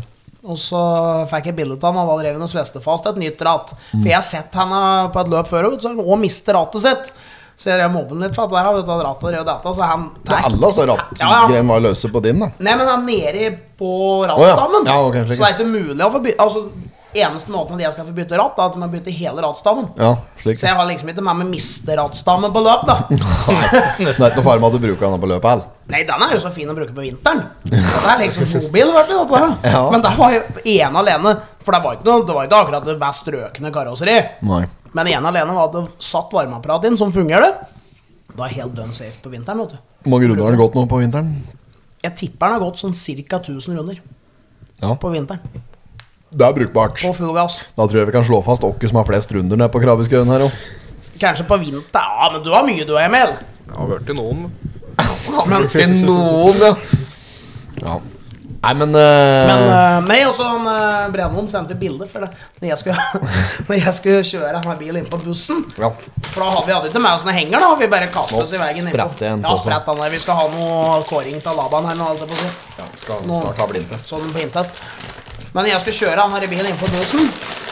Speaker 1: Og så fikk jeg bildet av han, og da drev han og sveste fast et nytt rat. For jeg har sett henne på et løp før, så han også mister ratet sitt. Så jeg mobber litt for at der har vi tatt ratet og dette, så han...
Speaker 2: Det er alle altså rattgreien var løse på din da.
Speaker 1: Nei, men han er nede på rattstammen.
Speaker 2: Oh, ja. Ja, okay,
Speaker 1: så det er ikke mulig å få bytte... Altså, eneste måten at jeg skal få bytte ratt, er at man bytter hele rattstammen.
Speaker 2: Ja, slik.
Speaker 1: Så jeg har liksom ikke med meg miste rattstammen på løp, da.
Speaker 2: Nei, det er ikke noe fare med at du bruker den på løpet, eller?
Speaker 1: Nei, den er jo så fin å bruke på vinteren. Det er liksom mobil, vet du, dette.
Speaker 2: Ja.
Speaker 1: Men det var jo en alene, for det var ikke, noe, det var ikke akkurat det mest strøkende karosseri.
Speaker 2: Nei.
Speaker 1: Men en alene var at det satt varmeapparat inn, som fungerer. Da er helt dønn safe på vinteren, vet du.
Speaker 2: Hvor mange runder har den gått nå på vinteren?
Speaker 1: Jeg tipper den har gått sånn cirka tusen runder.
Speaker 2: Ja.
Speaker 1: På vinteren.
Speaker 2: Det er brukbart.
Speaker 1: På full gass.
Speaker 2: Da tror jeg vi kan slå fast åkke som har flest runder nede på Krabbeskøen her også.
Speaker 1: Kanskje på vinter, ja, men du har mye du er, Emil.
Speaker 5: Jeg har vært i noen.
Speaker 1: Men,
Speaker 2: I noen, ja. Ja. Nei, men... Uh...
Speaker 1: men uh, meg og sånn uh, Brennholm sendte bilder for det. Når jeg skulle, når jeg skulle kjøre denne bilen inn på bussen.
Speaker 2: Ja.
Speaker 1: For da hadde vi hadde ikke med oss noen henger da. Vi bare kastet oss i veien inn på.
Speaker 2: Sprett igjen
Speaker 1: Ja,
Speaker 2: på
Speaker 1: sprett den der. Vi skal ha noe kåring til Laban her nå, alt det på å si.
Speaker 2: Ja, vi skal
Speaker 1: Nå-
Speaker 2: snart ha blindtest.
Speaker 1: Sånn på inntest. Men jeg skulle kjøre han her i bilen inn på bussen.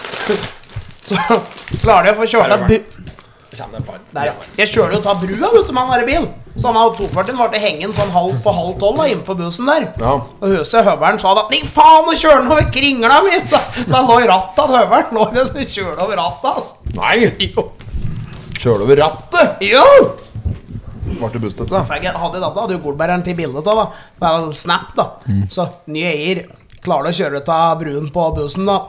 Speaker 1: Så klarer jeg å få kjørt av bu... Der, ja. Jeg kjører jo ta brua, vet du, med han her i bil. Så han hadde to førti var til hengen sånn halv på halv tolv da, inn på bussen der.
Speaker 2: Ja.
Speaker 1: Og huset høveren sa da, nei faen, nå kjører den over kringla mi. Da, da lå i rattet av høveren. Nå er det så kjører over rattet, ass.
Speaker 2: Nei!
Speaker 1: Jo.
Speaker 2: Kjører over rattet!
Speaker 1: Jo!
Speaker 2: Var til busstøtte, da.
Speaker 1: Jeg hadde dette, hadde jo Goldbæreren til bildet da, da. Det var snap da. Så nye eier klarer å kjøre ut av bruen på bussen da.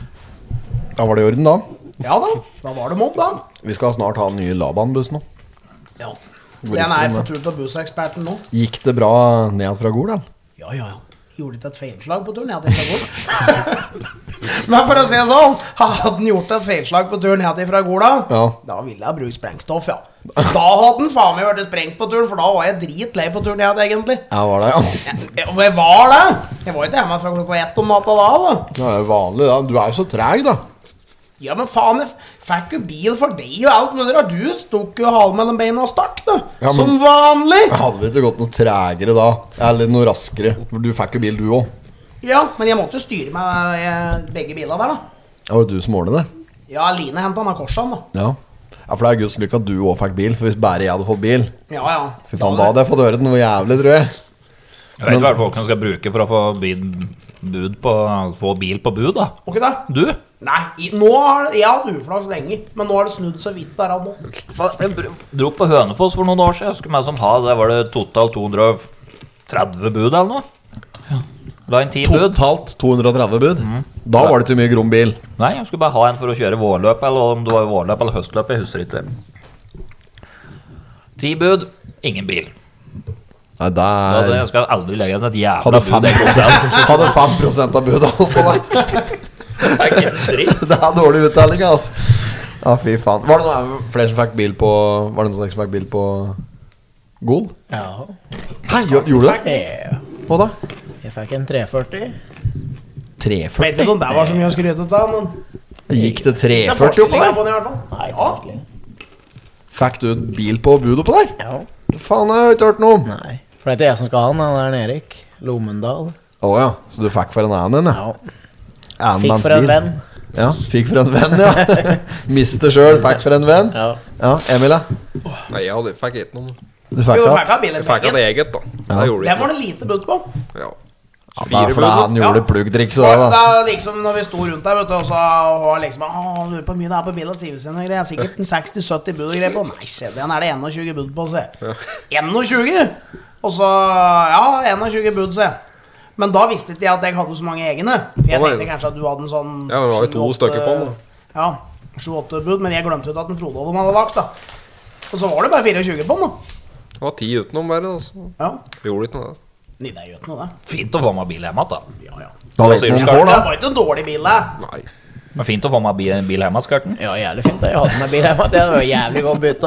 Speaker 2: Da var det i orden da.
Speaker 1: Ja da, da var det mobb da.
Speaker 2: Vi skal snart ha en ny Laban-buss nå.
Speaker 1: Ja.
Speaker 2: Hvor
Speaker 1: Den
Speaker 2: gikk det
Speaker 1: er
Speaker 2: med?
Speaker 1: på tur til busseksperten nå.
Speaker 2: Gikk det bra ned fra Gol, eller?
Speaker 1: Ja, ja, ja. Gjorde ikke et feilslag på turen, jeg hadde ikke gått. Men for å si det sånn, hadde han gjort et feilslag på turen ned fra Gola,
Speaker 2: Ja.
Speaker 1: da ville jeg bruke sprengstoff, ja. Da hadde han faen meg vært sprengt på turen, for da var jeg dritlei på turen ned, egentlig.
Speaker 2: Ja, var det, ja.
Speaker 1: Jeg, og jeg var det. Jeg var ikke hjemme fra klokka ett om natta da, da.
Speaker 2: Det er jo vanlig, da. Du er jo så treg, da.
Speaker 1: Ja, men faen, jeg fikk jo bil for deg og alt mulig. Du stok jo halen mellom beina og stakk, da.
Speaker 2: Ja, men-
Speaker 1: Som vanlig.
Speaker 2: Hadde vi ikke gått noe tregere da? Eller noe raskere? For du fikk jo bil, du også.
Speaker 1: Ja, men jeg måtte jo styre med eh, begge bilene der, da.
Speaker 2: Det var jo du som ordnet det.
Speaker 1: Ja, Line hentet han av korsene, da.
Speaker 2: Ja. Ja, for det er Guds lykke at du også fikk bil. For hvis bare jeg hadde fått bil,
Speaker 1: Ja, ja.
Speaker 2: fy faen, da hadde jeg fått høre det noe jævlig, tror jeg.
Speaker 4: Jeg vet ikke hva folk skal bruke for å få bil, bud på, få bil på bud, da.
Speaker 1: Ok, da.
Speaker 4: Du?
Speaker 1: Nei, i, nå har jeg har hatt uflaks lenge, men nå har det snudd så vidt der av nå.
Speaker 4: Faen, Jeg br- dro på Hønefoss for noen år siden. Jeg skulle med som ha, der var det totalt to hundre og tretti bud eller noe. La inn ti bud.
Speaker 2: Totalt to hundre og tretti bud. Da var det ikke mye grom bil.
Speaker 4: Nei, jeg skulle bare ha en for å kjøre vårløp, eller om det var vårløp eller høstløp, jeg husker ikke. Ti bud, ingen bil.
Speaker 2: Nei, det
Speaker 4: Altså,
Speaker 2: er
Speaker 4: jeg skal aldri legge inn et jævla
Speaker 2: Hadde
Speaker 4: bud
Speaker 2: fem
Speaker 4: en gang selv.
Speaker 2: Hadde fem prosent av budet holdt på der.
Speaker 4: Det er ikke en dritt.
Speaker 2: Det er dårlig uttelling, altså. Ja, fy faen. Var det noen flere som fikk bil på Var det noen som fikk bil på Gol?
Speaker 6: Ja.
Speaker 2: Hei, gjorde du det?
Speaker 6: Ja.
Speaker 2: Hva da?
Speaker 6: Jeg fikk en tre førti.
Speaker 2: tre
Speaker 1: Vet
Speaker 2: førti?
Speaker 1: ikke om det var så mye å skryte av, men
Speaker 2: Gikk det tre
Speaker 1: det er
Speaker 2: førti oppå
Speaker 1: forskning
Speaker 2: der?
Speaker 1: på den i hvert fall.
Speaker 6: Nei,
Speaker 1: Ja.
Speaker 6: egentlig.
Speaker 2: Fikk du bil på bud oppå der?
Speaker 6: Ja.
Speaker 2: Faen, jeg har ikke hørt noe om.
Speaker 6: Nei. For det er ikke jeg som skal ha den, det er en Erik Lomendal.
Speaker 2: Å ja, så du fikk for en annen en, ja?
Speaker 6: Ja. Fikk for en venn.
Speaker 2: Ja, fikk for en venn, ja. Mister sjøl, fikk for en venn.
Speaker 6: Ja.
Speaker 2: Ja, Emil, ja.
Speaker 5: Nei, jeg hadde, fikk ikke noe.
Speaker 2: Du fikk
Speaker 1: Jo,
Speaker 2: hatt?
Speaker 1: fikk av bilen
Speaker 5: Jeg fikk
Speaker 1: begge.
Speaker 5: det eget, da. Det gjorde
Speaker 1: Den
Speaker 5: jeg
Speaker 1: var det lite bud på.
Speaker 5: ikke. Ja.
Speaker 2: Ja, det er fordi han
Speaker 1: Ja.
Speaker 2: gjorde pluggtrikset
Speaker 1: For
Speaker 2: da,
Speaker 1: det
Speaker 2: da.
Speaker 1: er liksom når vi sto rundt der, vet du, og så var liksom Åh, lurer på hvor mye det er på bilen til Tivesen og greier. Sikkert en seksti sytti bud og greier på. Nei, se, den er det enogtjue bud på, se. enogtjue? Og så, ja, enogtjue bud, se. Men da visste ikke jeg at jeg hadde så mange egne. For jeg
Speaker 5: Å, nei.
Speaker 1: tenkte kanskje at du hadde en sånn
Speaker 5: Ja, det var jo to
Speaker 1: sju, åtte-
Speaker 5: stykker på den, da.
Speaker 1: Ja, sju-åtte bud, men jeg glemte ut at en Frode hadde hadde lagt, da. Og så var det bare fireogtjue på den, da.
Speaker 5: Det var ti utenom bare, da. Så
Speaker 1: Ja.
Speaker 5: vi gjorde ikke noe.
Speaker 1: Nei, det gjør ikke noe, det.
Speaker 4: Fint å få med bil hjem igjen, da.
Speaker 1: Ja, ja.
Speaker 2: Da vet du om får,
Speaker 1: Det
Speaker 2: da.
Speaker 1: var ikke en dårlig bil, det.
Speaker 5: Nei.
Speaker 4: Men fint å få med bil, bil hjem igjen, Skarten.
Speaker 6: Ja, jævlig fint. da. Jeg hadde med bil hjemme. Det var jævlig godt bytte.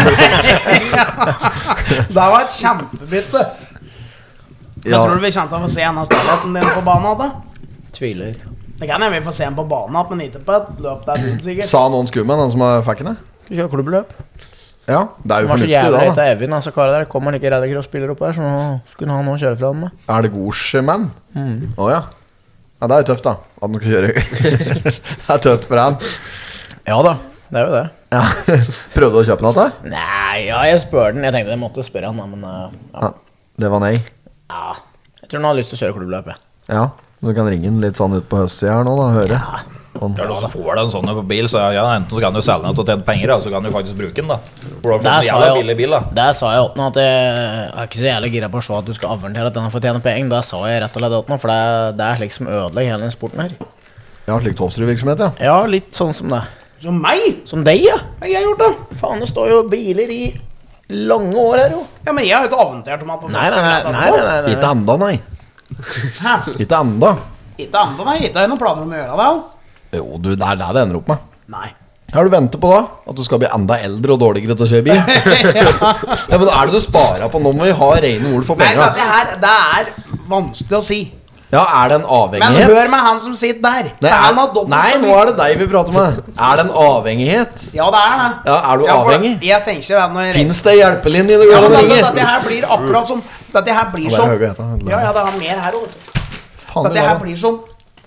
Speaker 1: Det var et kjempebytte. Men
Speaker 2: Ja.
Speaker 1: tror du vi kommer til å få se en av stillheten din på banen? Da?
Speaker 6: Tviler.
Speaker 1: Det kan hende vi får se en på banen, men ikke på et løp der ute, sikkert.
Speaker 2: Sa noen skummen, han som har fikk den?
Speaker 6: Skal kjøre klubbløp.
Speaker 2: Ja, det er
Speaker 6: Det
Speaker 2: jo
Speaker 6: var så
Speaker 2: fornuftig
Speaker 6: jævlig
Speaker 2: da,
Speaker 6: høyt
Speaker 2: da.
Speaker 6: av Evin. Altså, karet der kommer han ikke rallycross-spiller opp her, så nå skulle han ha noe å kjøre fra den med.
Speaker 2: Er det Gorsmenn? Å ja. Ja, det er jo tøft da at man skal kjøre. Det er tøft for han.
Speaker 6: Ja da, det er jo det.
Speaker 2: Ja. Prøvde du å kjøpe noe da?
Speaker 6: Nei, ja, jeg spør den. Jeg tenkte jeg måtte spørre han, men uh, ja.
Speaker 2: Ja, det var nei.
Speaker 6: ja. Jeg tror han har lyst til å kjøre klubbløpet.
Speaker 2: Ja, du kan ringe den litt sånn ut på høstsida her nå da, høre.
Speaker 6: Ja.
Speaker 2: Sånn.
Speaker 4: Ja, så får du en sånn på bil, så ja, enten så kan du selge den til å tjene penger, eller så kan du faktisk bruke den da. For
Speaker 6: Der
Speaker 4: da får du en
Speaker 6: sa
Speaker 4: jævla
Speaker 6: jeg-
Speaker 4: billig bil da.
Speaker 6: Der sa jeg åttende at jeg, jeg er ikke så jævlig gira på å se at du skal avertere at den har fått tjene penger. Der sa jeg rett og slett åttende, for det, er- det er slik som ødelegger hele den sporten her.
Speaker 2: Ja, slik Tofsrud-virksomhet, ja.
Speaker 6: Ja, litt sånn som det.
Speaker 1: Som meg?
Speaker 6: Som deg, ja.
Speaker 1: Hva har jeg gjort da?
Speaker 6: Faen, det står jo biler i lange år her, jo.
Speaker 1: Ja, men jeg har jo ikke aventert om at på
Speaker 6: Nei, nei, nei, nei, nei, nei, nei.
Speaker 2: Ikke enda, nei.
Speaker 1: Hæ?
Speaker 2: Ikke enda.
Speaker 1: Ikke enda, nei. Ikke har jeg noen planer om å gjøre det.
Speaker 2: Jo, du, det er det det ender opp med.
Speaker 1: Nei.
Speaker 2: Hva er det du venter på da? At du skal bli enda eldre og dårligere til å kjøre bil? Ja, men er det du sparer på? Nå må vi ha rene ord for
Speaker 1: Nei,
Speaker 2: penger.
Speaker 1: dette her, det er vanskelig å si.
Speaker 2: Ja, er det en
Speaker 1: Men
Speaker 2: avhengighet?
Speaker 1: hør med han som sitter der.
Speaker 2: Nei,
Speaker 1: For han har
Speaker 2: er,
Speaker 1: dobbelt
Speaker 2: nei,
Speaker 1: så
Speaker 2: nå
Speaker 1: mye.
Speaker 2: er det deg vi prater med. Er det en avhengighet?
Speaker 1: Ja, det er det.
Speaker 2: Ja, er du
Speaker 1: Ja, for
Speaker 2: avhengig?
Speaker 1: Jeg tenker at når jeg
Speaker 2: Finns det hjelpelinje det
Speaker 1: Ja,
Speaker 2: går an
Speaker 1: men
Speaker 2: å
Speaker 1: altså,
Speaker 2: ringe?
Speaker 1: dette her blir akkurat som Dette her blir
Speaker 2: Ja, det er
Speaker 1: som
Speaker 2: høyere, ja.
Speaker 1: Ja, ja, det er mer her også.
Speaker 2: Faen,
Speaker 1: Dette
Speaker 2: det
Speaker 1: her
Speaker 2: var det.
Speaker 1: blir som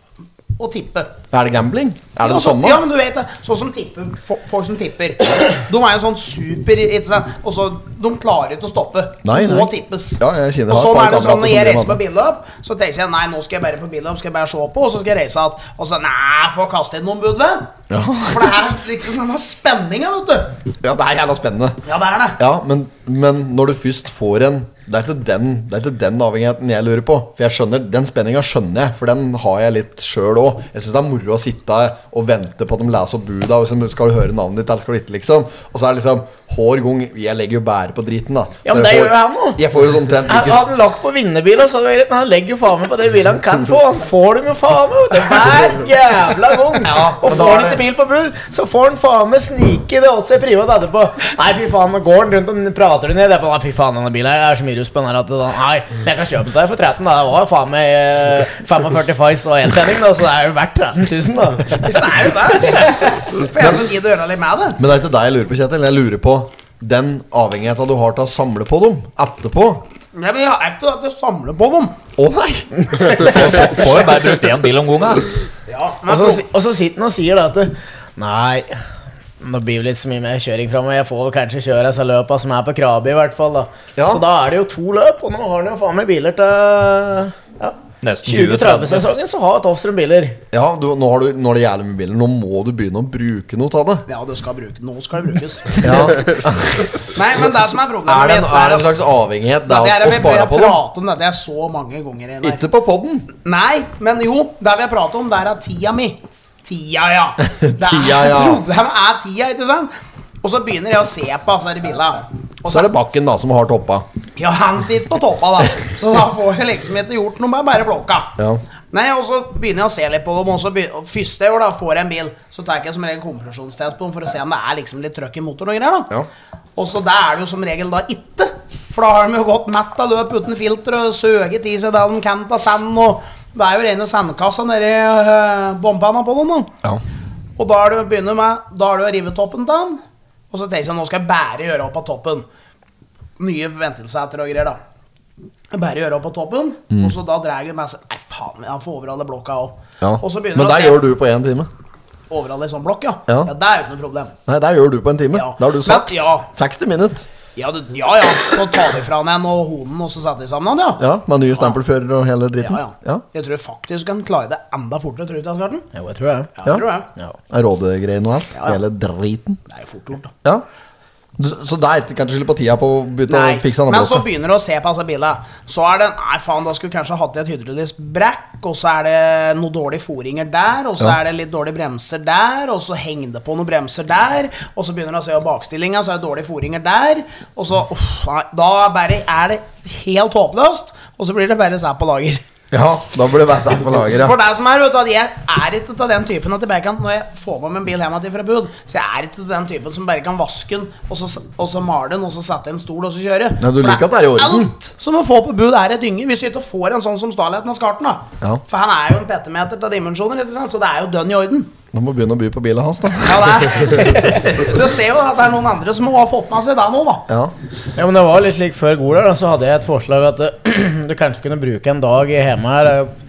Speaker 1: å tippe.
Speaker 2: Er det gambling? Er det
Speaker 1: Ja,
Speaker 2: det
Speaker 1: så-
Speaker 2: samme?
Speaker 1: Ja, men du vet det. Sånn som tipper, fo- folk som tipper. De er jo sånn super, ikke sant? Og så, de klarer ikke å stoppe.
Speaker 2: Nei,
Speaker 1: De
Speaker 2: nei.
Speaker 1: må tippes.
Speaker 2: Ja, jeg kjenner-
Speaker 1: Og
Speaker 2: har et
Speaker 1: sånn
Speaker 2: par
Speaker 1: er det sånn
Speaker 2: kamerater
Speaker 1: når
Speaker 2: som
Speaker 1: jeg
Speaker 2: driver
Speaker 1: reiser på
Speaker 2: med
Speaker 1: billøp, så tenker jeg nei, nå skal jeg bare på billøp, skal jeg bare se på, og så skal jeg reise igjen. Og så nei, få kaste inn noen bud, ved. For det er liksom denne spenninga, vet du.
Speaker 2: Ja, det er jævla spennende.
Speaker 1: Ja, det er det.
Speaker 2: Ja, men, men når du først får en det er, ikke den, det er ikke den avhengigheten jeg lurer på. For jeg skjønner, den spenninga skjønner jeg, for den har jeg litt sjøl òg. Jeg syns det er moro å sitte og vente på at de leser opp buda, og så skal du høre navnet ditt, eller skal du ikke, liksom. Og så er det liksom hver gang jeg legger jo bære på driten, da.
Speaker 6: Ja,
Speaker 2: Så
Speaker 6: men
Speaker 2: jeg
Speaker 6: det
Speaker 2: får-
Speaker 6: gjør jo han nå.
Speaker 2: Jeg får jo omtrent
Speaker 6: Han
Speaker 2: like
Speaker 6: hadde lagt på vinnerbiler, så det, men han legger jo faen meg på det bilen han kan få. Han får dem jo faen meg, vet du, hver jævla gang.
Speaker 2: Ja,
Speaker 6: Og
Speaker 2: men da
Speaker 6: får
Speaker 2: er
Speaker 6: han ikke
Speaker 2: det-
Speaker 6: bil på bud, så får han faen meg snike det åt seg privat etterpå. Nei, fy faen, nå går han rundt og prater det ned. Det er på, nei, fy faen, denne bilen her er så mye russ på den her at det, nei, jeg kan kjøpe det for tretten, da. Det var jo faen meg eh, femogførti fights og eltenning, da, så det er jo verdt tretten tusen, da.
Speaker 1: Det er jo det. For jeg som gidder å gjøre litt med det.
Speaker 2: Men det er ikke deg jeg lurer på, Kjetil. Jeg lurer på den avhengigheten du har til å samle på dem etterpå.
Speaker 1: Nei, men jeg har ikke at jeg samler på dem.
Speaker 2: Å nei!
Speaker 4: Får jo bare brukt én bil om gangen.
Speaker 1: Ja,
Speaker 6: Og
Speaker 1: men
Speaker 6: så, si- og så sitter han og sier det at nei, nå blir det litt så mye mer kjøring fremover. Jeg får vel kanskje kjøre disse løpa som er på Krabi, i hvert fall. Da.
Speaker 2: Ja.
Speaker 6: Så da er det jo to løp, og nå har han jo faen meg biler til ja,
Speaker 4: Nesten
Speaker 6: tjue tretti-sesongen. Så har Tofstrøm biler.
Speaker 2: Ja, du, nå har du Nå er det jævlig mye biler. Nå må du begynne å bruke noe av det.
Speaker 1: ja, det skal bruke, nå skal det brukes.
Speaker 2: Ja.
Speaker 1: Nei, men det som er problemet
Speaker 2: Er det en,
Speaker 1: mitt,
Speaker 2: er det en slags avhengighet
Speaker 1: det
Speaker 2: det
Speaker 1: er
Speaker 2: å
Speaker 1: vi
Speaker 2: spare
Speaker 1: har
Speaker 2: på dem?
Speaker 1: pratet om dette så mange ganger. Einar.
Speaker 2: Ikke på podden.
Speaker 1: Nei, men jo, det vi har pratet om, der er tida mi. Tida, ja. Det er,
Speaker 2: Tida, ja.
Speaker 1: Problemet er tida, ikke sant? Og så begynner jeg å se på altså, de bilene. Og
Speaker 2: Så er det Bakken da som har toppa.
Speaker 1: Ja, han sitter på toppa, da. Så da får jeg liksom ikke gjort noe med bare blokka.
Speaker 2: Ja.
Speaker 1: Nei, og så begynner jeg å se litt på dem. Og så begynner, og første år da får jeg en bil, så tar jeg som regel kompresjonstest på dem for å se om det er liksom litt trøkk i motoren og greier. da
Speaker 2: Ja.
Speaker 1: Og så der er det jo som regel da ikke. For da har de jo gått mett av løp uten filter og søget i seg det de kan ta sand. Og det er jo rene sandkassa nedi uh, bompanna på dem. Da.
Speaker 2: Ja.
Speaker 1: Og da er det å begynne med Da er det å rive toppen til den. Og så tenker jeg nå skal jeg bare gjøre opp av toppen. Nye ventilseter og greier, da. Bare gjøre opp på toppen, og så da drar jeg med seg Nei, faen, jeg får over alle blokka òg.
Speaker 2: Ja.
Speaker 1: Og så begynner
Speaker 2: Men
Speaker 1: du å
Speaker 2: det
Speaker 1: se
Speaker 2: gjør du på én time.
Speaker 1: over alle i sånn blokk, ja.
Speaker 2: Ja.
Speaker 1: ja. Det er jo ikke noe problem.
Speaker 2: Nei, det gjør du på en time.
Speaker 1: Ja.
Speaker 2: Da har du
Speaker 1: Men-
Speaker 2: sagt
Speaker 1: ja.
Speaker 2: seksti minutter.
Speaker 1: Ja, du, ja, ja. Så tar vi fra den og hoden, og så setter vi sammen den, ja.
Speaker 2: Ja, med nye stempelfører og hele dritten.
Speaker 1: Ja, ja. Jeg tror faktisk du kan klare det enda fortere, tror du ikke, Asgarten?
Speaker 6: Jo, jeg tror det.
Speaker 1: Ja,
Speaker 2: Ja.
Speaker 1: tror jeg.
Speaker 6: Ja.
Speaker 2: Er rådegreiene og alt.
Speaker 1: Ja, ja.
Speaker 2: Hele driten.
Speaker 1: Det er jo fort gjort, da.
Speaker 2: Ja. Du, så det er ikke kanskje skylde på tida på å begynne
Speaker 1: Nei,
Speaker 2: å fikse den
Speaker 1: men så
Speaker 2: blokka?
Speaker 1: begynner du å se på altså bilene. Så er det Nei, faen, da skulle du kanskje hatt i et hydraulisk brekk, og så er det noen dårlige foringer der, og så
Speaker 2: Ja.
Speaker 1: er det litt dårlige bremser der, og så henger det på noen bremser der, og så begynner du å se på bakstillinga, så er det dårlige foringer der, og så uff, nei, da bare er det helt håpløst, og så blir det bare sæd på lager.
Speaker 2: Ja, da blir det bare satt på lager, ja.
Speaker 1: For det som er, vet du, at jeg er ikke til den typen at jeg bare kan, når jeg får med meg en bil hjemme til fra bud, så jeg er ikke til den typen som bare kan vaske den, og så, og så male den, og så sette en stol, og så kjøre.
Speaker 2: Nei, du
Speaker 1: For
Speaker 2: liker at det er i orden.
Speaker 1: Alt som du får på bud er et dynge, hvis du ikke får en sånn som Starlighten av Skarten, da.
Speaker 2: Ja.
Speaker 1: For han er jo en petimeter til dimensjoner, ikke sant? Så det er jo dønn i orden.
Speaker 2: Du må begynne å by på bilen hans, da.
Speaker 1: Ja, det er. Du ser jo at det er noen andre som har fått med seg det nå, da.
Speaker 2: Ja.
Speaker 6: Ja, men det var litt slik før Gol her, da, så hadde jeg et forslag at eh, du kanskje kunne bruke en dag hjemme her. eh,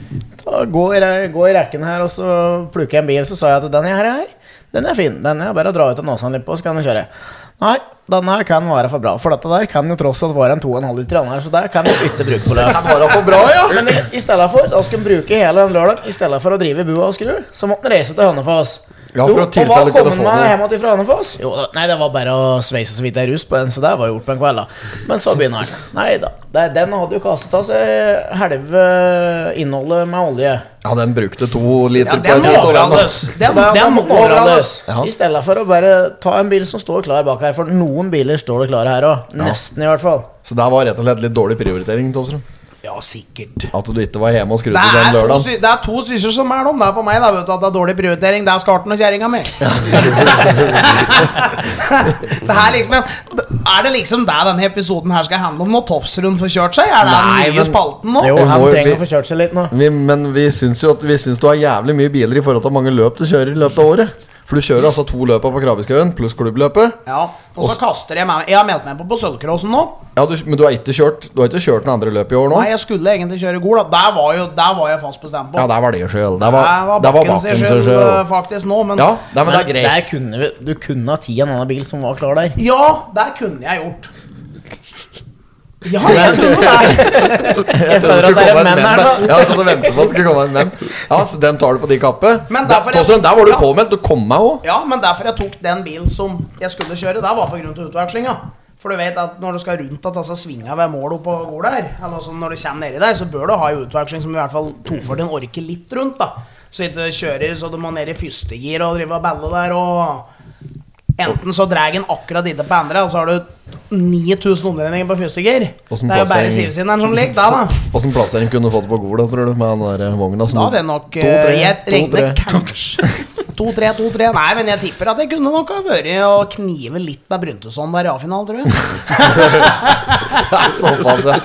Speaker 6: Og gå, i, gå i rekken her, og så plukker jeg en bil. Så sa jeg at denne her, her den er fin. Den er bare å dra ut av nåsen litt på, så kan du kjøre. Nei, denne her kan være for bra. For dette der kan jo tross alt være en to komma fem liter her, så der kan du ikke bruke på det.
Speaker 2: Det kan være for bra, ja.
Speaker 6: Men i, i stedet for, da skal du bruke hele den lørdag. I stedet for å drive i bua og skru, så måtte du reise til Hønefoss.
Speaker 2: Ja, for å tilfelle
Speaker 6: kunne få meg hjemme til fra Hønefoss. Jo, da, nei, det var bare å sveise så vidt jeg rus på den, så det var gjort på en kveld da. Men så begynner den. Nei da, det, den hadde jo kastet av seg halve innholdet med olje.
Speaker 2: Ja, den brukte to liter
Speaker 1: Ja,
Speaker 2: på
Speaker 1: den
Speaker 2: et liter.
Speaker 1: overandes. Den, den, den må overandes.
Speaker 2: Ja.
Speaker 6: I stedet for å bare ta en bil som står klar bak her. For noen biler står det klare her også. Nesten i hvert fall.
Speaker 2: Så det var rett og slett litt dårlig prioritering, Tåstrøm.
Speaker 1: Ja, sikkert.
Speaker 2: At du ikke var hjemme og skrudde
Speaker 1: Det
Speaker 2: den
Speaker 1: er, to,
Speaker 2: lørdagen.
Speaker 1: sy- det er to sysser som er noen der på meg da, vet du, at det er dårlig prioritering. Det er skarten og kjæringa mi. Det her liksom, men er det liksom det denne episoden her skal handle om når Tofsrud får kjørt seg? Er det den
Speaker 2: Nei,
Speaker 1: nye
Speaker 2: men-
Speaker 1: spalten nå?
Speaker 6: Jo,
Speaker 2: Vi
Speaker 6: han
Speaker 2: må-
Speaker 6: trenger
Speaker 2: vi-
Speaker 6: å få kjørt seg litt nå.
Speaker 2: Vi, men vi syns jo at Vi syns du har jævlig mye biler i forhold til hvor mange løp du kjører i løpet av året. For du kjører altså to løp på Krabbeskøen pluss klubbløpet.
Speaker 1: Ja, og så kaster jeg meg. Jeg har meldt meg på på Sølvcrossen nå.
Speaker 2: Ja, du, men du har ikke kjørt Du har ikke kjørt den andre løpet i år nå?
Speaker 1: Nei, jeg skulle egentlig kjøre Gol da. Der var, jo, der var jeg fast bestemt på.
Speaker 2: Ja, der var det skyld. Der
Speaker 1: Det
Speaker 2: var,
Speaker 1: var
Speaker 2: der var
Speaker 1: bakken sin
Speaker 2: bakken
Speaker 1: skyld
Speaker 2: sin
Speaker 1: eh,
Speaker 2: skyld.
Speaker 1: faktisk nå, men
Speaker 2: Ja, nei, men det er
Speaker 6: Der
Speaker 2: greit.
Speaker 6: kunne vi, du kunne ha ti en annen bil som var klar der.
Speaker 1: Ja, det kunne jeg gjort. Ja, jeg kunne det.
Speaker 6: Jeg
Speaker 2: trodde
Speaker 6: føler
Speaker 2: det
Speaker 6: at det
Speaker 2: skulle
Speaker 6: er
Speaker 2: komme
Speaker 6: en menn
Speaker 2: en
Speaker 6: her
Speaker 2: menn,
Speaker 6: nå.
Speaker 2: ja, så du venter på at det skulle komme en menn. Ja, så den tar du på de kappe.
Speaker 1: Men
Speaker 2: Der,
Speaker 1: derfor jeg-
Speaker 2: Tåstrøm, der var du
Speaker 1: Ja.
Speaker 2: påmeldt. Du kom meg òg.
Speaker 1: Ja, men derfor jeg tok den bilen som jeg skulle kjøre, det var på grunn av utvekslinga. For du vet at når du skal rundt at altså svinga ved mål oppå Gol der, eller altså når du kommer nedi der, så bør du ha en utveksling som i hvert fall toførtien orker litt rundt, da. Så ikke kjører så du må ned i første gir og drive og balle der, og enten så drar den akkurat ikke på andre, eller så har du ni tusen omdreininger på første gir.
Speaker 2: Hvordan
Speaker 1: Det er jo bare
Speaker 2: plassering-
Speaker 1: sivsinderen som ligger der, da.
Speaker 2: Åssen plassering kunne du fått på Gol, da, tror du? Med den der vogna?
Speaker 1: Da hadde jeg nok
Speaker 2: to, tre,
Speaker 1: eh, Jeg
Speaker 2: to,
Speaker 1: regner
Speaker 2: tre.
Speaker 1: kanskje to tre, to tre. Nei, men jeg tipper at jeg kunne nok ha vært å knive litt med Bryntesson der i A-finalen, tror jeg.
Speaker 2: Såpass, ja.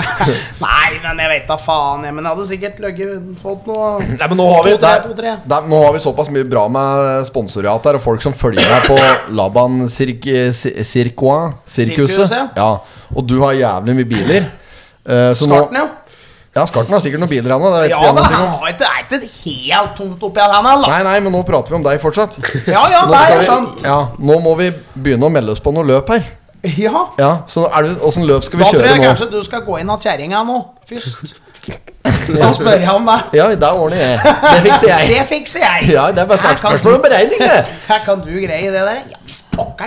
Speaker 1: Nei, men jeg vet da faen. Jeg, men jeg hadde sikkert løgget fått noe.
Speaker 2: Nei, men nå har vi
Speaker 1: To, tre,
Speaker 2: der,
Speaker 1: to, tre.
Speaker 2: der, Nå har vi såpass mye bra med sponsorat her, og folk som følger deg på Laban Circuit Circuit Sirkuset.
Speaker 1: Sirkus, ja.
Speaker 2: Ja. Og du har jævlig mye biler. Eh, så nå-
Speaker 1: Skarten, ja.
Speaker 2: Ja, Skarten har sikkert noen biler ennå. Det vet
Speaker 1: Ja
Speaker 2: vi
Speaker 1: da,
Speaker 2: noe
Speaker 1: han
Speaker 2: om.
Speaker 1: har ikke, det er ikke helt tomt oppi her, han heller.
Speaker 2: Nei, nei, men nå prater vi om deg fortsatt.
Speaker 1: Ja, ja,
Speaker 2: Nå
Speaker 1: det
Speaker 2: skal
Speaker 1: er
Speaker 2: vi-
Speaker 1: sant.
Speaker 2: Ja, nå må vi begynne å melde oss på noe løp her.
Speaker 1: Ja.
Speaker 2: Ja, så er det, Åssen løp skal vi
Speaker 1: Da tror
Speaker 2: kjøre
Speaker 1: jeg
Speaker 2: nå?
Speaker 1: kanskje du skal gå inn av kjerringa nå, først. Da spør jeg om det.
Speaker 2: Ja, det ordner jeg. Det fikser jeg.
Speaker 1: Det fikser jeg.
Speaker 2: Ja, det er bare
Speaker 1: Her
Speaker 2: snart
Speaker 1: kan
Speaker 2: spørsmål om
Speaker 1: du-
Speaker 2: beregning, det.
Speaker 1: Her kan du greie det der. Ja, visst pokkeren.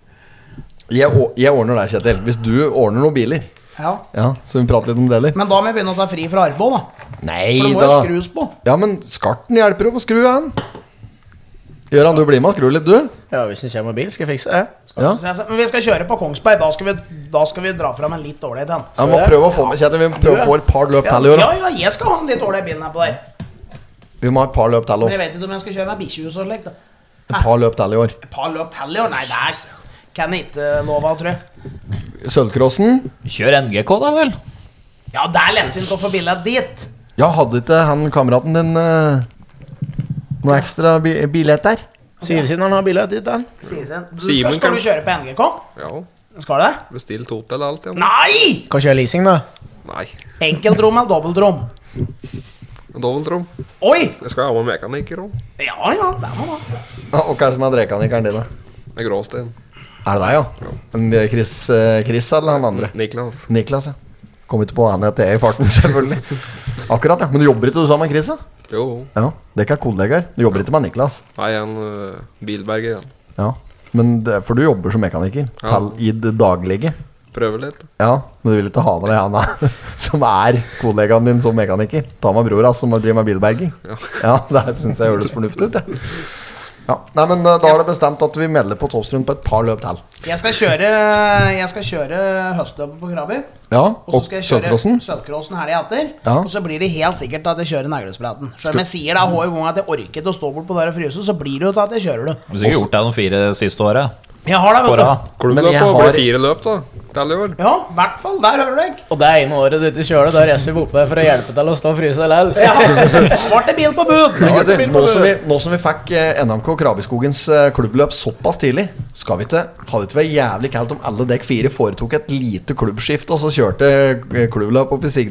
Speaker 2: Jeg, å- jeg ordner deg, Kjetil. Hvis du ordner noen biler.
Speaker 1: Ja.
Speaker 2: Ja, så vi prater litt om deler.
Speaker 1: Men da må jeg begynne å ta fri fra arbeid, da.
Speaker 2: Nei
Speaker 1: For det må
Speaker 2: da.
Speaker 1: jo skrus på.
Speaker 2: Ja, men Skarten hjelper jo på å skru han. Gøran, du blir med og skru litt, du?
Speaker 6: Ja, hvis det kommer bil, skal jeg fikse det.
Speaker 2: Ja.
Speaker 1: Men vi skal kjøre på Kongsberg. Da skal vi, da skal vi dra fram en litt ålreit en.
Speaker 2: Jeg må prøve å få med Kjetil, vi må prøve å få et par løp til i år.
Speaker 1: Ja,
Speaker 2: da.
Speaker 1: ja, jeg skal ha en litt ålreit bil nedpå der.
Speaker 2: Vi må ha et par løp til
Speaker 1: Men
Speaker 2: også.
Speaker 1: jeg vet ikke om jeg skal kjøre med bikkjehus og slikt. da.
Speaker 2: Et par løp til i år.
Speaker 1: Et par løp til i år? Nei, det er kan jeg ikke love av, tror jeg.
Speaker 2: Sølvcrossen.
Speaker 4: Kjør N G K, da vel.
Speaker 1: Ja, det er lettvint å få billett dit.
Speaker 2: Ja, hadde ikke han kameraten din eh, noe ekstra bi billett der?
Speaker 6: Syvsinderen har billett dit, den.
Speaker 1: Sier seg. Du
Speaker 5: Simen
Speaker 1: skal, skal
Speaker 5: kan-
Speaker 1: du kjøre på N G K?
Speaker 5: Ja.
Speaker 1: Skal du det?
Speaker 5: Bestilt hotell og alt, ja.
Speaker 1: Nei!
Speaker 6: Kan kjøre leasing, da.
Speaker 5: Nei.
Speaker 1: Enkeltrom eller dobbeltrom?
Speaker 5: Dobbeltrom.
Speaker 1: Oi!
Speaker 5: Jeg skal ha med mekaniker òg.
Speaker 1: Ja, ja, det må man.
Speaker 2: Ja, og hva er det som er drekanikeren din, da?
Speaker 5: Det er Gråstein.
Speaker 2: Er det deg, ja? Men det er Chris, eh, Chris eller han andre?
Speaker 5: Niklas.
Speaker 2: Niklas, ja. Kom ikke på han at det er i farten, selvfølgelig. Akkurat, ja. Men du jobber ikke du sammen med Chris, da?
Speaker 5: Jo.
Speaker 2: Ja, det er ikke kollegaer. Du jobber ikke med Niklas.
Speaker 5: Nei, en uh, bilberger igjen.
Speaker 2: Ja, men det, for du jobber som mekaniker
Speaker 5: Ja.
Speaker 2: til, i det daglige.
Speaker 5: Prøve litt.
Speaker 2: Ja, men du vil ikke ha med deg han da, som er kollegaen din som mekaniker. Ta med bror hans som driver med bilberging.
Speaker 5: Ja.
Speaker 2: Ja, det synes jeg høres fornuftig ut, det. Ja, nei, men uh, da er det bestemt at vi melder på Tåstrøm på et par løp til.
Speaker 1: Jeg skal kjøre Jeg skal kjøre høstløpet på Krabi.
Speaker 2: Ja,
Speaker 1: Og så
Speaker 2: og
Speaker 1: skal jeg kjøre
Speaker 2: Sølvcrossen.
Speaker 1: Sølvcrossen helga etter.
Speaker 2: Ja.
Speaker 1: Og så blir det helt sikkert at jeg kjører Neglespretten. Selv om jeg sier det hver gang at jeg orker ikke å stå bort på der og fryse, så blir det jo til at jeg kjører det.
Speaker 4: Du har sikkert gjort det de fire siste åra.
Speaker 1: Jeg har det,
Speaker 4: På
Speaker 1: vet du.
Speaker 4: rad.
Speaker 2: Men
Speaker 5: Klubbløp
Speaker 2: jeg
Speaker 5: og
Speaker 2: har-
Speaker 5: blir fire løp, da. Til i år.
Speaker 1: Ja, i hvert fall. Der hører du deg.
Speaker 6: Og det ene året du ikke kjører, da reiser vi opp der for å hjelpe til å stå og fryse lell.
Speaker 1: Ja, da ble det bil på bud.
Speaker 2: Men gutter, nå som vi, nå som vi fikk eh, N M K Krabiskogens eh, klubbløp såpass tidlig, skal vi ikke, hadde det ikke vært jævlig kaldt om alle dekk fire foretok et lite klubbskift og så kjørte eh, klubbløp opp i Sigdal?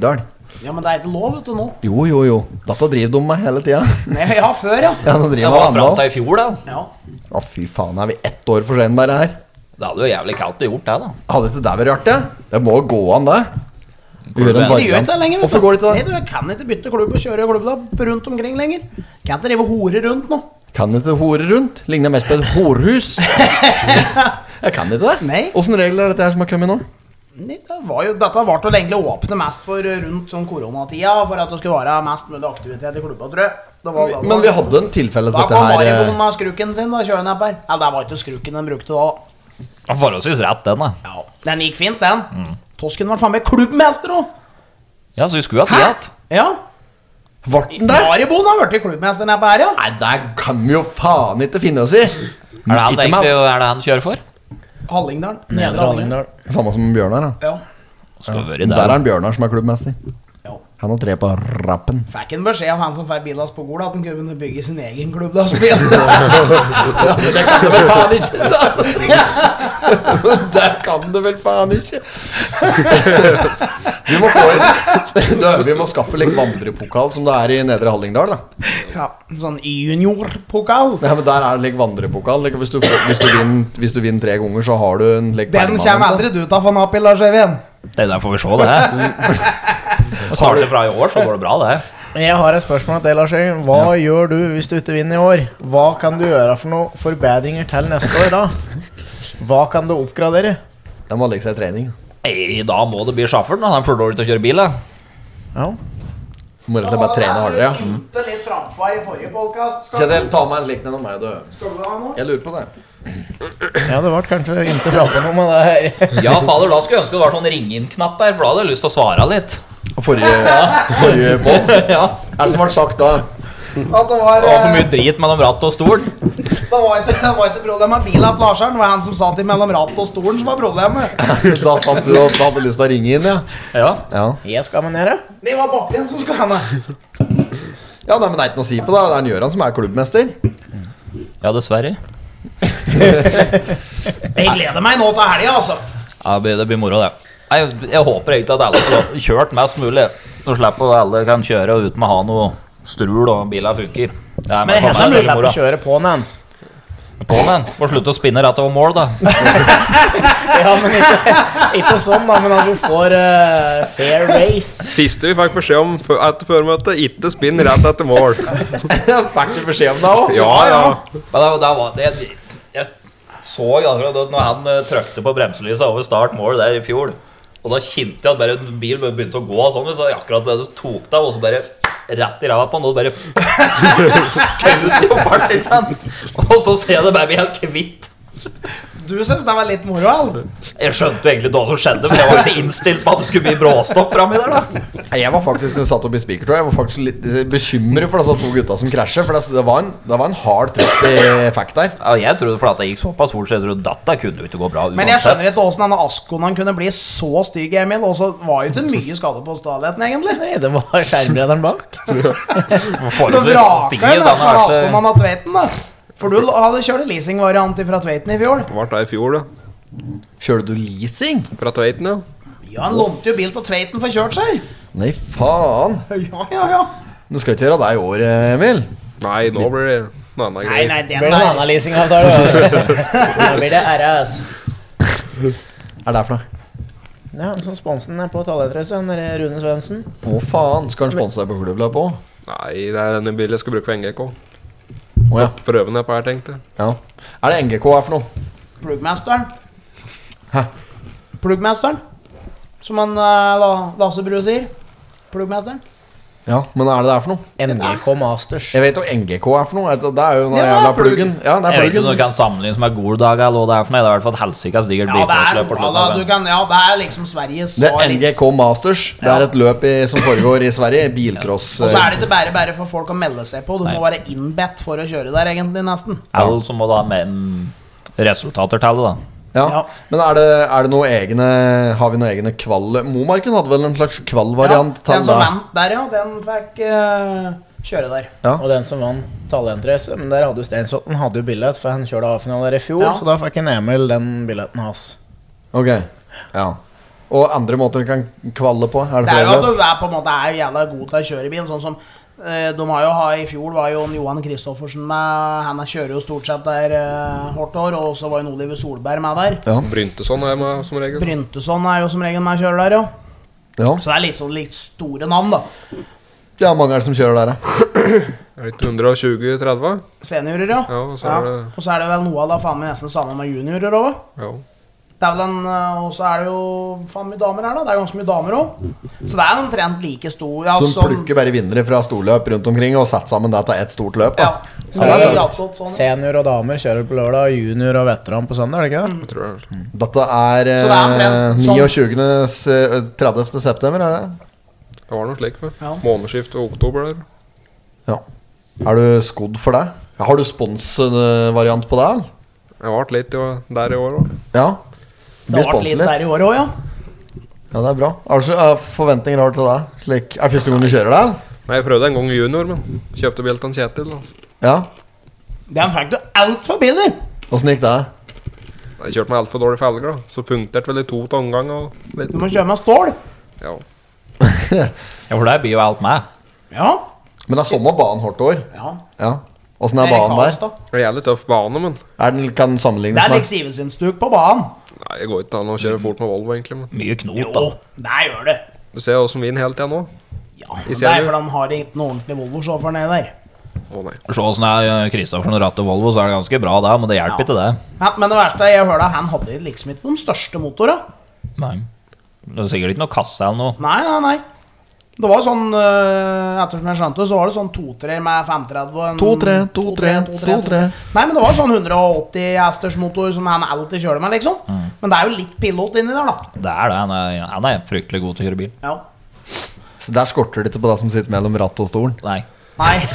Speaker 1: Ja, men det er ikke lov, vet du, nå.
Speaker 2: Jo, jo, jo. Dette driver de med hele tida.
Speaker 1: Nei, ja, før, ja.
Speaker 2: Ja, nå
Speaker 4: Det
Speaker 2: driver
Speaker 4: var
Speaker 2: med
Speaker 4: fram
Speaker 2: andre.
Speaker 4: til i fjor, da.
Speaker 1: Ja.
Speaker 2: Å, fy faen, er vi ett år for sent bare her?
Speaker 4: Det hadde jo jævlig kaldt å gjort det, da.
Speaker 2: Hadde ikke det vært rart, det? Det må gå an, det. Gjøre en
Speaker 1: Det gjør
Speaker 2: variant.
Speaker 1: ikke det lenger, vet du.
Speaker 2: Hvorfor går det ikke
Speaker 1: Nei,
Speaker 2: det?
Speaker 1: du kan ikke bytte klubb og kjøre klubb da rundt omkring lenger. Kan ikke drive og hore rundt nå.
Speaker 2: Kan ikke hore rundt? Ligner mest på et hårhus. Jeg kan ikke det.
Speaker 1: Nei.
Speaker 2: Åssen regler er dette her som har kommet nå?
Speaker 1: Nei, det var jo, dette var til å egentlig åpne mest for rundt sånn koronatida, for at det skulle være mest mulig aktivitet i klubba, tror jeg. Det var, da,
Speaker 2: Men vi hadde en tilfelle
Speaker 1: da
Speaker 2: dette
Speaker 1: kom
Speaker 2: her
Speaker 1: Maribon
Speaker 2: eh,
Speaker 1: av skrukken sin da, kjørende opp her. Ja, det var ikke skrukken den brukte da.
Speaker 4: Det var forholdsvis rett, den, da.
Speaker 1: Ja, den gikk fint, den. Tosken var faen meg klubbmester også.
Speaker 4: Ja, så vi skulle ha tid igjen.
Speaker 1: Ja.
Speaker 2: Vart den der?
Speaker 1: Maribon har vært klubbmester nede på her, ja.
Speaker 2: Nei, der kan vi jo faen ikke finne oss i.
Speaker 4: Er det han
Speaker 2: Ikke
Speaker 4: egentlig
Speaker 2: meg.
Speaker 4: er det han kjører for?
Speaker 1: Hallingdalen.
Speaker 6: Nedre Hallingdal.
Speaker 2: Samme som Bjørnar, da.
Speaker 1: Ja.
Speaker 4: Skal være
Speaker 2: Der
Speaker 4: der.
Speaker 2: er han Bjørnar som er klubbmester.
Speaker 1: Ja.
Speaker 2: Han har tre på rappen.
Speaker 1: Fikk en beskjed av han som fikk bilas på gol, at han kunne bygge sin egen klubb da, spil.
Speaker 2: Det kan du vel faen ikke, sa han. Det kan du vel faen ikke. Vi må få inn du, Vi må skaffe litt vandrepokal som det er i Nedre Hallingdal, da.
Speaker 1: Ja, sånn juniorpokal.
Speaker 2: Ja, men der er det litt vandrepokal. Like, hvis, du, får- hvis, du vinner, hvis du vinner tre ganger, så har du en like,
Speaker 1: Den kommer aldri du til å få napp i, Lars Øyvind.
Speaker 4: Det er der får vi se, det. Og starter fra i år, så går det bra, det.
Speaker 6: Jeg har et spørsmål til deg, Lars Øyvind. Hva gjør du hvis du ikke vinner i år? Hva kan du gjøre for noen forbedringer til neste år da? Hva kan du oppgradere?
Speaker 2: Det må legge seg i trening.
Speaker 4: Nei, da må det bli sjåføren, da. Han er for dårlig til å kjøre bil, da.
Speaker 6: Ja.
Speaker 2: Du må rett og slett bare trene hardere. Ja.
Speaker 1: Det er litt frampå i forrige podcast. Skal,
Speaker 2: Kjetil, ta med en slik ned om meg, du.
Speaker 1: skal du ha noe?
Speaker 2: Jeg lurer på det.
Speaker 6: Ja, det ble kanskje ikke framme noe med det her.
Speaker 4: Ja, fader, da skulle jeg ønske det var sånn ring-inn-knapp her, for da hadde jeg lyst til å svare litt.
Speaker 2: Og Forrige, forrige podd.
Speaker 4: Ja.
Speaker 2: Er det som ble sagt da?
Speaker 1: At det var,
Speaker 4: Det var for
Speaker 1: eh,
Speaker 4: mye drit mellom ratt og stol.
Speaker 1: det var ikke, det var ikke problem med bilen til Larsen. Det var han som satt i mellom ratt og stolen som var problemet.
Speaker 2: Da satt du og hadde lyst til å ringe inn, ja.
Speaker 4: Ja.
Speaker 2: Ja,
Speaker 6: Jeg skal med nere.
Speaker 1: Det var Bakken som skulle ha med.
Speaker 2: ja nei, men det er ikke noe å si på det. Det er en Gjøran som er klubbmester.
Speaker 4: Ja, dessverre.
Speaker 1: Jeg gleder meg nå til helga, altså.
Speaker 4: Ja, det blir, det blir moro, det. Nei, jeg håper egentlig at alle får kjørt mest mulig. Så slipper alle kan kjøre uten å ha noe strul, og bilen funker. Det er
Speaker 6: Men
Speaker 4: med
Speaker 6: jeg
Speaker 4: for
Speaker 6: har
Speaker 4: meg
Speaker 6: mulighet
Speaker 4: veldig
Speaker 6: til
Speaker 4: moro.
Speaker 6: å kjøre på den.
Speaker 4: På den. Får slutte å spinne rett over mål, da.
Speaker 6: Ja, men ikke, ikke sånn da, men at du får uh, fair race.
Speaker 5: Siste vi fikk beskjed om før- etter førmøtet, ikke spinn rett etter mål.
Speaker 2: Fikk du beskjed om det òg?
Speaker 5: Ja, ja.
Speaker 4: Men det, det var det, jeg så jo akkurat når han uh, trykte på bremselyset over start mål der i fjor. Og da kjente jeg at bare en bil begynte å gå sånn, så akkurat det tok det av, og så bare rett i ræva på den, og så bare skaut jo fart, ikke sant? Og så ser jeg det bare bli helt kvitt.
Speaker 1: Du synes det var litt moro, al?
Speaker 4: Jeg skjønte jo egentlig hva som skjedde, for jeg var ikke innstilt på at det skulle bli bråstopp fremme der, da.
Speaker 2: Jeg var faktisk satt opp i speakertog. Jeg var faktisk litt bekymret for disse to gutta som krasjer. For det, det, var en, det var en hard tretti effekt der.
Speaker 4: Ja, jeg trodde for at det gikk såpass fort, så jeg trodde dette kunne jo ikke gå bra uansett.
Speaker 1: Men jeg skjønner ikke hvordan denne Askonan kunne bli så stygg, Emil. Og så var jo ikke mye skade på staligheten, egentlig.
Speaker 6: Nei, det var skjermbrederen bak.
Speaker 1: Du
Speaker 4: Forholdsvis
Speaker 1: vraka
Speaker 4: stiv,
Speaker 1: jo
Speaker 4: den
Speaker 1: nesten
Speaker 4: har
Speaker 1: av
Speaker 4: vært-
Speaker 1: Askonan av Tveiten, da. For du hadde kjørt leasingvariant fra Tveiten i fjor.
Speaker 5: Ble det i fjor, da.
Speaker 2: Kjører du leasing?
Speaker 5: Fra Tveiten, ja.
Speaker 1: Ja, han lånte jo bil til Tveiten for kjørt seg.
Speaker 2: Nei, faen.
Speaker 1: Ja, ja, ja.
Speaker 2: Du skal ikke gjøre det i år, Emil.
Speaker 5: Nei, nå blir det noe annet
Speaker 1: Nei,
Speaker 5: greier.
Speaker 1: nei,
Speaker 6: Det
Speaker 1: den
Speaker 6: blir en
Speaker 1: der.
Speaker 6: annen leasingavtale. Da blir det R S.
Speaker 2: Hva er det for noe?
Speaker 6: Ja, som sponsen er på talertrøysa, den der Rune Svendsen.
Speaker 2: Å faen, skal han sponse deg på klubbløp òg?
Speaker 5: Nei, det er denne bilen jeg skal bruke for N G K.
Speaker 2: Å ja.
Speaker 5: Prøven er på her, tenkte jeg.
Speaker 2: ja. Er det N G K her for noe?
Speaker 1: Pluggmesteren.
Speaker 2: Hæ?
Speaker 1: Pluggmesteren. Som han uh, La Lasse Bru sier. Pluggmesteren.
Speaker 2: Ja, men er det der for noe?
Speaker 6: N G K Masters.
Speaker 2: Jeg vet jo N G K er for noe. Det er jo den
Speaker 1: Ja,
Speaker 2: jævla
Speaker 1: pluggen.
Speaker 2: pluggen. Ja, det er
Speaker 4: Jeg vet ikke om
Speaker 2: pluggen.
Speaker 4: du kan sammenligne som er god dag, eller hva det er for noe. Det er i hvert fall et helsikas digert
Speaker 1: Ja, det er,
Speaker 4: bilcrossløp på
Speaker 1: ja,
Speaker 4: slutten
Speaker 1: da,
Speaker 4: av
Speaker 1: du
Speaker 4: det.
Speaker 1: kan, ja, det er liksom Sveriges
Speaker 2: Det
Speaker 1: svar
Speaker 2: er
Speaker 1: litt.
Speaker 2: N G K Masters. Det er
Speaker 1: Ja.
Speaker 2: et løp i, som foregår i Sverige. Bilcross.
Speaker 1: Og så er det ikke bare bare for folk å melde seg på. Du
Speaker 4: Nei.
Speaker 1: må være innbedt for å kjøre der, egentlig, nesten.
Speaker 4: Eller så må du ha med en resultater til det, da.
Speaker 2: Ja.
Speaker 1: Ja.
Speaker 2: Men er det, er det noe egne Har vi noe egne kvall... Momarken hadde vel en slags kvallvariant
Speaker 1: Ja,
Speaker 2: til
Speaker 1: den som
Speaker 2: det?
Speaker 1: vant der, ja, den fikk eh, kjøre der.
Speaker 6: Og den som vant talentrace, men der hadde jo Steinsson hadde jo billett, for han kjørte A-finale der i fjor,
Speaker 1: Ja.
Speaker 6: så da fikk en Emil den billetten hans.
Speaker 2: Ok, ja. Og andre måter du kan kvalle på? Er det,
Speaker 1: Det er jo
Speaker 2: flere
Speaker 1: at
Speaker 2: løp?
Speaker 1: du er på en måte er jævla god til å kjøre bil. Sånn som eh, de har jo ha, I fjor var jo Johan Kristoffersen med. Han kjører jo stort sett der eh, hvert år. Og så var jo Oliver Solberg med der.
Speaker 2: Ja.
Speaker 5: Bryntesson er med som regel.
Speaker 1: Bryntesson er jo som regel med kjører der, ja.
Speaker 2: Ja.
Speaker 1: Så det er liksom litt store navn, da.
Speaker 2: ja, mange er det som kjører der, ja.
Speaker 5: Er det ikke hundre tjue tretti?
Speaker 1: Seniorer, ja.
Speaker 5: Ja, og så er det-
Speaker 1: Og så er det vel noe av det faen meg nesten samme med juniorer òg.
Speaker 5: Ja.
Speaker 1: Det er vel en, eh, og så er det jo faen mye damer her, da. Det er ganske mye damer òg. Så det er omtrent like stor. Ja,
Speaker 2: Som
Speaker 1: sånn-
Speaker 2: plukker bare vinnere fra storløp rundt omkring og setter sammen det til ett stort løp.
Speaker 1: Ja.
Speaker 2: Da.
Speaker 1: Så
Speaker 2: Ja, det er
Speaker 1: det
Speaker 2: tøft.
Speaker 1: er sånn.
Speaker 6: Senior og damer kjører på lørdag, junior og veteran på søndag, er det ikke det?
Speaker 5: Jeg tror det er.
Speaker 2: Dette er,
Speaker 1: Så det er omtrent sånn-
Speaker 2: niogtjue. eh, tredivte september, er det?
Speaker 5: Det var noe slik med.
Speaker 1: Ja.
Speaker 5: Månedsskift og oktober der.
Speaker 2: Ja. Er du skodd for det? Har du sponsvariant på det?
Speaker 5: Jeg ble litt i- der i år òg.
Speaker 2: Ja.
Speaker 1: Det
Speaker 2: Blir
Speaker 1: har vært
Speaker 2: sponset
Speaker 1: litt
Speaker 2: litt.
Speaker 1: der i året òg, ja.
Speaker 2: Ja, det er bra. Har du så eh, forventninger har du til det? Slik, er det første gang du kjører det?
Speaker 5: Nei, jeg prøvde en gang i junior, men kjøpte bil til en Kjetil. Da.
Speaker 2: Ja.
Speaker 1: Den fikk du altfor billig.
Speaker 2: Åssen gikk det?
Speaker 5: Jeg kjørte med altfor dårlige felger, da. Så punkterte vel i to til omgang og litt.
Speaker 1: Du må kjøre med stål.
Speaker 5: Ja.
Speaker 4: Ja, for der blir jo alt med.
Speaker 1: Ja.
Speaker 2: Men det er samme banen hvert år.
Speaker 1: ja.
Speaker 2: Ja. Åssen er banen der?
Speaker 1: Karlstad.
Speaker 5: Det er jævlig tøff bane, men
Speaker 2: Er den, kan den
Speaker 1: Det
Speaker 2: sammenlignes
Speaker 1: er
Speaker 2: med
Speaker 1: liksom Sive sin stuk på banen.
Speaker 5: nei, jeg går ikke an å kjøre fort med Volvo, egentlig. Men
Speaker 4: Mye knot,
Speaker 1: Jo,
Speaker 4: da.
Speaker 1: det gjør det.
Speaker 5: du ser jo som vinner hele tida nå.
Speaker 1: Ja,
Speaker 5: I
Speaker 1: men det er
Speaker 5: serien.
Speaker 1: fordi han har ikke noe ordentlig Volvo-sjåfør nede der.
Speaker 5: Å nei.
Speaker 4: Se åssen er Kristoffersen ratt til Volvo, så er det ganske bra det, men det hjelper
Speaker 1: Ja.
Speaker 4: ikke det.
Speaker 1: Men, men det verste er, jeg hørte at han hadde liksom ikke de største motorene.
Speaker 4: Nei. Det er sikkert ikke noe kasse eller noe.
Speaker 1: Nei, nei, nei. Det var sånn, øh, ettersom jeg skjønte, så var det sånn to-tre med fem tretti og en-
Speaker 2: to-tre, to-tre, to-tre.
Speaker 1: Nei, men det var sånn hundre åtti hesters motor som han alltid kjører med, liksom. Men det er jo litt pilot inni der, da.
Speaker 4: Det er det. Han er, han er fryktelig god til å kjøre bil.
Speaker 1: Ja.
Speaker 2: Så der skorter det ikke på det som sitter mellom rattet og stolen.
Speaker 4: Nei.
Speaker 1: Nei.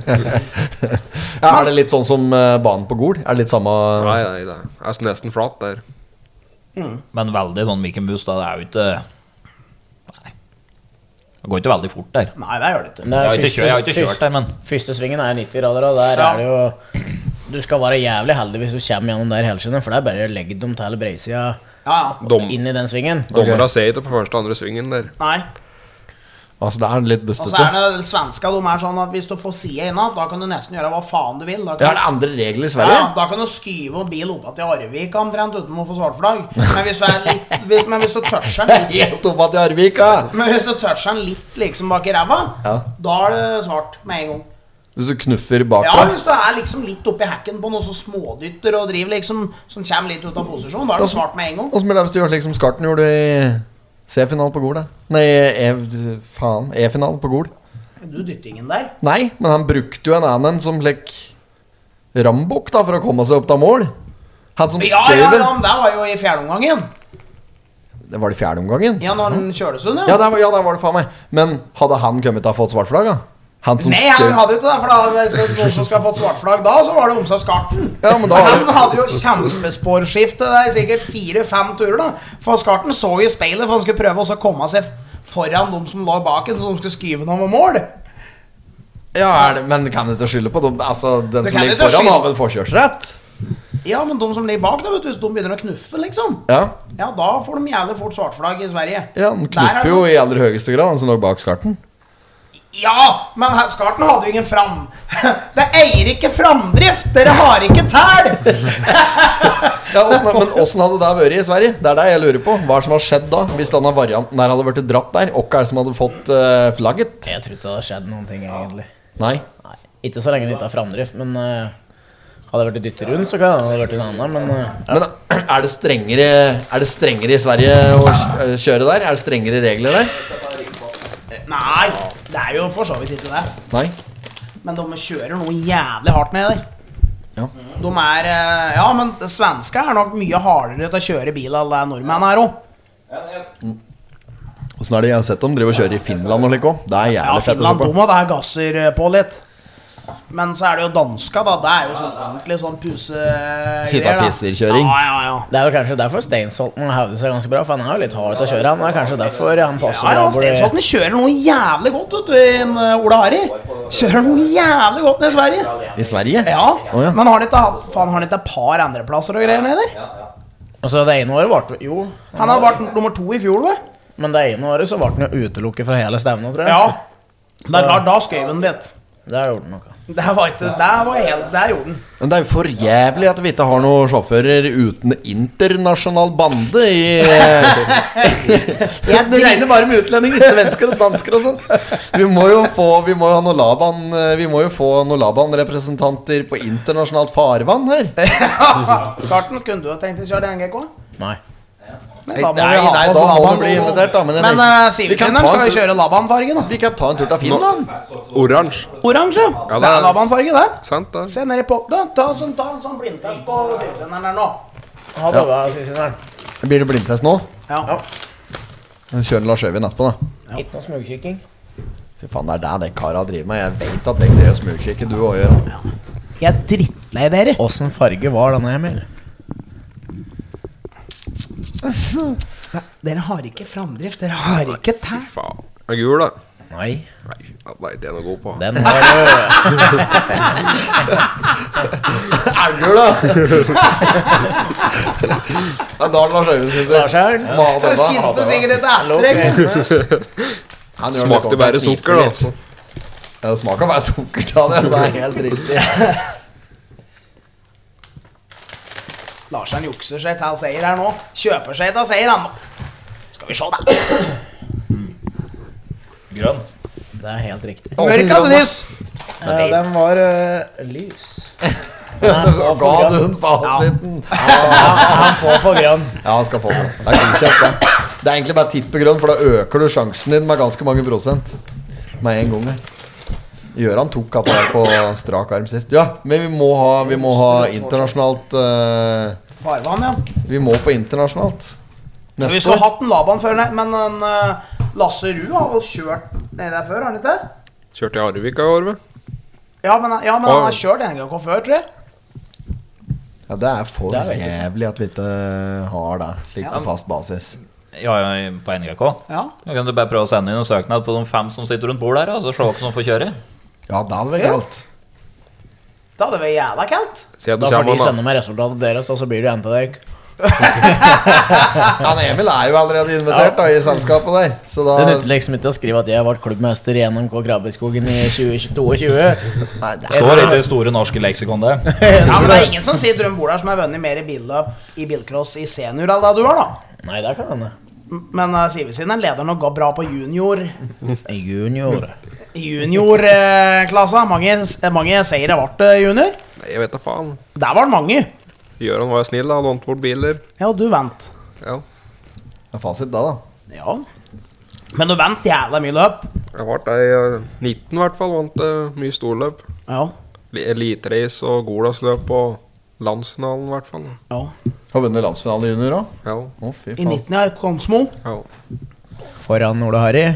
Speaker 2: Ja, er det litt sånn som eh, banen på Gol? Er det litt samme
Speaker 5: Nei, nei, det er nesten flatt der.
Speaker 4: Men veldig sånn Mikken Buss, da. Det er jo ikke Nei. Det går ikke veldig fort der.
Speaker 1: Nei, det gjør det ikke.
Speaker 6: Men
Speaker 4: Jeg har
Speaker 6: det
Speaker 4: ikke
Speaker 6: er
Speaker 4: kjørt, jeg har ikke
Speaker 6: første-
Speaker 4: kjørt der, men
Speaker 6: Første svingen er nitti grader, og der
Speaker 1: Ja.
Speaker 6: er det jo Du skal være jævlig heldig hvis du kommer gjennom der helskinnet, for det er bare å legge dem til breisida
Speaker 1: Ja, ja.
Speaker 5: Dom,
Speaker 6: inn i den svingen.
Speaker 5: dommerne ser ikke på første og andre svingen der.
Speaker 1: Nei.
Speaker 2: Altså, det er litt
Speaker 1: Og så
Speaker 2: bustete.
Speaker 1: er det svenska, de er sånn at hvis du får sida inna, da kan du nesten gjøre hva faen du vil. Da
Speaker 2: Ja,
Speaker 1: kan
Speaker 2: er det andre regler i
Speaker 1: Ja,
Speaker 2: Sverige?
Speaker 1: da kan du skyve en bil opp til Arvik omtrent uten å få svart flagg. Men hvis du er litt hvis, Men hvis du toucher den litt,
Speaker 2: Helt opp til Arvika!
Speaker 1: men hvis du toucher den litt liksom bak i ræva,
Speaker 2: Ja.
Speaker 1: da er det svart med en gang.
Speaker 2: Hvis du knuffer
Speaker 1: Ja,
Speaker 2: bakfra.
Speaker 1: hvis du er liksom litt oppi hacken på noe så smådytter og driver liksom som kommer litt ut av posisjon, da er det svart med en gang.
Speaker 2: Åssen blir det hvis du gjør slik som Skarten gjorde i C-finalen på Gol? da? Nei, e, faen. E-finalen på Gol.
Speaker 1: Du dytter ingen der.
Speaker 2: Nei, men han brukte jo en annen som slik rambukk da, for å komme seg opp til mål. Han som
Speaker 1: Ja,
Speaker 2: skrev
Speaker 1: ja,
Speaker 2: vel
Speaker 1: ja, men det var jo i fjerde omgangen.
Speaker 2: Det var det fjerde omgangen?
Speaker 1: Ja, når den Kjølesund,
Speaker 2: Ja, der, var- ja, der var det faen meg. Men hadde han kommet til å ha fått svart flagg, da? Han som
Speaker 1: Nei, han
Speaker 2: skrev
Speaker 1: hadde jo ikke det, for da, hvis det er noen som skal ha fått svart flagg da, så var det om seg Skarten.
Speaker 2: Ja, men da
Speaker 1: Men
Speaker 2: har
Speaker 1: han
Speaker 2: du
Speaker 1: hadde jo kjempesporskifte, det er sikkert fire-fem turer da. For Skarten så jo i speilet, for han skulle prøve også å komme seg foran de som lå bak en, som skulle skyve noe med mål.
Speaker 2: Ja, er det, men kan du ikke skylde på dem? Altså, den
Speaker 1: Du
Speaker 2: som
Speaker 1: kan
Speaker 2: ligger
Speaker 1: ikke
Speaker 2: foran,
Speaker 1: skylde-
Speaker 2: har vel forkjørsrett?
Speaker 1: Ja, men de som ligger bak da, vet du, hvis de begynner å knuffe, liksom,
Speaker 2: Ja.
Speaker 1: ja, da får de jævlig fort svartflagg i Sverige.
Speaker 2: Ja, den
Speaker 1: Der er
Speaker 2: knuffer
Speaker 1: det-
Speaker 2: jo i aller høyeste grad, han som lå bak Skarten.
Speaker 1: Ja, men her- Skarten hadde jo ingen fram. Det eier ikke framdrift, dere har ikke tæl!
Speaker 2: Ja, hvordan, men åssen hadde det vært i Sverige? Det er det jeg lurer på. Hva er det som har skjedd da? Hvis denne varianten der hadde vært dratt der, hvem er det som hadde fått eh, flagget?
Speaker 6: Jeg tror ikke det hadde skjedd noen ting, egentlig.
Speaker 2: Nei.
Speaker 6: Nei, ikke så lenge det ikke har framdrift, men uh, hadde det vært dyttet rundt, så kan det ha vært en annen, men uh, ja.
Speaker 2: Men er det strengere Er det strengere i Sverige å kj- kjøre der? Er det strengere regler der?
Speaker 1: Nei, det er jo for så vidt ikke det.
Speaker 2: Nei.
Speaker 1: Men de kjører noe jævlig hardt ned der.
Speaker 2: Ja.
Speaker 1: De er eh, Ja, men det svenske er nok mye hardere til å kjøre bil enn det nordmenn er òg.
Speaker 2: Åssen er det jeg har sett dem drive og kjøre i Finland og slik òg? Det er
Speaker 1: Ja,
Speaker 2: jævlig fett å
Speaker 1: Finland
Speaker 2: se
Speaker 1: de
Speaker 2: på.
Speaker 1: må det her gasser eh, på litt. Men så er det jo danska, da. Det er jo sånn ordentlig sånn puse-greier.
Speaker 2: Sitte og
Speaker 1: da.
Speaker 2: pisser-kjøring.
Speaker 1: Ja, ja, ja.
Speaker 6: Det er vel kanskje derfor Steinsholten hevder seg ganske bra, for han er jo litt hard til å kjøre. Han er kanskje derfor han passer
Speaker 1: Ja, ja,
Speaker 6: bra hvor det-
Speaker 1: Stensholten kjører noe jævlig godt, vet du, i en, eh, Ola Harry. Kjører noe jævlig godt ned i Sverige.
Speaker 2: I Sverige?
Speaker 1: Ja,
Speaker 2: Å, ja.
Speaker 1: men har han ikke hatt Faen, har han ikke et par andreplasser og greier nede der?
Speaker 6: Altså det ene året var jo
Speaker 1: Han har vært nummer to i fjor, vet.
Speaker 6: Men det ene året så var han jo utelukket fra hele stevnet, tror jeg.
Speaker 1: Ja. Det er klart, da skrev han litt.
Speaker 6: Det gjorde han noe.
Speaker 1: Det var ikke Det var helt Det gjorde han.
Speaker 2: Men det er jo for jævlig at vi ikke har noen sjåfører uten internasjonal bande i Det regner bare med utlendinger, svensker og dansker og sånn. Vi må jo få Vi må jo ha noen Laban Vi må jo få noen Laban-representanter på internasjonalt farvann her.
Speaker 1: Skarten, kunne du ha tenkt å kjøre N G K?
Speaker 6: Nei.
Speaker 1: Nei,
Speaker 2: Nei,
Speaker 1: da må
Speaker 2: nei,
Speaker 1: vi ha
Speaker 2: nei
Speaker 1: på
Speaker 2: da
Speaker 1: oss
Speaker 2: må
Speaker 1: Laban.
Speaker 2: du bli invitert, da. Men,
Speaker 1: Men uh,
Speaker 2: vi kan
Speaker 1: Sivertsen
Speaker 2: ta
Speaker 1: skal
Speaker 2: en
Speaker 1: jo
Speaker 2: tur-
Speaker 1: kjøre Laban-farge, da.
Speaker 2: Vi kan ta en tur til Finland.
Speaker 5: Oransje.
Speaker 1: Oransje.
Speaker 5: Ja,
Speaker 1: det
Speaker 5: det
Speaker 1: er
Speaker 5: er-
Speaker 1: Laban-farge, det.
Speaker 5: Sant, det.
Speaker 1: Se ned i potten. Ta, sånn, ta en sånn blindtest på Sivertsen her nå.
Speaker 6: Ja, det var Sivertsen.
Speaker 2: Blir det blindtest nå?
Speaker 1: Ja.
Speaker 2: Kjører Lars Øyvind etterpå, da.
Speaker 6: Ikke noe smugkikking.
Speaker 2: Fy faen, det er det det kara driver med. Jeg vet at det greier å smugkikke, du òg gjør.
Speaker 1: Jeg er drittlei dere.
Speaker 6: Åssen farge var denne, Emil?
Speaker 1: Dere har ikke framdrift. Dere har ikke tær.
Speaker 5: Faen. Er gul, da?
Speaker 6: Nei,
Speaker 5: Nei, nei, det er noe god på.
Speaker 6: den var rød.
Speaker 2: Elgur, da! Ja, da er det Lars Øyvind sin tur.
Speaker 6: Larseren.
Speaker 2: Må ha
Speaker 1: Det
Speaker 2: denne.
Speaker 1: kjente sikkert et ettertrekk.
Speaker 2: Han gjør
Speaker 5: Smakte
Speaker 2: det
Speaker 5: bare
Speaker 2: godt.
Speaker 5: sukker, da.
Speaker 2: Ja, det smaker bare sukker til det. Det er helt riktig.
Speaker 1: Larsen jukser seg til seier her nå. Kjøper seg til seier, han. Skal vi se, da.
Speaker 4: Grønn.
Speaker 6: Det er helt riktig.
Speaker 1: Mørk eller lys?
Speaker 6: Ja, den var uh, lys.
Speaker 2: Ga du den fasiten?
Speaker 6: Han får for grønn.
Speaker 2: Ja, han skal få det. Det er godkjent, det. Det er egentlig bare tippegrønn, for da øker du sjansen din med ganske mange prosent. Med en gang her. Gjøran tok at det var på strak arm sist. Ja, men vi må ha, vi må ha internasjonalt uh,
Speaker 1: Farvann, ja.
Speaker 2: Vi må på internasjonalt.
Speaker 1: Ja, vi skulle hatt en Laban før, nei, men en, uh, Lasse Ruud har vel kjørt nedi der før, har han ikke det?
Speaker 5: Kjørte i Arvik i år, vel?
Speaker 1: Ja, men, ja, men han har kjørt N G K før, tror jeg.
Speaker 2: Ja, det er for
Speaker 6: Det er veldig
Speaker 2: jævlig at vi ikke har det slik på
Speaker 1: Ja.
Speaker 2: fast basis.
Speaker 4: Ja, ja, på N G K.
Speaker 1: Ja.
Speaker 4: Da kan du bare prøve å sende inn en søknad på de fem som sitter rundt bordet her, og så se hvem som får kjøre.
Speaker 2: Ja, det hadde vært
Speaker 1: Ja.
Speaker 2: galt.
Speaker 1: Det hadde vært jævla kaldt.
Speaker 5: Siden
Speaker 6: Da
Speaker 5: du
Speaker 6: får de
Speaker 5: kommer, da.
Speaker 6: sende meg resultatet deres, og så blir det en til deg.
Speaker 2: Han Emil er jo allerede invitert da, i selskapet der. Så da
Speaker 6: Det nytter liksom ikke å skrive at jeg ble klubbmester i N M K Krabbeskogen i tjue tjueto.
Speaker 2: Nei, det er
Speaker 4: Står ikke i Store norske leksikon, det.
Speaker 1: Ja, men det er ingen som sitter rundt bordet her som har vunnet mer billøp i bilcross i senior enn det du har, da.
Speaker 6: Nei, det kan hende.
Speaker 1: Men uh, Sivertsen er leder nok går bra på junior.
Speaker 6: Junior.
Speaker 1: Juniorklassa. mange, mange seire ble det junior.
Speaker 5: Nei, jeg vet da faen.
Speaker 1: Der var det mange.
Speaker 5: Gjøran var jo snill, da. Lånte bort biler.
Speaker 1: Ja, du vant.
Speaker 5: Ja.
Speaker 2: Det er fasit da, da.
Speaker 1: Ja. Men du vant jævla mye løp.
Speaker 5: Jeg ble der i eh, nitten, i hvert fall. Vant uh, mye storløp.
Speaker 1: Ja.
Speaker 5: Eliterace og Golandsløp og landsfinalen, i hvert fall.
Speaker 1: ja.
Speaker 2: Har vunnet landsfinale junior òg.
Speaker 5: Ja.
Speaker 2: Å, fy
Speaker 1: I
Speaker 2: faen.
Speaker 1: nitten ja, Konsmo.
Speaker 5: ja.
Speaker 6: Foran Ole Harry.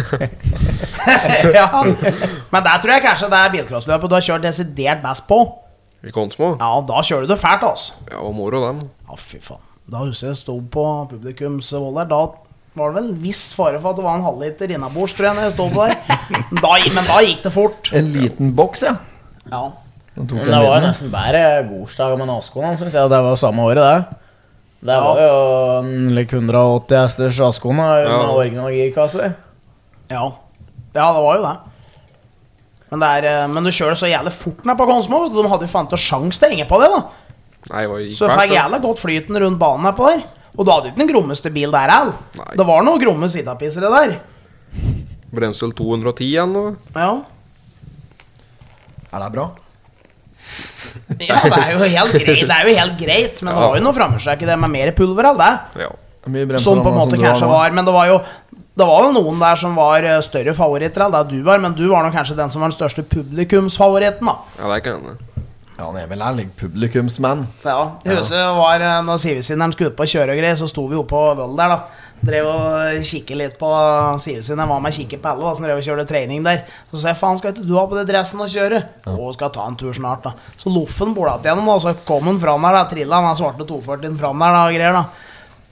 Speaker 1: Ja. Men der tror jeg kanskje det er bilcrossløpet du har kjørt desidert best på.
Speaker 5: I Konsmo.
Speaker 1: Ja, da kjører du det fælt, altså.
Speaker 5: Ja, og moro, dem.
Speaker 1: Ja, fy faen. Da husker jeg sto på publikumsvold der. Da var det vel en viss fare for at det var en halvliter innabords, tror jeg, når jeg stod på der. Da, men da gikk det fort.
Speaker 2: En liten boks, ja.
Speaker 1: Ja.
Speaker 2: Den tok
Speaker 6: Men
Speaker 2: en
Speaker 6: det var jo
Speaker 2: liten.
Speaker 6: nesten bedre gårsdag med Askona, syns jeg. Det var samme året, det. Det
Speaker 1: Ja.
Speaker 6: var jo en like hundre og åtti hesters Askona med
Speaker 5: Ja.
Speaker 6: original girkasse.
Speaker 1: Ja. Ja, det var jo det. Men, det er, eh, men du kjører så jævlig fort ned på Konsmo. vet du. De hadde jo faen ikke sjans til å henge på det, da.
Speaker 5: Nei, det var gikk
Speaker 1: Så du
Speaker 5: fælt,
Speaker 1: fikk
Speaker 5: det.
Speaker 1: jævlig godt flyten rundt banen her på der. Og du hadde ikke den grommeste bil der heller.
Speaker 5: Nei.
Speaker 1: Det var noen gromme sittapissere der.
Speaker 5: Bremste vel to hundre og ti igjen nå.
Speaker 1: Ja.
Speaker 2: Er det bra?
Speaker 1: Ja, det er jo helt greit, det er jo helt greit men det var jo noe framhjulstrekk i det med mer pulver av det.
Speaker 5: Ja.
Speaker 2: Hvor mye bremser
Speaker 1: Som på en
Speaker 2: han
Speaker 1: måte
Speaker 2: som du har
Speaker 1: kanskje
Speaker 2: nå?
Speaker 1: var. Men det var jo Det var jo noen der som var eh, større favoritter enn det du var. Men du var nok kanskje den som var den største publikumsfavoritten, da.
Speaker 5: Ja, det kan hende.
Speaker 2: Ja, han er vel en like publikumsmann.
Speaker 1: Ja, jeg husker det var eh, når Sivertsen skulle ut på å kjøre og greier, så sto vi oppe på Vøll der, da. Drev og kikke litt på Sivertsen. Jeg var med og kikke på alle da, som drev og kjørte trening der. Så sa jeg, faen, skal ikke du ha på det dressen og kjøre? Og skal ta en tur snart, da. Så loffen bordet igjennom, da. Så kom han fram der, da. Trilla den svarte to førtien fram der, da, og greier, da.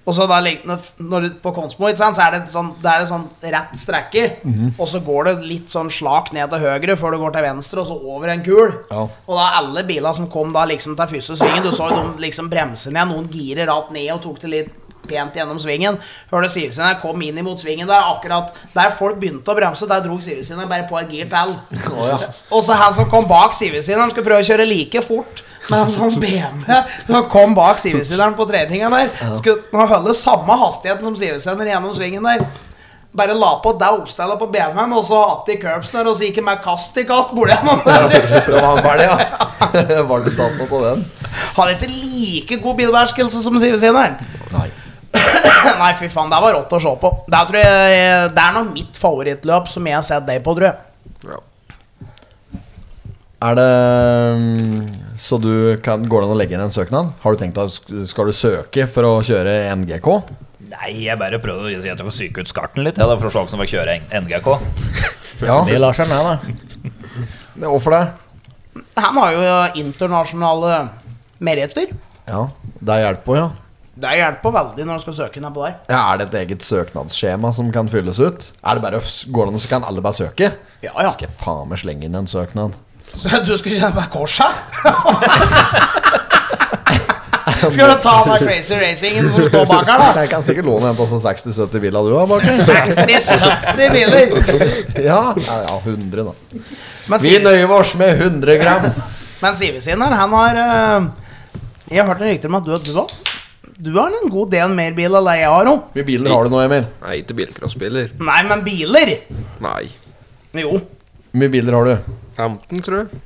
Speaker 1: Og så da når, når du på Konsmo, så er det sånn, det er det sånn rett strekke, mm-hmm. og så går det litt sånn slak ned til høyre før du går til venstre, og så over en kul. Ja. Og da alle biler som kom da liksom til første svingen, du så jo de liksom bremse ned, noen girer rett ned og tok det litt pent gjennom svingen. Hørte Sivertsen jeg kom inn imot svingen der, akkurat der folk begynte å bremse, der drog Sivertsen bare på et gir til. Oh, ja. Og så han som kom bak Sivertsen, han skulle prøve å kjøre like fort. Men en sånn B M W han kom bak Sivertsen på treningen der, skulle holde samme hastigheten som Sivertsen gjennom svingen der. Bare la på det oppstellet på B M W-en, og så att i curbs der, og så gikk jeg med kast i kast borde jeg noen der.
Speaker 2: Det var han ferdig, ja. Var det tatt noe på den?
Speaker 1: Hadde ikke like god bilværskelse som Sivertsen der.
Speaker 2: Nei.
Speaker 1: Nei, fy faen, det var rått å se på. Det, tror jeg, det er nok mitt favorittløp som jeg har sett deg på, tror jeg.
Speaker 5: Ja.
Speaker 2: Er det så du kan, går det an å legge inn en søknad? Har du tenkt at skal du søke for å kjøre N G K?
Speaker 4: Nei, jeg bare prøvde å si at jeg får syke ut skarten litt, ja, da, for å se som fikk kjøre N G K.
Speaker 2: Ja.
Speaker 6: Det lar seg med, da.
Speaker 2: Hvorfor det?
Speaker 1: Han har jo internasjonale meriter.
Speaker 2: Ja, det hjelper på, ja.
Speaker 1: Det hjelper veldig når du skal søke ned på der.
Speaker 2: Ja, er det et eget søknadsskjema som kan fylles ut? Er det bare, går det an, så kan alle bare søke?
Speaker 1: Ja, ja.
Speaker 2: Skal jeg faen meg slenge inn en søknad?
Speaker 1: Så du skal kjenne på korset? Skal du ta med Crazy Racingen som står bak her, da?
Speaker 2: Jeg kan sikkert låne en til seksti sytti biler du har bak her.
Speaker 1: seksti sytti biler?
Speaker 2: Ja, ja, hundre da.
Speaker 1: Men
Speaker 2: Vi
Speaker 1: Sivertsen,
Speaker 2: nøyer oss med hundre gram.
Speaker 1: Men Sivertsen her, han har uh, jeg har hørt en rykter om at du, du, har, du har en god del mer bil enn det jeg har nå.
Speaker 2: Hvor mye biler har du nå, Emil?
Speaker 5: Nei, ikke bilcrossbiler.
Speaker 1: Nei, men biler?
Speaker 5: Nei.
Speaker 1: Jo.
Speaker 2: Hvor mye biler har du?
Speaker 5: femten, tror jeg.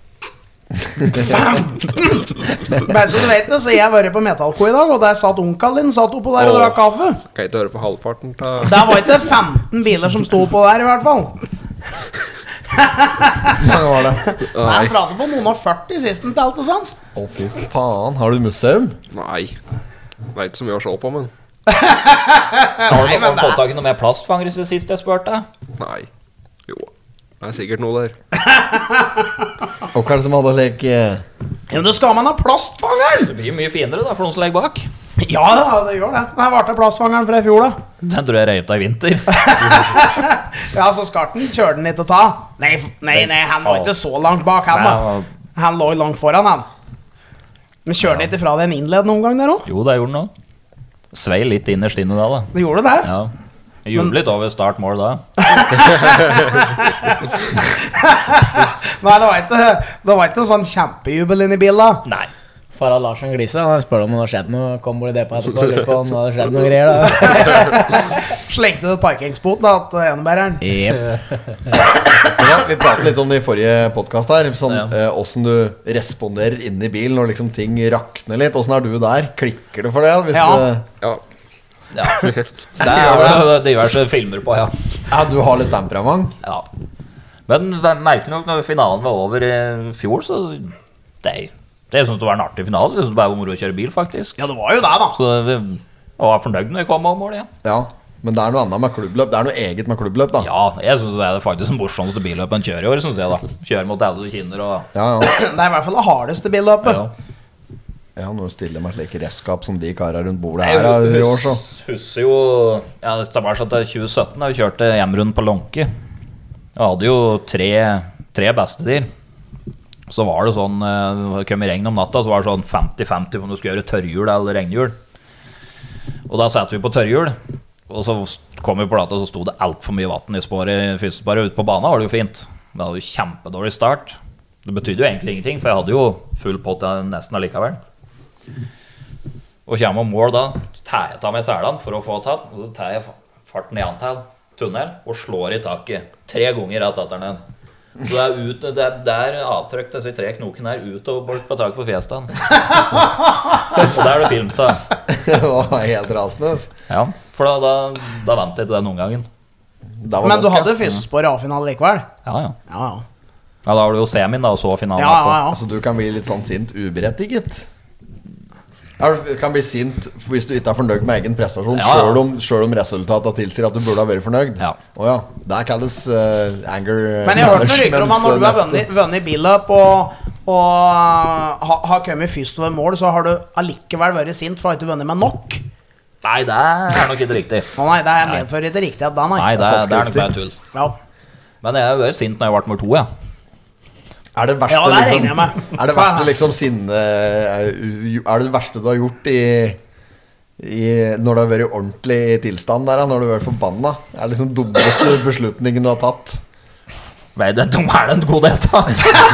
Speaker 1: femten? Bare så du vet det, så jeg var på Metallko i dag, og der satt onkelen din satt oppå der og drakk kaffe.
Speaker 5: Kan ikke høre på halvparten ta...
Speaker 1: Det var ikke femten biler som stod på der i hvert fall.
Speaker 2: Hva var det?
Speaker 1: Nei, jeg pratet på noen og førti sist til alt og sånn.
Speaker 2: Å fy faen, har du museum?
Speaker 5: Nei. Det er ikke så mye å se på, men...
Speaker 4: Har du
Speaker 1: Nei, men
Speaker 4: fått
Speaker 1: det-
Speaker 4: tak i noe mer plastfangere siden sist jeg spurte?
Speaker 5: Nei. Jo. Det er sikkert noe der.
Speaker 2: Og hva er det som hadde å leke?
Speaker 1: Ja, men det skal man ha plastfanger.
Speaker 4: Det blir mye finere da, for noen som legger bak.
Speaker 1: Ja, da, det gjør det. Nei, var det plastfangeren fra i fjor da?
Speaker 4: Den tror jeg røyta i vinter.
Speaker 1: Ja, så skarten kjørte den ikke å ta. Nei, f- nei, nei, han var ikke så langt bak han da.
Speaker 4: Nei,
Speaker 1: Han lå langt foran han. Men kjørte han ikke fra den innled noen gang der også?
Speaker 4: Jo, det gjorde den også. Svei litt innerst inne da, da.
Speaker 1: Det gjorde det.
Speaker 4: Ja. Jeg jublet over start-mål da.
Speaker 1: Nei, det var ikke, det var ikke sånn kjempejubel inn i bilen da.
Speaker 4: Nei.
Speaker 6: Farah Larsen gliser. Han spør om det har skjedd noe. Kom bort i det på etterpå. Lurer på om det har skjedd noe greier da.
Speaker 1: Slengte du et parkingsbot da, til enebæreren?
Speaker 6: Jep.
Speaker 2: Ja, vi pratet litt om det i forrige podcast her. Sånn,
Speaker 4: Ja.
Speaker 2: eh, hvordan du responderer inn i bilen når liksom ting rakner litt. Hvordan er du der? Klikker det for det? Hvis
Speaker 1: Ja.
Speaker 2: det,
Speaker 5: Ja.
Speaker 4: Ja. Det er jo diverse filmer på, ja.
Speaker 2: ja, du har litt temperament.
Speaker 4: Ja. Men merkelig nok, når finalen var over i fjor, så det, det synes det var en artig finale. Jeg synes det bare var moro å kjøre bil, faktisk.
Speaker 1: Ja, det var jo det da.
Speaker 4: Så vi var fornøyd når jeg kom av mål igjen.
Speaker 2: Ja, men det er noe annet med klubbløp. Det er noe eget med klubbløp, da.
Speaker 4: Ja, jeg synes det er faktisk den morsomste billøpet en kjører i år, synes jeg da. Kjører mot alle kinner og...
Speaker 2: Ja, ja.
Speaker 1: Det er i hvert fall det hardeste billøpet.
Speaker 4: Ja.
Speaker 2: Ja, nå stiller meg slik redskap som de karer rundt bordet her har i år, så.
Speaker 4: Jeg husker jo... Ja, det var sånn til tjue sytten da vi kjørte hjemrund på Lonke. Jeg hadde jo tre, tre beste dyr. Så var det sånn, eh, det kom i regn om natta, så var det sånn femti femti om du skulle gjøre tørrhjul eller regnhjul. Og da satt vi på tørrhjul, og så kom vi på plata, så stod det alt for mye vatten i spåret. Først bare ute på banen var det jo fint. Det hadde jo kjempedårlig start. Det betydde jo egentlig ingenting, for jeg hadde jo full pott nesten allikevel. Og kommer om mål da, så tar jeg ta med sælene for å få tatt, og så tar jeg farten igjen til tunnel, og slår i taket tre ganger rett etter den. Så det er ut, det er der avtrykk disse tre knokene er ut og bort på taket på fjesten. Og der er det filmt da.
Speaker 2: Det var helt rasende.
Speaker 4: Ja, for da, da, da vant jeg til den omgangen.
Speaker 2: Det var
Speaker 1: Men du
Speaker 2: nok,
Speaker 1: hadde
Speaker 2: ja.
Speaker 1: første A-finale likevel?
Speaker 4: Ja, ja.
Speaker 1: Ja, ja.
Speaker 4: Ja, da var det jo semien da, og så finalen.
Speaker 1: Ja,
Speaker 4: etterpå.
Speaker 1: ja, ja.
Speaker 2: Altså, du kan bli litt sånn sint uberettiget. Ja, du kan bli sint hvis du ikke er fornøyd med egen prestasjon,
Speaker 4: Ja, ja.
Speaker 2: selv om, selv om resultatet tilsier at du burde ha vært fornøyd.
Speaker 4: Ja.
Speaker 2: Åja, det kalles uh, anger
Speaker 1: Men jeg har hørt noen rykter om at når du har
Speaker 2: neste.
Speaker 1: vunnet, vunnet billøp og, og uh, ha, har kommet først over mål, så har du allikevel vært sint for å ha ikke vunnet med nok.
Speaker 4: Nei, det er nok ikke riktig.
Speaker 1: Å nei, det er medfører ikke riktig at da, nei.
Speaker 4: Nei, det,
Speaker 2: falske
Speaker 4: det er nok
Speaker 2: rykter.
Speaker 4: bare tull.
Speaker 1: Ja.
Speaker 4: Men jeg har vært sint når jeg ble nummer to, ja.
Speaker 2: Er det verste,
Speaker 1: Ja, det regner jeg
Speaker 2: liksom,
Speaker 1: med.
Speaker 2: er det verste liksom sinne Er det det verste du har gjort i, i når du har vært ordentlig i tilstand der, da, når du har vært forbanna? Er det liksom dummeste beslutningen du har tatt?
Speaker 4: Nei, det er det en god del av.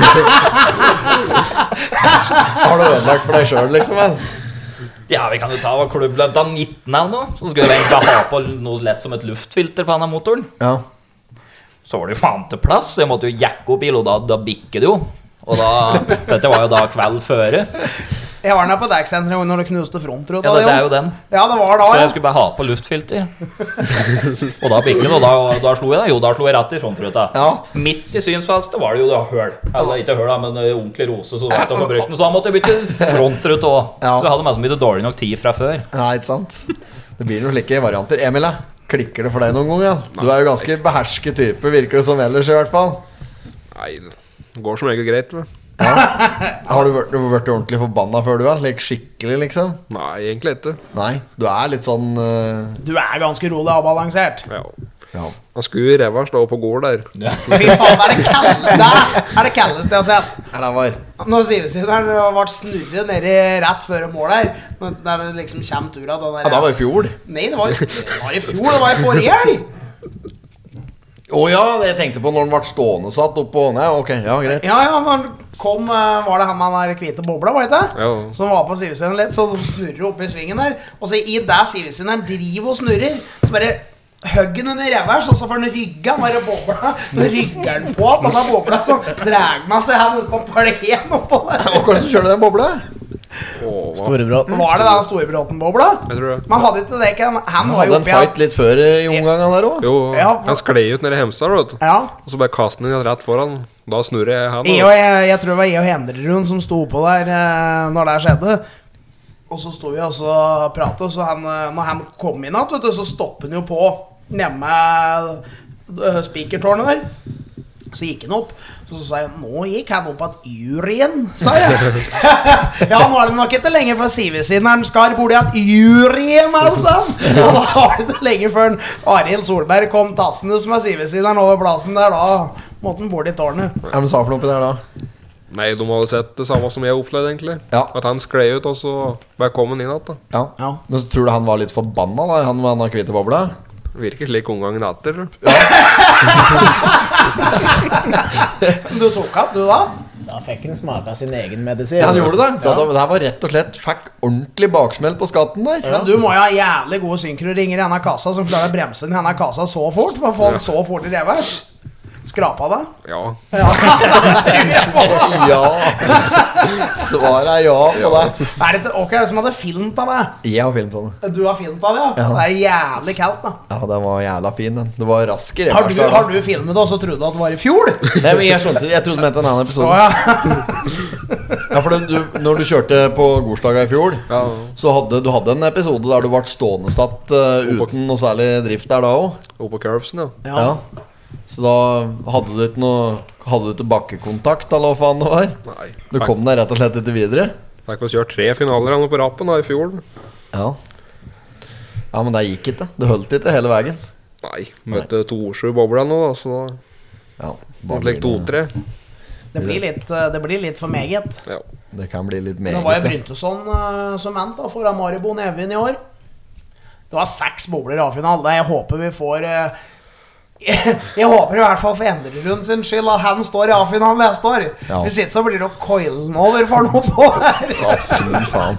Speaker 2: Har du ødelagt for deg sjøl, liksom? Vel?
Speaker 4: Ja, vi kan jo ta klubbløpet av nitten eller noe. Så skulle vi egentlig ha på noe lett som et luftfilter på denne motoren.
Speaker 2: Ja.
Speaker 4: Så var det jo faen til plass. Jeg måtte jo jekke opp bil, og da, da bikket det jo. Og da, dette var jo da kveld føre.
Speaker 1: Jeg var nede på dekksenteret når det knuste frontrota.
Speaker 4: Ja, det, det er jo den.
Speaker 1: Ja, det var da,
Speaker 4: Så
Speaker 1: ja.
Speaker 4: jeg skulle bare ha på luftfilter. Og da bikket det, og da, da slo jeg da. Jo, da slo jeg rett i frontruta.
Speaker 2: Ja.
Speaker 4: Midt i synsfeltet var det jo da høl. Eller ikke høl da, men ordentlig rose. Så, det var brukt. Så da måtte jeg bytte frontrut også.
Speaker 2: Ja.
Speaker 4: Du hadde meg så mye dårlig nok tid fra før.
Speaker 2: Nei, ikke sant? Det blir noen slike varianter. Emil, da? Klikker det for deg noen gang? Ja? Du er jo ganske behersket type, virker det som ellers i hvert fall.
Speaker 5: Nei, det går som regel greit. Men.
Speaker 2: Har du vært, du vært ordentlig forbanna før du er? Like skikkelig, liksom?
Speaker 5: Nei, egentlig ikke.
Speaker 2: Nei, du er litt sånn uh,
Speaker 1: Du er ganske rolig og avbalansert.
Speaker 5: Ja.
Speaker 2: ja.
Speaker 5: Han skulle i ræva stå på gård der.
Speaker 1: Fy faen, er det kall- det er det kaldeste jeg har sett.
Speaker 2: Er det var?
Speaker 1: Når Sivesiden ble snurret nedi rett før mål her, når der det liksom kommer tur av den der.
Speaker 2: Ja, da var det i fjor.
Speaker 1: Nei, det var, det var i fjor, det var i forrige helg.
Speaker 2: Å ja, jeg tenkte på når den ble stående satt oppå. Nei, ok, ja, greit.
Speaker 1: Ja, ja, når han kom, eh, var det han med den der hvite bobla, var det ikke?
Speaker 5: Ja.
Speaker 1: Som var på Sivesiden litt, så de snurrer oppe i svingen der. Og så i det Sivesiden driver og snurrer, så bare høggen under revers, og så får den rygga med bobla. Den rygger den på at den er bobla, så drar den av seg han ut på plenen oppå der.
Speaker 2: Og hva som kjører den bobla?
Speaker 5: Åh, hva?
Speaker 6: Storebråten.
Speaker 1: Var det den Storebråten-bobla?
Speaker 5: Jeg tror det.
Speaker 1: Man hadde ikke det, ikke? Han, han
Speaker 2: Han
Speaker 1: var jo
Speaker 2: hadde en
Speaker 1: oppi
Speaker 2: fight litt før i omgangen der også.
Speaker 5: Jo,
Speaker 1: Ja, for-
Speaker 5: han sklei ut nede i Hemsedal, vet du.
Speaker 1: Ja.
Speaker 5: Og så bare kastet han inn rett foran. Da snurrer jeg han.
Speaker 1: Jeg, og jeg, jeg tror det var jeg og Hendrerud som sto på der eh, når det skjedde. Og så sto vi også og pratet, og så han, eh, når han kom inn igjen, vet du, så stoppet han jo på nemme uh, speakertårnet der. Så gikk han opp. Så sa jeg, nå gikk han opp at juryen, sa jeg. Ja, nå er det nok ikke lenge før Sivesineren skal bort i at juryen, altså. Og da var det ikke lenge før Arild Solberg kom tassende med Sivesineren over plassen der, da måtte han bort i tårnet.
Speaker 2: Hva er det sa for noe oppi der da?
Speaker 5: Nei, de hadde sett det samme som jeg opplevde, egentlig.
Speaker 2: Ja.
Speaker 5: At han sklei ut, og så bare kom han inn igjen. da.
Speaker 2: Ja.
Speaker 1: Ja.
Speaker 2: Men så tror du han var litt forbanna der, han med den hvite bobla?
Speaker 5: Virker slik omgangen etter.
Speaker 1: Du tok av, du da?
Speaker 6: Da fikk han smake sin egen medisin.
Speaker 2: Ja, han gjorde det. Ja. Det, det her var rett og slett fikk ordentlig baksmell på skatten der.
Speaker 1: Men du må jo ha jævlig gode synkroringer i denne kassa som klarer å bremse den i denne kassa så fort, for å få den så fort i revers. Skrapa det?
Speaker 5: Ja.
Speaker 1: Ja, det tror jeg på.
Speaker 2: Ja. Svaret er ja på det.
Speaker 1: Er det ikke ok, er det som hadde filmt av det?
Speaker 2: Jeg har filmet den.
Speaker 1: Du har filmt av det, ja?
Speaker 2: Ja.
Speaker 1: Det er jævlig kaldt, da.
Speaker 2: Ja, den var jævla fin, den. Det var rask i
Speaker 1: Har du,
Speaker 2: revers der.
Speaker 1: har du filmet det, og så trodde du at det var i fjor?
Speaker 2: Nei, men jeg skjønte det. Jeg trodde du mente en annen episode.
Speaker 1: Å, ja.
Speaker 2: Ja, for det, du, når du kjørte på Gårdslaga i fjor,
Speaker 5: Ja.
Speaker 2: så hadde du hadde en episode der du ble stående satt uh, uten noe særlig drift der da også.
Speaker 5: Oppe på Curbsen, ja.
Speaker 1: Ja.
Speaker 2: Ja. Så da hadde du ikke noe Hadde du ikke bakkekontakt, eller hva faen det var?
Speaker 5: Nei.
Speaker 2: Du kom deg rett og slett ikke videre?
Speaker 5: Fikk vel kjørt tre finaler han på rappen da i fjor.
Speaker 2: Ja. Ja, men det gikk ikke. Det holdt ikke hele veien.
Speaker 5: Nei, møtte Torsrud bobla nå, da, så
Speaker 2: Ja,
Speaker 5: da ble det to-tre.
Speaker 1: Det blir litt, eh, det blir litt for meget.
Speaker 5: Ja.
Speaker 2: Det kan bli litt
Speaker 1: Det var jo
Speaker 2: meget.
Speaker 1: Bryntesson uh, som endte da, foran Maribor Nevin i år. Det var seks bobler i A-final. Det jeg håper vi får uh, jeg, jeg håper i hvert fall for Endrerund sin skyld at han står i A-finalen neste år.
Speaker 2: Ja.
Speaker 1: Hvis ikke så blir det å coilen over for noe på her.
Speaker 2: Ja, fy faen.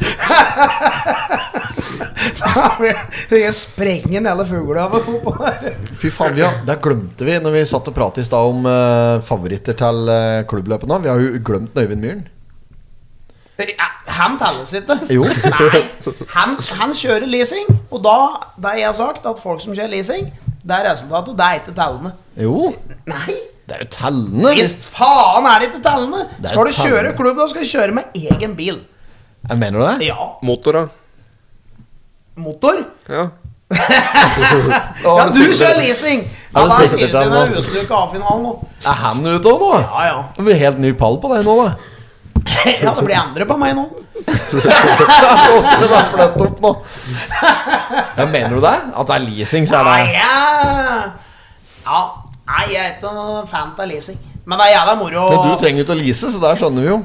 Speaker 1: Jeg sprenger hele fuglehavet på her.
Speaker 2: Fy faen, vi har, der glemte vi når vi satt og pratet i stad om uh, favoritter til uh, klubbløpet nå. Vi har jo glemt Øyvind Myhren.
Speaker 1: Ja, han telles ikke.
Speaker 2: Jo.
Speaker 1: Nei, han, han kjører leasing. Og da, da har jeg sagt at folk som kjører leasing, det er resultatet, det er ikke tellende.
Speaker 2: Jo,
Speaker 1: Nei,
Speaker 2: det er jo tellende.
Speaker 1: visst faen er det ikke tellende.
Speaker 2: Det er
Speaker 1: Skal du kjøre
Speaker 2: tellende.
Speaker 1: klubb, da skal du kjøre med egen bil.
Speaker 2: Jeg mener du det?
Speaker 1: Ja,
Speaker 5: Motor, da.
Speaker 1: motor.
Speaker 5: Ja.
Speaker 2: Å,
Speaker 1: Ja,
Speaker 2: er det
Speaker 1: du
Speaker 2: sikkert-
Speaker 1: kjører leasing.
Speaker 2: Er
Speaker 1: Ja,
Speaker 2: det
Speaker 1: da
Speaker 2: sikkert
Speaker 1: skriver
Speaker 2: det
Speaker 1: seg
Speaker 2: nå?
Speaker 1: en utelukke A-finalen nå.
Speaker 2: Er han ute også nå?
Speaker 1: Ja, ja.
Speaker 2: Det blir helt ny pall på deg nå da.
Speaker 1: Ja, det blir andre på meg nå.
Speaker 2: Åsmund har flyttet opp nå. Ja, mener du det? At det er leasing, så er det
Speaker 1: Nei, jeg... Ja, nei, jeg er ikke noen fan av leasing. Men det er jævla moro.
Speaker 2: Men du trenger ikke å lease, så der skjønner vi jo.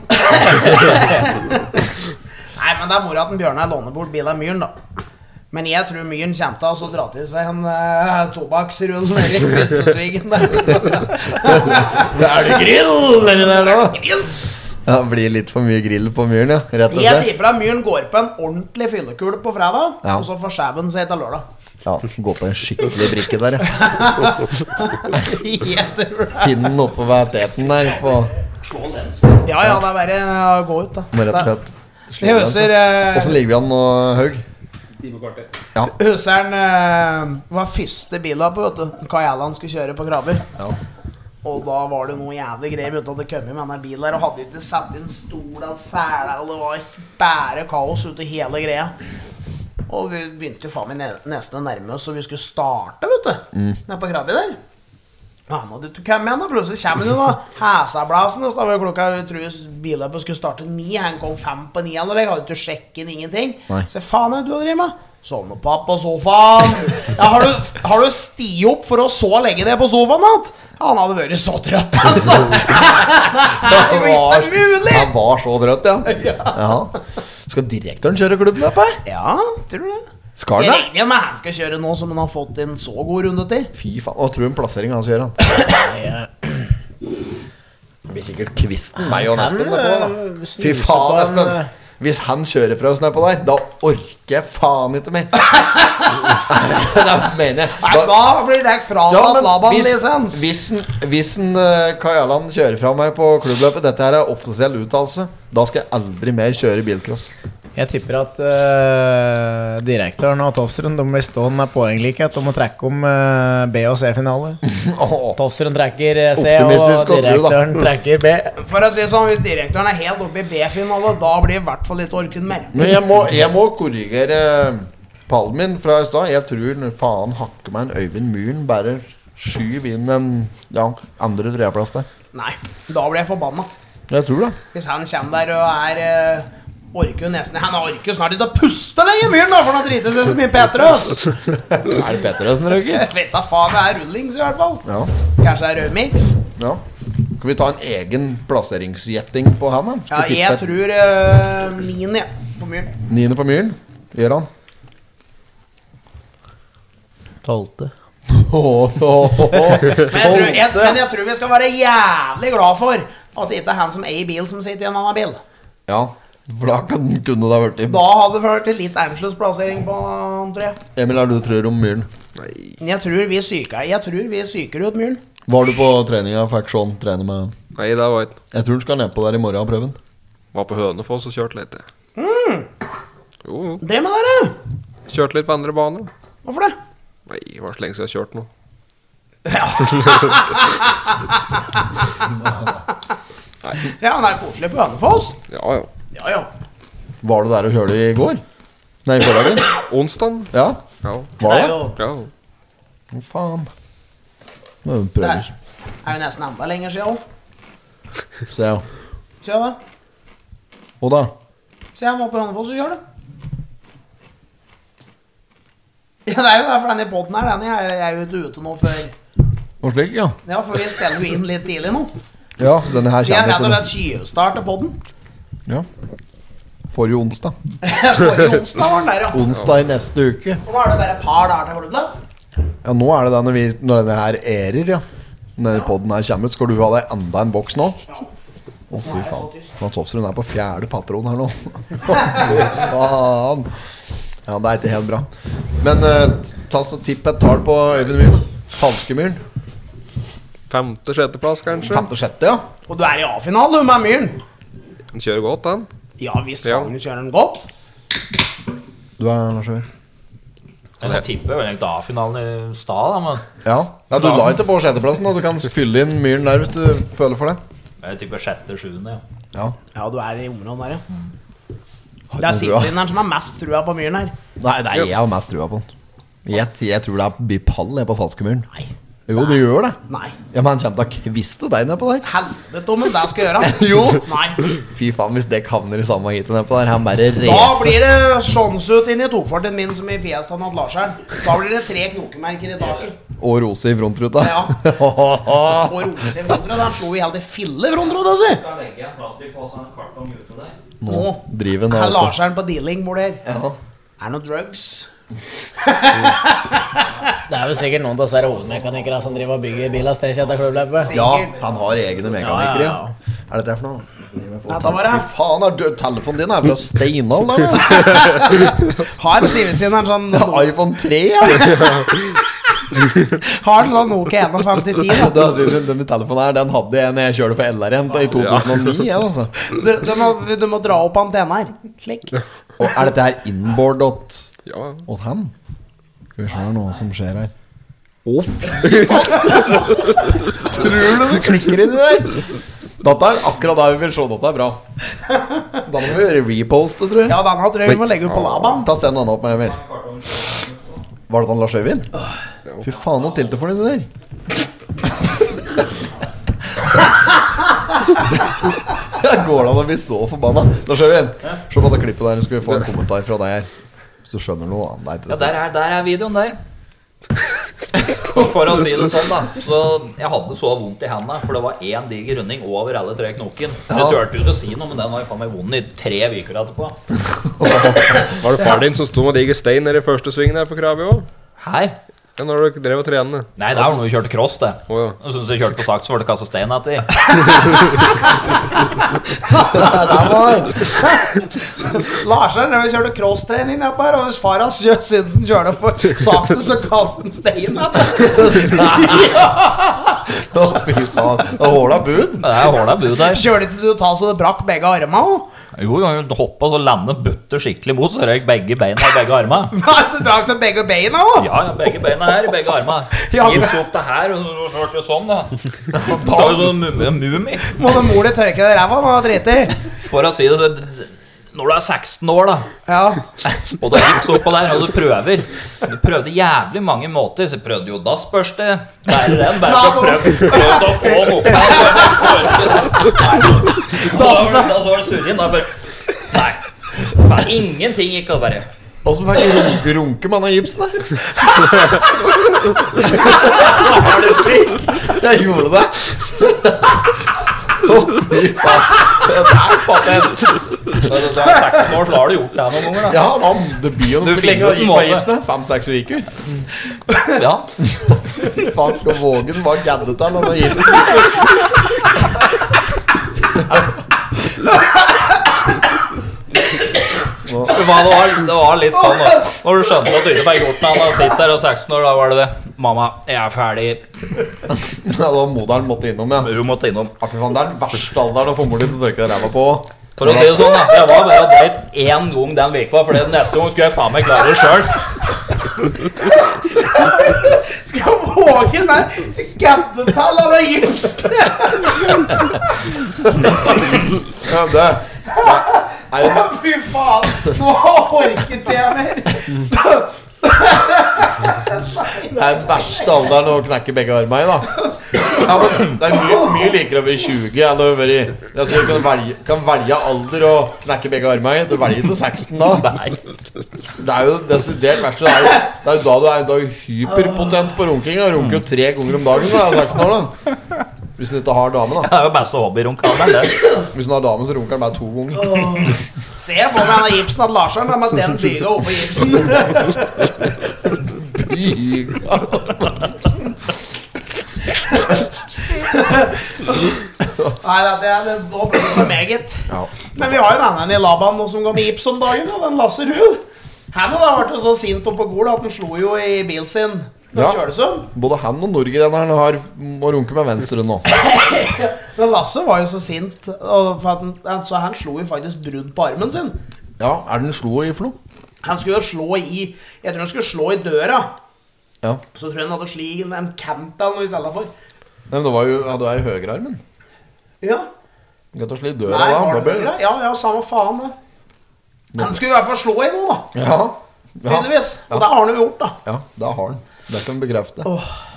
Speaker 1: Nei, men det er moro at en Bjørnar låner bort bilen av Myren, da. Men jeg tror Myren kommer til å dra til seg en uh, tobakksrull nede i Kvistesvigen der.
Speaker 2: Det er det grill nedi der nå. Ja, det blir litt for mye grill på Myren, ja, rett og slett.
Speaker 1: Jeg tipper at Myren går på en ordentlig fyllekul på fredag,
Speaker 2: ja.
Speaker 1: og så får skjæven seg til lørdag.
Speaker 2: Ja, gå på en skikkelig brikke der,
Speaker 1: Jeg tror det.
Speaker 2: Finn den oppe ved teten der på...
Speaker 1: Ja, ja, det er bare å gå ut, da.
Speaker 2: Må rett og slett slå
Speaker 1: Jeg
Speaker 2: den,
Speaker 1: husker
Speaker 2: så.
Speaker 1: uh,
Speaker 2: Hvordan ligger vi an nå, Haug? Ja.
Speaker 1: Husker han uh, var første bilen på, vet du. Kai Allan skulle kjøre på Krabber.
Speaker 2: Ja.
Speaker 1: Og da var det noe jævlig greier ute. Det kom med denne bilen der og hadde ikke satt inn stol og sæler, og det var bare kaos ute i hele greia. Og vi begynte jo faen meg nesten å nærme oss, så vi skulle starte, vet du. Mm. Nede på Krabbi der. Ja, han hadde ikke kommet igjen, da. Plutselig kommer han da. Hæsablasen, og så da var klokka, jeg tror bilen skulle starte ni. Han kom fem på ni, og jeg hadde ikke sjekket ingenting.
Speaker 2: Nei.
Speaker 1: Så faen er det du har drevet med? Sovnepapp på sofaen. Ja, har du, har du sti opp for å så legge det på sofaen, da? Han hadde vært så trøtt, altså. Det er jo ikke mulig.
Speaker 2: Han var så trøtt, ja. Ja. Skal direktøren kjøre klubbløpet?
Speaker 1: Ja, tror du det?
Speaker 2: Skal
Speaker 1: Jeg
Speaker 2: det?
Speaker 1: regner med han skal kjøre nå som han har fått en så god runde til.
Speaker 2: Fy faen, og tror en plassering han skal gjøre han. Det blir sikkert kvisten meg og Espen der på, da. Fy faen, Espen. Hvis han kjører fra oss ned på der, da orker jeg faen ikke mer. Det mener jeg.
Speaker 1: Nei, da blir det fratatt Laban-lisens.
Speaker 2: Hvis, hvis, hvis en, uh, Kai Allan kjører fra meg på klubbløpet, dette her er offisiell uttalelse, da skal jeg aldri mer kjøre bilcross.
Speaker 6: Jeg tipper at uh, direktøren og Tofsrud, de blir stående med poenglikhet om å trekke om uh, B- og C-finale.
Speaker 2: Oh.
Speaker 6: Tofsrud trekker C,
Speaker 2: Optimistisk
Speaker 6: og
Speaker 2: godt,
Speaker 6: direktøren
Speaker 2: du,
Speaker 6: trekker B.
Speaker 1: For å si sånn, hvis direktøren er helt oppe i B-finale, da blir i hvert fall litt orken mer.
Speaker 2: Men jeg må, jeg må korrigere pallen min fra i stad. Jeg tror faen hakker meg en Øyvind Myhren bare skyv inn en ja, andre tredjeplass der.
Speaker 1: Nei, da blir jeg forbanna.
Speaker 2: Jeg tror det.
Speaker 1: Hvis han kommer der og er uh, orker jo nesten Han orker jo snart ikke å puste lenger, Myhren, da, for han har driti seg så mye Petrøs.
Speaker 2: Er det Petrøsen røyker?
Speaker 1: Jeg vet da faen, det er rullings i hvert fall.
Speaker 2: Ja.
Speaker 1: Kanskje det er rødmix.
Speaker 2: Ja. Skal vi ta en egen plasseringsgjetting på han? Da?
Speaker 1: Ja,
Speaker 2: Skal
Speaker 1: jeg
Speaker 2: tippe
Speaker 1: tror uh, niende ja, på Myhren.
Speaker 2: niende på Myhren. Gjør han?
Speaker 6: Tolvte.
Speaker 2: Oh, oh, oh, oh.
Speaker 1: Men, jeg tror, jeg, men jeg tror vi skal være jævlig glad for at det ikke er han som eier bil som sitter i en annen bil.
Speaker 2: Ja, for da kan, kunne det ha vært i.
Speaker 1: Da hadde det vært litt annerledes plassering på han, tror jeg.
Speaker 2: Emil, har du tror om Myhren?
Speaker 5: Nei.
Speaker 1: Jeg tror vi syker Jeg tror vi syker ut Myhren.
Speaker 2: Var du på treninga? Fikk Sean trene med?
Speaker 5: Nei, det var ikke.
Speaker 2: Jeg tror han skal ned på der i morgen og prøve den.
Speaker 5: Var på Hønefoss og kjørte litt.
Speaker 1: Mm.
Speaker 5: Jo, jo.
Speaker 1: Drev med dere.
Speaker 5: Kjørte litt på andre baner.
Speaker 1: Hvorfor det?
Speaker 5: Nei, det var så lenge siden jeg har kjørt noe.
Speaker 1: Ja. Ja, men det er koselig på Hønefoss.
Speaker 5: Ja, ja.
Speaker 1: Ja, ja.
Speaker 2: Var du der og kjørte i går? Nei, i fordagen?
Speaker 5: Onsdagen?
Speaker 2: Ja,
Speaker 5: Ja.
Speaker 2: var
Speaker 1: Det er
Speaker 2: det?
Speaker 1: jo,
Speaker 5: Ja.
Speaker 2: Å faen. Må jo
Speaker 1: det
Speaker 2: prøve.
Speaker 1: er, er jo nesten enda lenger siden også.
Speaker 2: Se, ja.
Speaker 1: Se da.
Speaker 2: Og da?
Speaker 1: Se han var på Hønefoss og kjør det. Ja, det er jo derfor denne podden her. Denne er, er jo ikke ute nå før.
Speaker 2: Og slik, ja.
Speaker 1: Ja, for vi spiller jo inn litt tidlig nå.
Speaker 2: Ja, så denne her
Speaker 1: Vi har rett og
Speaker 2: kommer
Speaker 1: slett tjuvstart til podden.
Speaker 2: til. Ja. Forrige onsdag.
Speaker 1: Forrige onsdag var den der, ja.
Speaker 2: Onsdag i neste uke.
Speaker 1: Og nå er det bare et par dager til klubben.
Speaker 2: Ja, nå er det da når, vi, når denne her erer, ja. Når podden her kommer ut. Skal du ha deg enda en boks nå? Å, fy faen. Nå Tofsrud er på fjerde patron her nå. Faen. Ja, det er ikke helt bra. Men uh, ta så tipp et tall på Øyvind Myhren. Falskemyhren.
Speaker 5: Femte, sjetteplass kanskje.
Speaker 2: Femte og sjette, ja.
Speaker 1: Og du er i A-finale med Myhren.
Speaker 5: Han kjører godt, han.
Speaker 1: Ja, hvis
Speaker 5: Ja.
Speaker 1: fangen kjører den godt.
Speaker 2: Du er Lars Øyvind.
Speaker 4: Jeg tipper vel egentlig A-finalen i stad, da, men
Speaker 2: Ja. ja, du la ikke på sjetteplassen, og du kan fylle inn Myhren der hvis du føler for det.
Speaker 4: jeg tipper sjette, sjuende, ja.
Speaker 2: Ja.
Speaker 1: Ja, du er i området der, ja. Det
Speaker 2: men
Speaker 1: er
Speaker 2: trua.
Speaker 1: Sinnsinderen som har mest trua på Myhren her.
Speaker 2: Nei, nei, jeg har mest trua på den. Jeg, jeg tror det blir pall jeg på Falskemyhren.
Speaker 1: Nei,
Speaker 2: Jo, det gjør det.
Speaker 1: Nei.
Speaker 2: Ja, men han kommer til å kviste deg nedpå der.
Speaker 1: Helvete om det skal gjøre.
Speaker 2: Jo.
Speaker 1: Nei.
Speaker 2: Fy faen, hvis det havner i samme heatet nedpå der, han bare
Speaker 1: Da
Speaker 2: racer.
Speaker 1: blir det sånn ut inn i toforten min som i Fiestaen hadde Larseren. Da blir det tre knokemerker i taket.
Speaker 2: Og Rose i frontruta.
Speaker 1: Ja. Og Rose i frontruta. Han slo i helt i fille frontruta si.
Speaker 4: Skal legge en plastikk på sånn karton ute der.
Speaker 2: Nå driver han
Speaker 1: Her
Speaker 2: av.
Speaker 1: Larseren på dealing bor der.
Speaker 2: Ja.
Speaker 1: Er det noe drugs?
Speaker 6: Det er vel sikkert noen av disse hovedmekanikere som driver og bygger biler stedet etter klubbløpet.
Speaker 2: Ja, han har egne mekanikere.
Speaker 6: Ja,
Speaker 2: Ja,
Speaker 6: ja,
Speaker 2: Er det det for noe?
Speaker 1: Dette var det.
Speaker 2: Fy faen, er du, telefonen din er fra Steinald, da?
Speaker 1: Har Sivesinen sånn
Speaker 2: iPhone tre, ja.
Speaker 1: Har sånn Nokia femti ti da.
Speaker 2: Du har sikkert denne telefonen her, den hadde jeg når jeg kjørte på L R M i to tusen og ni, ja, altså.
Speaker 1: Du, du, må, du må dra opp antennen her. Slik.
Speaker 2: Og er dette her inboard åt,
Speaker 5: Ja.
Speaker 2: åt han? Skal vi se noe som skjer her. Å, fy Tror du det klikker inn i der? Dette er akkurat der vi vil se. Dette er bra. Da må vi gjøre reposte, tror jeg.
Speaker 1: Ja, den har tror jeg vi må legge ut på laban.
Speaker 2: Ta send den opp med Emil. Var det han Lars Øyvind? Fy faen, noe tilte for det der. Jeg går da an å bli så forbanna. Lars Øyvind, se på det klippet der. Så skal vi få en kommentar fra deg her. Hvis du skjønner noe annet.
Speaker 4: Ja, der er, der er videoen der. For å si det sånn, da. Så jeg hadde så vondt i hendene, for det var én diger runding over alle tre knoken. Jeg turte ikke å si noe, men den var jo faen meg vond i tre uker etterpå.
Speaker 5: Var det far din som sto med diger stein nede i første svingen her på Krabi òg?
Speaker 4: Her?
Speaker 5: Ja, når du drev og trene?
Speaker 4: Nei, det var når vi kjørte cross, det.
Speaker 5: Å, ja.
Speaker 4: Og synes jeg kjørte på saks, så var det kastet stein etter.
Speaker 1: Larsen, når vi kjørte crosstrening nedpå her, og hvis far hans synes han kjørte for sakte, så kastet han stein etter.
Speaker 2: Å, fy faen. Og håla bud.
Speaker 4: Det er hårda bud der.
Speaker 1: Kjørte ikke du ta så det brakk begge armene også?
Speaker 4: Jo, jo, hoppa så landet butter skikkelig mot, så røyk begge beina i begge armene.
Speaker 1: Nei, du drakk til begge beina også?
Speaker 4: Ja, ja, begge beina her i begge armene.
Speaker 1: Ja, men-
Speaker 4: Gips opp det her, og så så- så- sånn da. Så har vi sånn mummi, mummi.
Speaker 1: Må du mor deg tørke deg i ræva, nå driter i.
Speaker 4: For å si det så, når du er seksten år da,
Speaker 1: Ja.
Speaker 4: og du har gips oppå der, og du prøver, du prøvde jævlig mange måter, så prøvde jo dassbørste, der er den, bare for å prøve, prøvde å få den opp her, da så var det surrin, da bare, nei, faen, ingenting gikk, og bare,
Speaker 2: Og så fikk jeg runke, runke med denne gipsen her. Jeg gjorde det. Å, fy faen. Det er patent.
Speaker 4: så du er seksten år, så har du gjort det her noen ganger da.
Speaker 2: Ja, man, det blir jo
Speaker 4: Du
Speaker 2: noe
Speaker 4: finner
Speaker 2: lenge å
Speaker 4: ut
Speaker 2: gi
Speaker 4: en
Speaker 2: på
Speaker 4: måte.
Speaker 2: gipsen. Fem-seks uker.
Speaker 4: Ja,
Speaker 2: Faen, skal vågen bare gadde til denne gipsen.
Speaker 4: det var, det var litt sånn da. Når du skjønte at du ikke fikk gjort noe, han sitter her og seksten år, da var det det. Mamma, jeg er ferdig.
Speaker 2: Ja, da moderen måtte innom, ja.
Speaker 4: Hun måtte innom.
Speaker 2: Ja, fy faen, det er den verste alderen å få mor din til å tørke deg ræva på.
Speaker 4: For å si det sånn da, jeg var bare dreit én gang den veka, for neste gang skulle jeg faen meg klare det selv.
Speaker 1: Skal vågen der gaddetall av deg gipsen.
Speaker 2: Ja, det, det er jo
Speaker 1: Fy faen, nå orket jeg mer.
Speaker 2: Det er den verste alderen å knekke begge armene i, da. Ja, men det er mye, mye likere å være tjue enn å være altså, Du kan velge, kan velge alder og knekke begge armene i. Du velger ikke seksten da.
Speaker 4: Nei.
Speaker 2: Det er jo desidert verste. Det er jo, det er jo da du er, du er jo hyperpotent på runking. Du runker jo tre ganger om dagen når du er seksten år, da. Hvis du ikke har dame, da.
Speaker 4: Det er jo beste hobbyrunken, det.
Speaker 2: Hvis du har dame, så runker den bare to ganger.
Speaker 1: Se jeg får meg denne gipsen at Larsen er med den byga oppå gipsen. Nei, det er det var bra for meget. Men vi har jo denne i Laban nå som går med gips om dagen, og den Lasse Ruhl. Han har vært så sint oppe på gol at han slo jo i bilen sin.
Speaker 2: Ja.
Speaker 1: Kjølesum.
Speaker 2: Både han og Nordgreneren har må runke med venstre nå.
Speaker 1: Men Lasse var jo så sint, og for at han, så han slo jo faktisk brudd på armen sin.
Speaker 2: Ja, er den slo i for noe?
Speaker 1: Han skulle jo slå i Jeg tror han skulle slå i døra.
Speaker 2: Ja.
Speaker 1: Så tror jeg han hadde slik en kant eller noe i stedet for.
Speaker 2: Nei, men det var jo, ja, du er i høyrearmen.
Speaker 1: Ja.
Speaker 2: Kan ta sli i døra
Speaker 1: Nei,
Speaker 2: da.
Speaker 1: var
Speaker 2: da
Speaker 1: det
Speaker 2: blir-
Speaker 1: høyre? Ja, ja, samme faen det. Han skulle i hvert fall slå i noe, da.
Speaker 2: Ja. Ja.
Speaker 1: Tydeligvis. Og det har han jo gjort, da.
Speaker 2: Ja, det har han. Det kan vi bekrefte.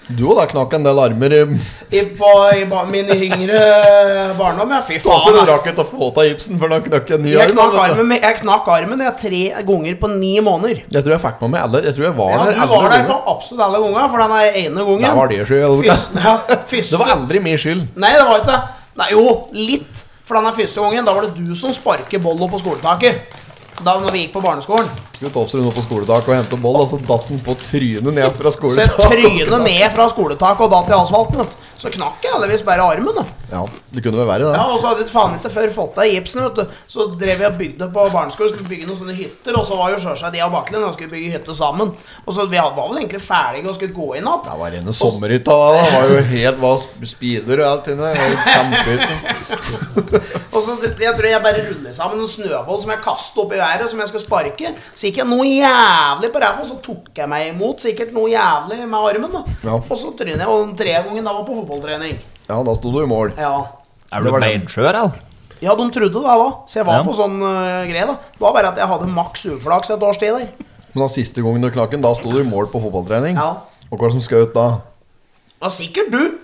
Speaker 2: Du og da knakk en del armer i
Speaker 1: I, på, i ba, min yngre barndom, ja. Fy
Speaker 2: Så
Speaker 1: faen.
Speaker 2: du
Speaker 1: da.
Speaker 2: rakk ikke å få ta gipsen før han knakk en ny
Speaker 1: Jeg
Speaker 2: arm.
Speaker 1: knakk
Speaker 2: eller?
Speaker 1: armen, med- jeg knakk armen jeg, tre ganger på ni måneder.
Speaker 2: Jeg tror jeg fikk med meg alle. Jeg tror jeg var
Speaker 1: Ja,
Speaker 2: der
Speaker 1: du
Speaker 2: alle
Speaker 1: var der på
Speaker 2: ganger.
Speaker 1: absolutt alle ganger, for den er ene gangen.
Speaker 2: Det var det skyld.
Speaker 1: Fyrst- ja, første-
Speaker 2: Det var aldri min skyld.
Speaker 1: Nei, det var ikke det. Nei, jo, litt. For den er første gangen, da var det du som sparket bollo på skoletaket. Da når vi gikk på barneskolen.
Speaker 2: Skulle Tofsrud nå på skoletak og hente boll, og så datt den på trynet ned fra
Speaker 1: Så jeg
Speaker 2: skoletak.
Speaker 1: trynet ned fra skoletaket og datt i asfalten. vet du. Så knakk jeg heldigvis bare armen. da.
Speaker 2: Ja, det kunne vel være det.
Speaker 1: Ja, Og så hadde jeg faen ikke før fått av gipsen. vet du. Så drev jeg og bygde på barneskolen, skulle bygge noen sånne hytter. Og så var jo sjølsagt de og Bakkelen og skulle bygge hytte sammen. Og så vi var vel egentlig ferdige og skulle gå inn igjen.
Speaker 2: Det var rene sommerhytta. da. Det var jo helt var speeder og alt inni der. Det var kjempehytte.
Speaker 1: Og så jeg tror jeg bare rullet sammen en snøboll som jeg kastet opp i været, som jeg skulle sparke. Så gikk jeg noe jævlig på ræva, og så tok jeg meg imot sikkert noe jævlig med armen. da.
Speaker 2: Ja.
Speaker 1: Og så trynet jeg, og den tredje gangen da var på fotballtrening.
Speaker 2: Ja, da sto du i mål.
Speaker 1: Ja.
Speaker 4: Er
Speaker 2: Det
Speaker 4: du
Speaker 2: var det.
Speaker 4: beinskjør, eller?
Speaker 1: Ja, de trodde det da, så jeg var
Speaker 4: Ja.
Speaker 1: på sånn uh, greie da. Det var bare at jeg hadde maks uflaks et års tid der.
Speaker 2: Men da siste gangen du knakk den, da sto du i mål på fotballtrening.
Speaker 1: Ja.
Speaker 2: Og hva var det som skjøt da?
Speaker 1: Det var sikkert du.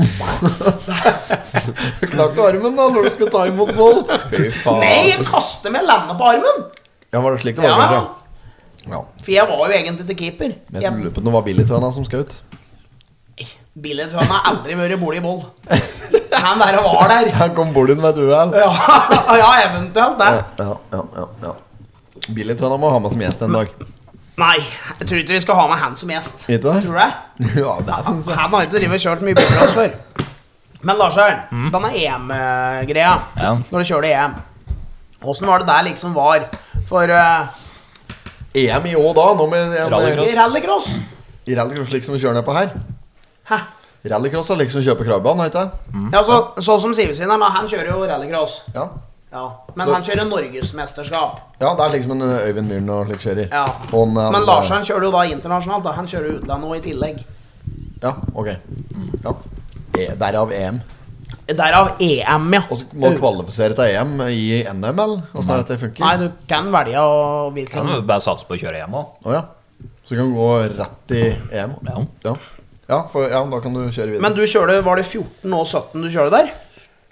Speaker 2: Knakk du armen da når du skulle ta imot boll? Fy faen.
Speaker 1: Nei, jeg kastet meg landet på armen.
Speaker 2: Ja, var det slik det var,
Speaker 1: Ja.
Speaker 2: kanskje? Ja.
Speaker 1: For jeg var jo egentlig til keeper.
Speaker 2: Men jeg
Speaker 1: Jeg,
Speaker 2: lurer på om det var Billy-tøna som skjøt.
Speaker 1: Billedhøna har aldri vært borti i boll. Han bare var der.
Speaker 2: Han kom bort inn med et uhell.
Speaker 1: Ja, ja, eventuelt det.
Speaker 2: Ja, ja, ja, ja. Billy-tøna må ha med som gjest en dag.
Speaker 1: Nei, jeg tror ikke vi skal ha med han som gjest.
Speaker 2: Ikke det?
Speaker 1: Tror du det?
Speaker 2: Ja, det synes jeg.
Speaker 1: Han har ikke drevet og kjørt mye bil for oss før. Men Larsjøen, denne E M-greia,
Speaker 4: Ja.
Speaker 1: når du kjørte E M, hvordan var det der liksom var for uh,
Speaker 2: E M i år da, nå med en,
Speaker 4: Rallycross.
Speaker 1: i rallycross?
Speaker 2: i rallycross slik som vi kjører ned på her.
Speaker 1: Hæ?
Speaker 2: Rallycross er liksom kjøpe krabbebanen, er det ikke?
Speaker 1: Ja, så, så som Sivesineren, han kjører jo rallycross.
Speaker 2: Ja.
Speaker 1: Ja. Men han kjører norgesmesterskap.
Speaker 2: Ja, det er liksom en uh, Øyvind Myhren og slik kjører.
Speaker 1: Ja.
Speaker 2: Og en, uh,
Speaker 1: Men Larsjøen kjører jo da internasjonalt. Da. Han kjører utlandet nå i tillegg.
Speaker 2: Ja, ok. Ja. E, derav E M.
Speaker 1: Derav E M, ja.
Speaker 2: Og så må du kvalifisere til E M i N M, eller? Hvordan er det det funker?
Speaker 1: Nei, du kan velge å
Speaker 4: Kan
Speaker 1: virkelig
Speaker 4: du bare satse på å kjøre hjem òg?
Speaker 2: Åja. Så du kan gå rett i E M?
Speaker 4: Ja.
Speaker 2: Ja. Ja, for, ja, da kan du kjøre videre.
Speaker 1: Men du kjørte, var det fjorten og sytten du kjørte der?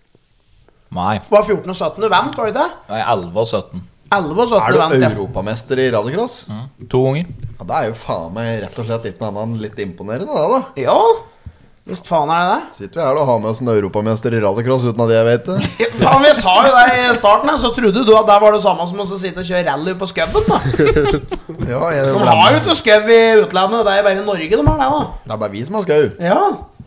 Speaker 4: Nei.
Speaker 1: Det var fjorten og sytten du vant, var det ikke det?
Speaker 4: Nei, elleve og sytten.
Speaker 1: elleve og sytten
Speaker 2: Er
Speaker 1: du
Speaker 2: du
Speaker 1: vant, ja.
Speaker 2: europamester i rallycross?
Speaker 4: To ganger.
Speaker 2: Ja, det er jo faen meg rett og slett ikke noe annet enn litt imponerende, det da.
Speaker 1: Ja, visst faen er det det.
Speaker 2: Sitter vi her og har med oss en europamester i rallycross uten at jeg vet det.
Speaker 1: Ja, faen, vi sa jo det i starten her, så trodde du at det var det samme som å sitte og kjøre rally på skubben, da.
Speaker 2: Ja, jeg
Speaker 1: De har jo ikke skub i utlandet, det er jo bare i Norge de har det, da.
Speaker 2: Det er bare vi som har skau.
Speaker 1: Ja.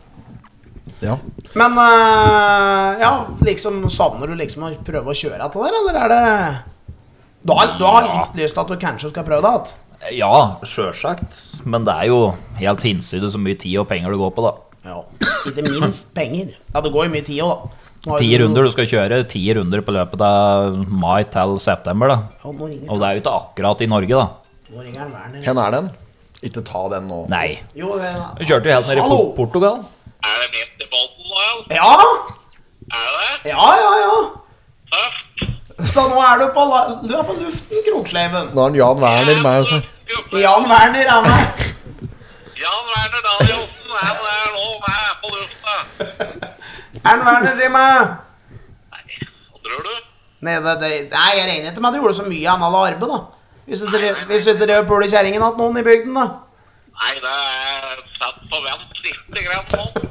Speaker 2: Ja.
Speaker 1: Men, øh, ja, liksom, savner du liksom å prøve å kjøre etter der, eller er det... Du har, du har litt lyst til at du kanskje skal prøve det, at...
Speaker 4: Ja, sjølsagt. Men det er jo helt hinsides så mye tid og penger det går på, da.
Speaker 1: Ja, ikke minst penger. Ja, det går jo mye tid også, da. Nå har
Speaker 4: Ti
Speaker 1: du-
Speaker 4: runder. Du skal kjøre ti runder på løpet av mai til september, da.
Speaker 1: Ja, nå ringer,
Speaker 4: Og det er jo ikke akkurat i Norge, da.
Speaker 1: nå ringer han Werner.
Speaker 2: Hvor er den? Ikke ta den nå.
Speaker 4: Nei.
Speaker 1: Jo, det...
Speaker 4: Du kjørte jo helt ned i
Speaker 1: Hallo?
Speaker 4: Por- Portugal.
Speaker 3: Er det midt i båten nå, ja?
Speaker 1: Ja!
Speaker 3: Er det det?
Speaker 1: Ja, ja, ja.
Speaker 3: Tøft.
Speaker 1: Så nå er du på, la... du er på luften, Kroksleiven.
Speaker 2: Nå er den Jan Werner med oss her.
Speaker 1: Jan Werner er med.
Speaker 3: Jan Werner Danielsen, han er nå med på lufta.
Speaker 1: Jan Werner driver med...
Speaker 3: Hva tror du?
Speaker 1: Nei, det, det, nei, jeg regner ikke med at du gjorde så mye annet arbeid, da. Hvis du drev, hvis du drev pule kjerringen at noen i bygden, da.
Speaker 3: Nei, det er satt på vent lite grann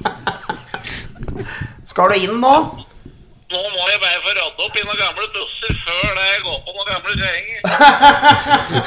Speaker 3: nå.
Speaker 1: Skal du inn nå?
Speaker 3: Nå må jeg bare få rydde opp i noen gamle busser før det går på noen gamle kjerringer.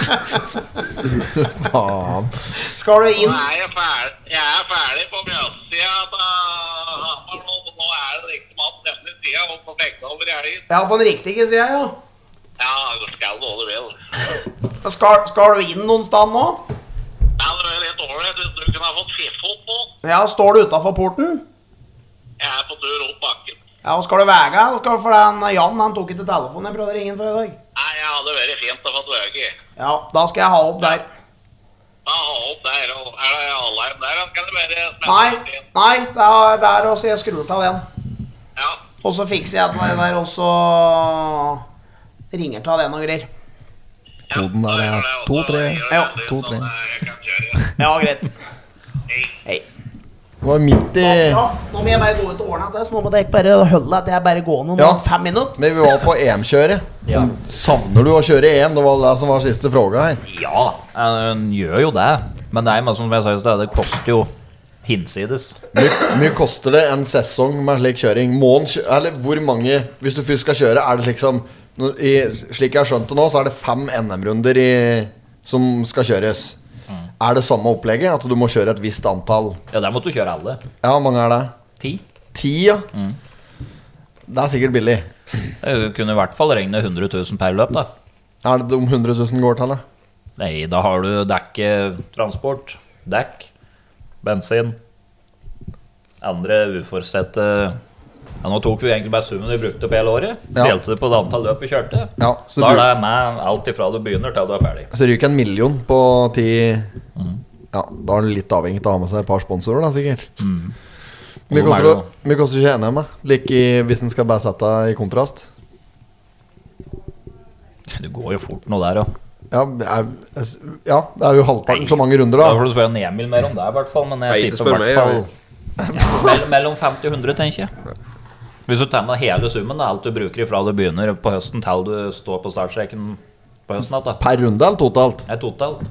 Speaker 2: Faen.
Speaker 1: Skal du
Speaker 3: Nå
Speaker 1: inn?
Speaker 3: er jeg ferdig, jeg er ferdig på mjøssida av Hamar nå. Nå er det liksom alt denne sida og på begge over i helgen.
Speaker 1: Ja, på den riktige sida, ja.
Speaker 3: Ja, det skal du hva du vil.
Speaker 1: Skal, skal du inn noen sted nå?
Speaker 3: Ja, det er litt ålreit hvis du kunne ha fått fiffot nå.
Speaker 1: Ja, står du utenfor porten?
Speaker 3: Jeg er på tur opp bakken.
Speaker 1: Ja, og skal du vege? Eller skal du, for den Jan, han tok ikke telefonen. Jeg prøvde å ringe han før i dag.
Speaker 3: Nei, jeg hadde vært fint å få vøge.
Speaker 1: Ja, da skal jeg ha opp der.
Speaker 3: Da ha opp der, og er det Alheim der, da kan du bare
Speaker 1: Nei, nei, det er der også. Jeg skrur til den.
Speaker 3: Ja,
Speaker 1: Og så fikser jeg den der, og så ringer til den og greier.
Speaker 2: Koden der er to tre.
Speaker 1: Ja,
Speaker 2: to tre.
Speaker 3: Jeg kan kjøre.
Speaker 1: Ja, greit.
Speaker 3: Hei.
Speaker 1: Hei.
Speaker 2: Det var midt i
Speaker 1: Ja, nå må jeg bare gå ut og ordne det. Så nå må jeg bare holde at jeg bare går noen
Speaker 2: Ja.
Speaker 1: fem minutter.
Speaker 2: Men vi var på E M-kjøret.
Speaker 4: Ja.
Speaker 2: Savner du å kjøre E M? Det var det som var siste fråga her.
Speaker 4: Ja, en gjør jo det. Men det er jo som jeg sa i sted, det koster jo hinsides.
Speaker 2: Hvor mye koster det en sesong med slik kjøring? Må en kjø eller hvor mange, hvis du først skal kjøre, er det liksom nå- i, slik jeg har skjønt det nå, så er det fem N M-runder i, som skal kjøres.
Speaker 4: Mm.
Speaker 2: Er det samme opplegget? At du må kjøre et visst antall?
Speaker 4: Ja, der måtte du kjøre alle.
Speaker 2: Ja, hvor mange er det?
Speaker 4: Ti.
Speaker 2: Ti, ja.
Speaker 4: Mm.
Speaker 2: Det er sikkert billig.
Speaker 4: Det kunne i hvert fall regne hundre tusen per løp, da.
Speaker 2: Er det de hundre tusen går til, da?
Speaker 4: Nei, da har du dekket transport, dekk, bensin, andre uforutsette. Ja, nå tok vi egentlig bare summen vi brukte på hele året.
Speaker 2: Ja.
Speaker 4: Delte det på det antall løp vi kjørte.
Speaker 2: Ja, så
Speaker 4: Da er
Speaker 2: du-
Speaker 4: det med alt ifra du begynner til du er ferdig.
Speaker 2: Så ryker en million på ti.
Speaker 4: Mm.
Speaker 2: Ja, da er det litt avhengig av å ha med seg et par sponsorer, da, sikkert.
Speaker 4: Mm.
Speaker 2: Mye
Speaker 4: Og
Speaker 2: koster
Speaker 4: de er
Speaker 2: det- mye koster ikke N M, da? Like i, hvis en skal bare sette i kontrast.
Speaker 4: Det går jo fort nå der òg.
Speaker 2: Ja, er, ja, det er jo halvparten så mange runder,
Speaker 4: Da
Speaker 2: da.
Speaker 4: får du spørre en Emil mer om det, i hvert fall. Men
Speaker 5: Nei,
Speaker 4: jeg
Speaker 5: ikke
Speaker 4: tipper i
Speaker 5: spør
Speaker 4: hvert
Speaker 5: meg,
Speaker 4: fall ja, mellom, mellom femti og hundre, tenker jeg. Hvis du tar med hele summen, da, alt du bruker ifra du begynner på høsten til du står på startstreken på høsten, da.
Speaker 2: Per runde eller totalt?
Speaker 4: Det er totalt.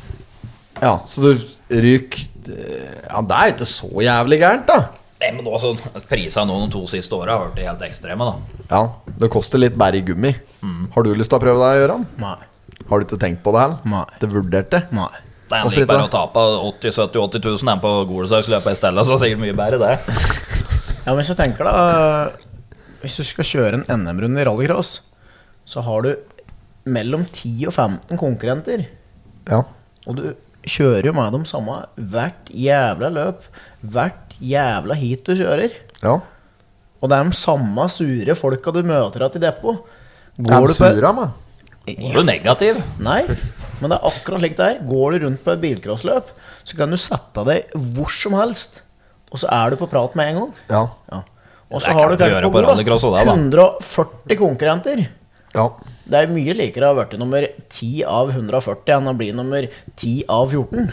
Speaker 2: Ja, så du ryker Ja, det er jo ikke så jævlig gærent, da.
Speaker 4: Nei, men nå, så prisene nå de to siste åra har vært helt ekstreme, da.
Speaker 2: Ja, det koster litt bare i gummi. Har du lyst til å prøve deg, Gøran?
Speaker 6: Nei.
Speaker 2: Har du ikke tenkt på det heller?
Speaker 6: Nei.
Speaker 2: Det vurderte?
Speaker 6: Nei.
Speaker 4: Det er
Speaker 2: Hvorfor
Speaker 4: like
Speaker 2: ikke
Speaker 4: bare
Speaker 2: det?
Speaker 4: å tape åtti sytti åtti tusen enn på Golesaksløpet i stedet, så er det sikkert mye bedre det.
Speaker 6: Ja, men hvis du tenker da hvis du skal kjøre en N M-runde i rallycross, så har du mellom ti og femten konkurrenter.
Speaker 2: Ja.
Speaker 6: Og du kjører jo med dem samme hvert jævla løp, hvert jævla hit du kjører.
Speaker 2: Ja.
Speaker 6: Og det er de samme sure folka du møter at i depot.
Speaker 2: Er
Speaker 6: Går
Speaker 2: du
Speaker 6: du på
Speaker 2: sura, med?
Speaker 4: Er du negativ?
Speaker 6: Nei, men det er akkurat slik det er. Går du rundt på et bilcrossløp, så kan du sette deg hvor som helst, og så er du på prat med en gang.
Speaker 2: Ja.
Speaker 6: Ja. Og
Speaker 4: Det
Speaker 6: så
Speaker 4: kan
Speaker 6: har du
Speaker 4: du
Speaker 6: kanskje
Speaker 4: gjøre
Speaker 6: på
Speaker 4: på
Speaker 6: bordet
Speaker 4: rallycross også, da, da.
Speaker 6: hundre og førti konkurrenter.
Speaker 2: Ja.
Speaker 6: Det er mye likere å ha vært nummer ti av hundre og førti enn å bli nummer ti av fjorten.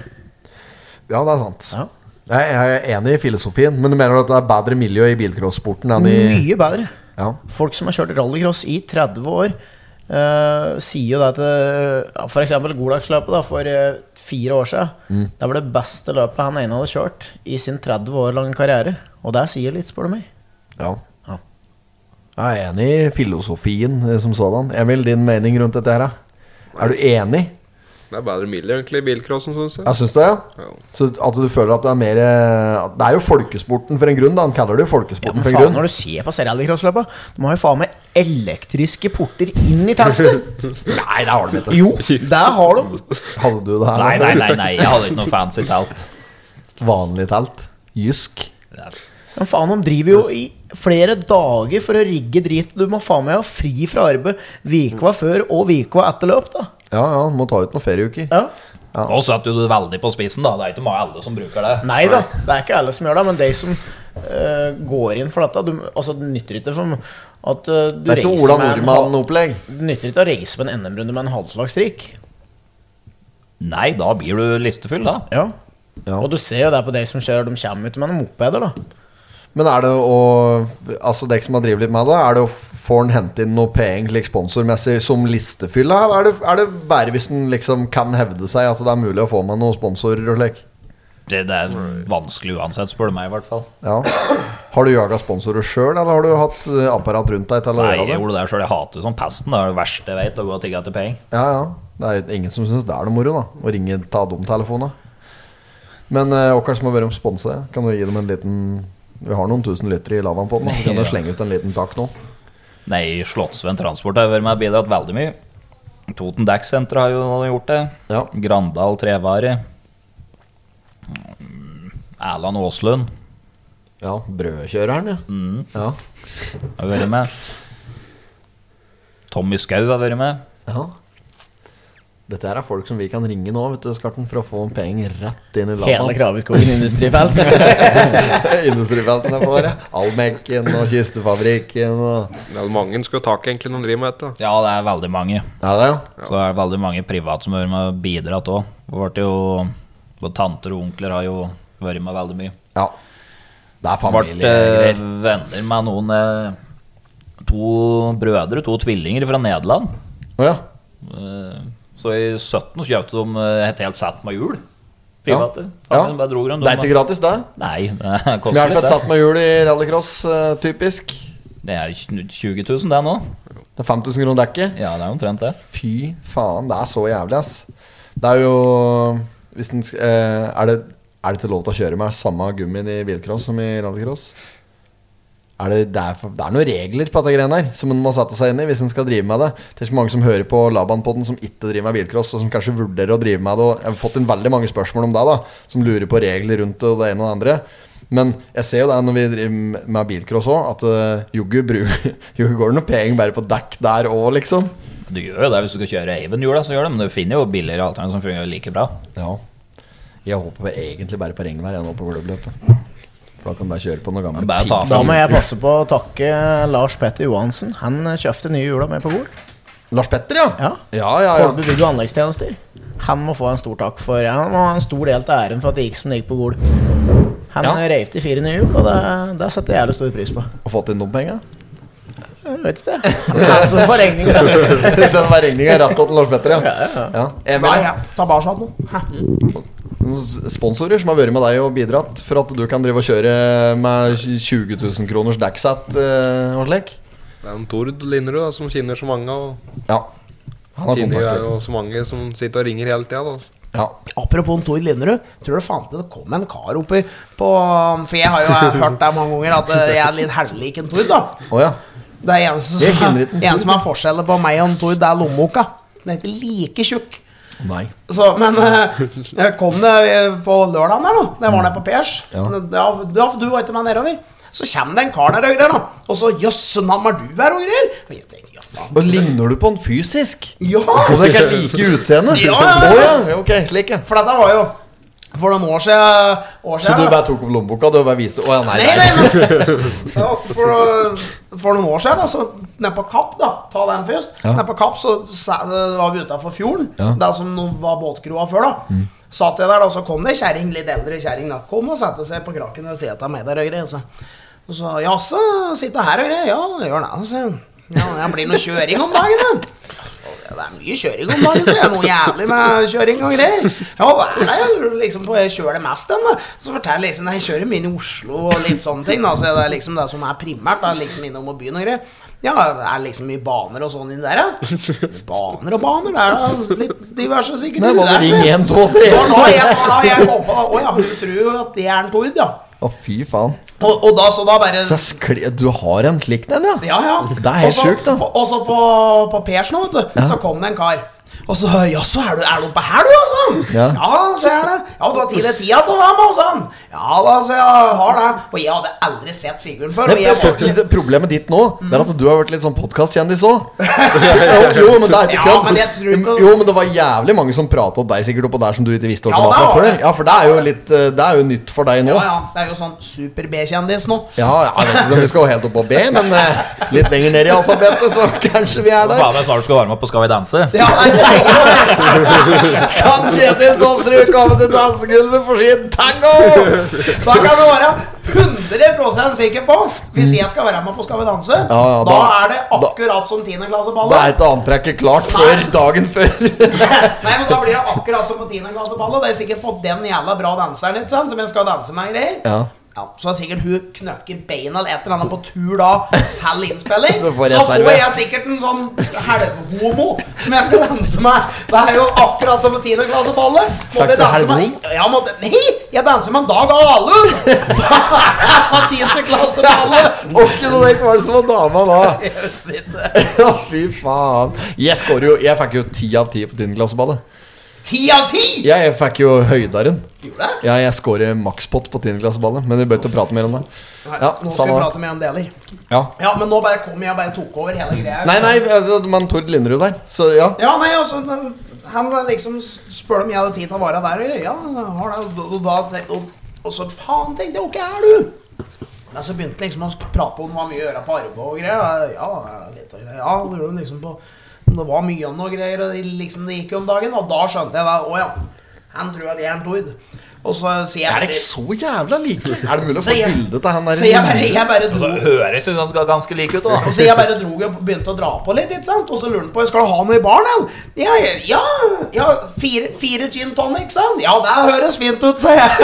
Speaker 2: Ja, det er sant.
Speaker 6: Ja.
Speaker 2: Jeg jeg er enig i filosofien, men du mener at det er bedre miljø i bilcrosssporten enn i
Speaker 6: Mye bedre.
Speaker 2: Ja.
Speaker 6: Folk som har kjørt rallycross i tretti år, eh, sier jo det til ja, for eksempel Godagsløpet da, for eh, fire år siden.
Speaker 2: Mm.
Speaker 6: Det var det beste løpet han ene hadde kjørt i sin tretti år lange karriere. Og det sier litt, spør du meg.
Speaker 2: Ja.
Speaker 6: Ja.
Speaker 2: Jeg er enig i filosofien eh, som sådan. Emil, din mening rundt dette her? da? Er du enig?
Speaker 5: Det er bedre miljø egentlig i bilcrossen, synes jeg.
Speaker 2: Jeg syns det, ja.
Speaker 5: Ja.
Speaker 2: Så at du føler at det er mer eh, Det er jo folkesporten for en grunn, da. Han kaller det jo
Speaker 6: Ja,
Speaker 2: folkesporten
Speaker 6: men
Speaker 2: for en
Speaker 6: faen,
Speaker 2: grunn.
Speaker 6: når du ser på rallycrossløpet, du må ha jo faen meg elektriske porter inn i teltet.
Speaker 2: Nei, det har de ikke.
Speaker 6: Jo, der har de.
Speaker 2: Hadde du det her?
Speaker 4: Nei,
Speaker 2: da?
Speaker 4: nei, nei, nei, jeg hadde ikke noe fancy telt.
Speaker 2: Vanlig telt. Jysk.
Speaker 6: Men faen, de driver jo i flere dager for å rigge drit. Du må faen meg ha fri fra arbeid vikva før og vikva etter løp, da.
Speaker 2: Ja, ja, må ta ut noen ferieuker.
Speaker 6: Ja.
Speaker 4: Nå setter du det veldig på spissen, da. Det er ikke mange alle som bruker det.
Speaker 6: Nei da, det er ikke alle som gjør det, men de som eh, går inn for dette du, altså, Det nytter ikke for at eh, du
Speaker 2: Det er ikke
Speaker 6: reiser
Speaker 2: Ola
Speaker 6: med en
Speaker 2: Nordmann-opplegg.
Speaker 6: ha- Det nytter ikke å reise med en N M-runde med en halvslagsstrik.
Speaker 4: Nei, da blir du listefull, da.
Speaker 6: Ja.
Speaker 2: Ja.
Speaker 6: Og du ser jo det på de som kjører, de kommer ut med noen mopeder, da.
Speaker 2: Men er det å Altså, dere som har drevet litt med det, er det å få en hente inn noe penger like sponsormessig som listefyll? Eller er det, er det bare hvis en liksom kan hevde seg at det er mulig å få med noen sponsorer og slik?
Speaker 4: Det, det er vanskelig uansett, spør du meg, i hvert fall.
Speaker 2: Ja. Har du jaga sponsorer sjøl, eller har du hatt eh, apparat rundt deg til å
Speaker 4: Nei,
Speaker 2: gjøre
Speaker 4: jeg
Speaker 2: det?
Speaker 4: gjorde det selv. Jeg hater sånn pesten. Det er det verste jeg vet, å gå og tigge etter penger.
Speaker 2: Ja, ja. Det er ingen som syns det er noe moro, da. Å ringe ta domtelefoner. Men eh, hvem som har vært om sponse? Kan du gi dem en liten Vi har noen tusen lyttere i Lavan på den. da. Kan du
Speaker 4: Ja.
Speaker 2: slenge ut en liten takk nå?
Speaker 4: Nei, Slottsvenn Transport har vært med og bidratt veldig mye. Toten Dekksenter har jo gjort det.
Speaker 2: Ja.
Speaker 4: Grandal Trevare. Erland Aaslund
Speaker 2: Ja, brødkjøreren, ja.
Speaker 4: mm,
Speaker 2: Ja.
Speaker 4: har vært med. Tommy Skau har vært med.
Speaker 2: ja. Dette her er folk som vi kan ringe nå, vet du, Skarten, for å få en penger rett inn i
Speaker 6: Hele
Speaker 2: Lavan.
Speaker 6: Kravikskogen industrifelt.
Speaker 2: Industrifeltene på der, ja. Almekken og Kistefabrikken og
Speaker 5: Det er vel mange som skal ha tak egentlig når de driver med dette.
Speaker 4: Ja, det er veldig mange.
Speaker 2: Er det det, ja?
Speaker 4: Så er det veldig mange privat som har vært med og bidratt òg. Både tanter og onkler har jo vært med veldig mye.
Speaker 2: Ja. Det er
Speaker 4: Ble
Speaker 2: familiegreier.
Speaker 4: eh, venner med noen eh, to brødre, to tvillinger fra Nederland.
Speaker 2: Åja.
Speaker 4: Eh, så i sytten så kjøpte de eh, et helt sett med hjul. Private.
Speaker 2: Ja.
Speaker 4: Familien bare drog rundt.
Speaker 2: Det er ikke gratis, det.
Speaker 4: Nei, det
Speaker 2: Vi har
Speaker 4: koster
Speaker 2: fått
Speaker 4: litt.
Speaker 2: satt med hjul i rallycross, eh, typisk.
Speaker 4: Det er tjue tusen det nå.
Speaker 2: Det er fem tusen kroner dekket.
Speaker 4: Ja, det er omtrent det.
Speaker 2: Fy faen, det er så jævlig, ass. Det er jo hvis den, sk- eh, er, det, er det til lov til å kjøre med samme gummien i bilcross som i rallycross? Er det, det, er, for- det er noen regler på dette greiene her som man må sette seg inn i hvis man skal drive med det. Det er så mange som hører på Laban-podden som ikke driver med bilcross, og som kanskje vurderer å drive med det. Og jeg har fått inn veldig mange spørsmål om det, da, som lurer på regler rundt det, og det ene og det andre. Men jeg ser jo det når vi driver med bilcross òg, at uh, Joggu bru- Joggu går det noe penger bare på dekk der òg, liksom.
Speaker 4: Du gjør jo det hvis du skal kjøre Avon-hjula, så gjør det, men du finner jo billigere alternativer som fungerer like bra.
Speaker 2: Ja. Jeg håper egentlig bare på regnvær jeg nå på klubbløpet. For da kan du bare kjøre på noe gammelt
Speaker 4: Bare ta
Speaker 2: pigg.
Speaker 6: Da
Speaker 4: fram.
Speaker 6: må jeg passe på å takke Lars Petter Johansen. Han eh, kjøpte nye hjula med på Gol.
Speaker 2: Lars Petter, ja?
Speaker 6: Ja.
Speaker 2: Ja, ja, ja.
Speaker 6: Kolbu bygg- og anleggstjenester. Han må få en stor takk for ja, Han må ha en stor del til æren for at det gikk som det gikk på Gol. Han
Speaker 2: Ja.
Speaker 6: ja. reiv til fire nye hjul, og det, det setter jeg jævlig stor pris på.
Speaker 2: Og fått inn de penga?
Speaker 6: Jeg vet ikke det. Han som får regninga.
Speaker 2: Send meg regninga rett til Lars Petter, ja.
Speaker 6: Ja, ja.
Speaker 2: ja.
Speaker 1: Nei,
Speaker 2: Emil,
Speaker 1: ja, ta bare sånn nå. Hæ?
Speaker 2: noen sponsorer som har vært med deg og bidratt for at du kan drive og kjøre med tjue tusen kroners dekksett uh, og slik?
Speaker 5: Det er en Tord Linderud da, som kjenner så mange. Og
Speaker 2: Ja. Han har
Speaker 5: kjenner
Speaker 2: kontakter.
Speaker 5: jo så mange som sitter og ringer hele tida.
Speaker 2: Ja.
Speaker 1: Apropos en Tord Linderud, tror du faen til det kom en kar oppi på For jeg har jo hørt det mange ganger at eh, jeg er litt hellik en Tord, da.
Speaker 2: Å ja.
Speaker 1: Det er eneste
Speaker 2: Jeg
Speaker 1: som,
Speaker 2: kjenner
Speaker 1: er,
Speaker 2: ikke en
Speaker 1: en som er forskjellet på meg og en Tord, det er lommeboka. Den er ikke like tjukk.
Speaker 2: Nei.
Speaker 1: Så, men eh, jeg kom det eh, på lørdagen der, da. Det var nede på Pers.
Speaker 2: Ja.
Speaker 1: Ja, du, du var ikke med nedover. Så kommer det en kar der og greier, da. Og så jøsse navn er du her og greier. Og jeg tenkte, ja faen.
Speaker 2: Og ligner du på en fysisk?
Speaker 1: Ja!
Speaker 2: Og det kan like utseende?
Speaker 1: Ja, ja, ja.
Speaker 2: Å ja, ok, slik ja.
Speaker 1: For dette var jo for noen år siden, år
Speaker 2: Så
Speaker 1: siden
Speaker 2: du
Speaker 1: da.
Speaker 2: bare tok opp lommeboka, du bare viste Å ja, nei,
Speaker 1: Nei, nei, men ja, for, uh, for noen år siden da, så nede på Kapp da, ta den først.
Speaker 2: Ja.
Speaker 1: Nede på Kapp så sa- var vi utenfor fjorden,
Speaker 2: Ja.
Speaker 1: der som nå var båtkroa før da. Mm. Satt jeg der da, så kom det en kjæring, litt eldre kjæring da. Kom og sette seg på kraken og sette av meg der og greier. Så. Og så, jaså, sitte her og greier. Ja, gjør det, så. Ja, det blir noe kjøring om dagen da. Ja, det er mye kjøring om dagen, så jeg er noe jævlig med kjøring og greier. Ja, det er jo liksom på jeg kjører det mest den da. Så forteller liksom, jeg kjører mye i Oslo og litt sånne ting da. Så det er liksom det som er primært da, liksom innom byen og greier. Ja, det er liksom mye baner og sånn inn der, ja. Baner og baner, det er da litt diverse sikkert.
Speaker 2: Nei,
Speaker 1: inni
Speaker 2: må du
Speaker 1: der,
Speaker 2: ringe
Speaker 1: så.
Speaker 2: en, to, tre?
Speaker 1: Det var da jeg, det var da jeg kom på da. Åja, du tror jo at det er en Tord, ja.
Speaker 2: Å, fy faen.
Speaker 1: Og, og da, så da bare...
Speaker 2: Så skli, du har en slik den, ja?
Speaker 1: Ja, ja.
Speaker 2: Det er helt
Speaker 1: Også-
Speaker 2: sjukt, da.
Speaker 1: på- Også på, på Pers nå, vet du, så kom det en kar. Og så, ja, så er du, er du oppe her, du, altså?
Speaker 2: Ja.
Speaker 1: Ja, så er det. Ja, du har tid til tida til det, med, sånn. Ja, da, så jeg har det. Og jeg hadde aldri sett figuren før. Og
Speaker 2: Det,
Speaker 1: jeg
Speaker 2: det,
Speaker 1: var,
Speaker 2: det, problemet ditt nå Det er at du har vært litt sånn podcastkjendis også. jo, jo, men det er ikke
Speaker 1: Ja,
Speaker 2: kødd.
Speaker 1: men jeg tror ikke-
Speaker 2: Jo, men det var jævlig mange som pratet om deg sikkert oppå der som du ikke visste hva
Speaker 1: Ja,
Speaker 2: det var
Speaker 1: det
Speaker 2: fra
Speaker 1: var
Speaker 2: før.
Speaker 1: det.
Speaker 2: Ja, for det er jo litt eh, Det er jo nytt for deg nå.
Speaker 1: ja, ja, det er jo sånn super-B-kjendis nå.
Speaker 2: Ja, jeg vet ikke om vi skal helt opp på B, men eh, litt lenger ned i alfabetet, så kanskje vi er der.
Speaker 4: Faen, jeg snart skal være med på Skal vi danse.
Speaker 1: Ja, nei, nei,
Speaker 2: Kan Kjetil Tomsrud komme til dansegulvet for sin tango?
Speaker 1: da kan du være hundre prosent sikker på, hvis jeg skal være med på Skal vi danse,
Speaker 2: Ja, ja,
Speaker 1: da,
Speaker 2: da-
Speaker 1: er det akkurat som tiende klasse
Speaker 2: Da
Speaker 1: balle.
Speaker 2: er ikke antrekket klart før dagen før.
Speaker 1: Nei, men da blir det akkurat som på tiende klasse balle. Det er sikkert fått den jævla bra danseren, ikke sant, som jeg skal danse med greier.
Speaker 2: Ja.
Speaker 1: Ja, så har sikkert hun knøkker beina eller et eller annet på tur da til innspilling.
Speaker 2: Så
Speaker 1: Så
Speaker 2: får
Speaker 1: får
Speaker 2: jeg
Speaker 1: jeg,
Speaker 2: servert.
Speaker 1: sikkert en sånn helvhomo som jeg skal danse med. Det er jo akkurat som på tiende klasse balle. Måtte
Speaker 2: Fikk
Speaker 1: jeg
Speaker 2: du
Speaker 1: danse med
Speaker 2: helvhomo?
Speaker 1: Ja, måtte Nei, jeg danser med en Dag Alum! På tiende klasse balle.
Speaker 2: Og ikke noe det var det som var dama da.
Speaker 1: Jeg sitter
Speaker 2: Ja, fy faen. Jeg scorer jo Jeg fikk jo ti av ti på tiendeklasseballet.
Speaker 1: Ti av ti!
Speaker 2: Ja, jeg fikk jo høydaren.
Speaker 1: Gjorde det?
Speaker 2: Ja, jeg scorer makspott på tiendeklasseballet. Men vi bør ikke prate mer om det. Ja,
Speaker 1: Nå skal
Speaker 2: samme
Speaker 1: vi
Speaker 2: det.
Speaker 1: prate mer om deler.
Speaker 2: Ja.
Speaker 1: Ja, men nå bare kom jeg og bare tok over hele greia.
Speaker 2: Nei, nei, altså, man Tord Linderud der. Så ja.
Speaker 1: Ja, nei, altså den- han liksom spør om jeg hadde tid til å være der. Og ja, har det, og, da, tenkte- og, og så faen tenkte jeg, ok, er du? Men så begynte liksom å prate om hva mye å gjøre på arbeid og greier. Ja, litt og greier. Ja, det gjorde liksom på det var mye om noe greier, og det, liksom det gikk jo om dagen. Og da skjønte jeg da, å ja, han tror at jeg er en Tord. Og så sier jeg
Speaker 2: Er
Speaker 1: bare
Speaker 2: det ikke så jævla like? Er det mulig å
Speaker 1: Så
Speaker 2: få
Speaker 1: jeg-
Speaker 2: bildet av han der?
Speaker 1: Så jeg bare, jeg bare
Speaker 4: Så
Speaker 1: dro
Speaker 4: høres jo ganske, ganske like ut da.
Speaker 1: Og så jeg bare dro og begynte å dra på litt, ikke sant? Og så lurte han på, skal du ha noe i baren, eller? Ja, ja, ja, fire, fire gin tonic, sa han. Ja, det høres fint ut, sa jeg.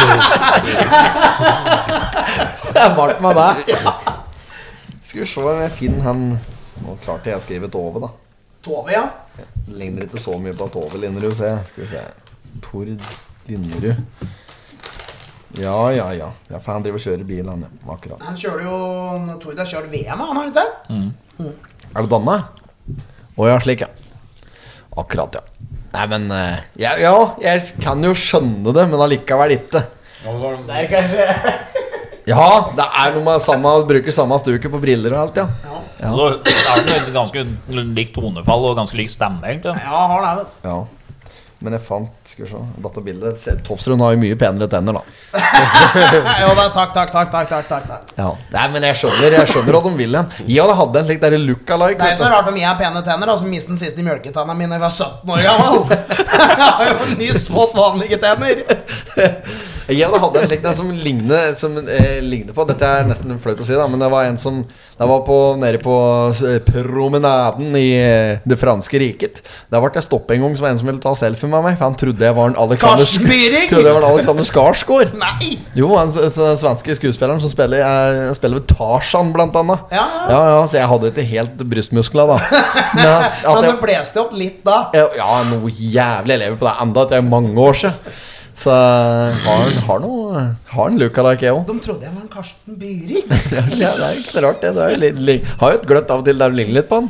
Speaker 2: Jeg ble med det. Skal vi se om jeg finner han. Nå klarte jeg å skrive Tove, da.
Speaker 1: Tove, ja.
Speaker 2: Det ligner ikke så mye på Tove Linderud, ser jeg. Skal vi se. Tord Linderud. Ja, ja, ja. Ja, for han driver og kjører bil, han, ja. Akkurat.
Speaker 1: Han kjører jo, Tord har kjørt V M, han har ikke det?
Speaker 2: Er det Danne? Åja, slik, ja. Akkurat, ja. Nei, men eh, ja, ja, jeg kan jo skjønne det, men allikevel ikke.
Speaker 6: Det er kanskje
Speaker 2: Ja, det er noe med samme, bruker samme stuke på briller og alt, ja.
Speaker 4: Så det er jo ganske likt tonefall og ganske lik stemme, egentlig.
Speaker 1: Ja, har det, vet du.
Speaker 2: Ja. Men jeg fant, skal vi se, dette bildet. Se, Tofsrud har jo mye penere tenner, da.
Speaker 1: Jo, da, takk, takk, takk, takk, takk, takk, takk.
Speaker 2: Ja. Nei, men jeg skjønner, jeg skjønner at de vil igjen. Jeg hadde hatt en slik der look-alike,
Speaker 1: Det er
Speaker 2: vet
Speaker 1: ikke
Speaker 2: du.
Speaker 1: rart om jeg har pene tenner, da, som mistet den siste mjølketennene mine da jeg var sytten år gammel. Jeg har jo nyss fått vanlige tenner.
Speaker 2: Jeg hadde hatt en slik der som ligner, som, eh, ligner på, dette er nesten flaut å si da, men det var en som, det var på, nede på eh, promenaden i eh, det franske riket. Der ble jeg stoppet en gang som en som ville ta selfie med meg, for han trodde jeg var en Alexander,
Speaker 1: Karsten Byring!
Speaker 2: trodde jeg var en Alexander Skarsgård.
Speaker 1: Nei!
Speaker 2: Jo, han s- s- svenske skuespilleren som spiller, eh, spiller ved Tarzan blant annet.
Speaker 1: Ja, ja.
Speaker 2: Ja, ja, så jeg hadde ikke helt brystmuskler da. Men at
Speaker 1: Men
Speaker 2: jeg,
Speaker 1: det blåste opp litt da.
Speaker 2: ja, noe jævlig, jeg lever på det enda, det er mange år siden. Så har han har noe, har en look-alike jeg også.
Speaker 1: De trodde jeg var en Karsten Byring.
Speaker 2: Ja, det er ikke rart det, det er jo litt, litt, har jo et gløtt av og til der du ligner litt på han.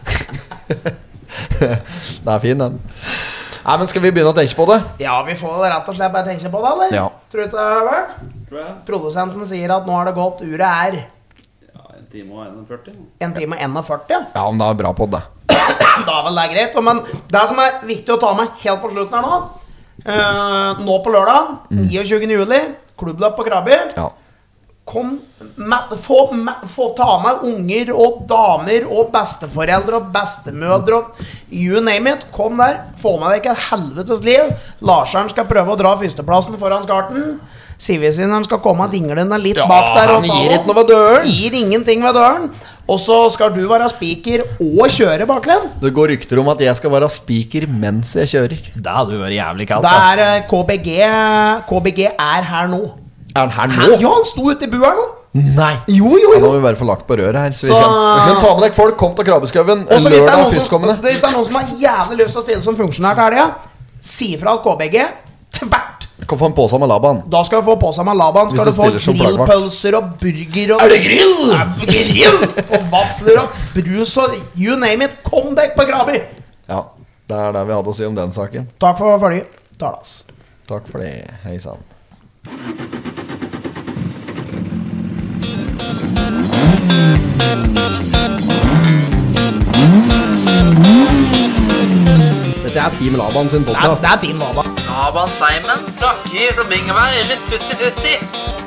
Speaker 2: Det er fin den. Nei, men skal vi begynne å tenke på det?
Speaker 1: Ja, vi får rett og slett bare tenke på det, eller?
Speaker 2: Ja.
Speaker 1: Tror du ikke det har vært?
Speaker 7: Tror jeg.
Speaker 1: Produsenten sier at nå har det gått, uret er
Speaker 7: Ja, en time og førti.
Speaker 1: en time og enogførti, ja.
Speaker 2: Ja, men det er bra på det.
Speaker 1: Da er vel det greit. Og Men det som er viktig å ta med helt på slutten her nå, eh, nå på lørdag, niogtjuende juli, klubbløp på Krabi.
Speaker 2: Ja.
Speaker 1: Kom, med, få, med, få ta med unger og damer og besteforeldre og bestemødre og you name it. Kom der, få med deg ikke et helvetes liv. Larseren skal prøve å dra førsteplassen foran skarten. Sivisineren skal komme dinglende litt
Speaker 2: Ja,
Speaker 1: bak der.
Speaker 2: han gir ikke noe ved døren.
Speaker 1: Gir ingenting ved døren. Og så skal du være speaker og kjøre baklenn.
Speaker 2: Det går rykter om at jeg skal være speaker mens jeg kjører.
Speaker 4: Det hadde jo vært jævlig kaldt.
Speaker 1: Det
Speaker 4: da.
Speaker 1: er eh, K B G. K B G er her nå.
Speaker 2: Er han her
Speaker 1: Hæ?
Speaker 2: nå?
Speaker 1: Ja, han sto ute i bua her nå.
Speaker 2: Nei.
Speaker 1: Jo, jo,
Speaker 2: Ja, nå
Speaker 1: jo.
Speaker 2: må vi bare få lagt på røret her. Så vi
Speaker 1: Så-
Speaker 2: kjenner. Men ta med deg folk, kom til Krabbeskauen
Speaker 1: Og så hvis, det er
Speaker 2: lørdag
Speaker 1: noen som-
Speaker 2: førstkommende.
Speaker 1: hvis det er noen som har jævlig lyst til å stille som funksjonær til helga, si fra at K B G tvert.
Speaker 2: Kan få en pose med labban.
Speaker 1: Da skal du få på seg med laban. Skal
Speaker 2: Hvis
Speaker 1: du
Speaker 2: du
Speaker 1: få
Speaker 2: stiller som flaggvakt.
Speaker 1: grillpølser og burger og
Speaker 2: Er det grill?
Speaker 1: Ja, grill! Og vafler og brus og you name it. Kom deg på Krabi.
Speaker 2: Ja, det er det vi hadde å si om den saken.
Speaker 1: Takk for følget. Talas.
Speaker 2: Takk for det. Hei sann. Dette er Team Laban sin
Speaker 1: Det er,
Speaker 2: podcast.
Speaker 1: det er din laban.
Speaker 8: Laban Simon, Rakke som Ingvar eller Tutti Tutti.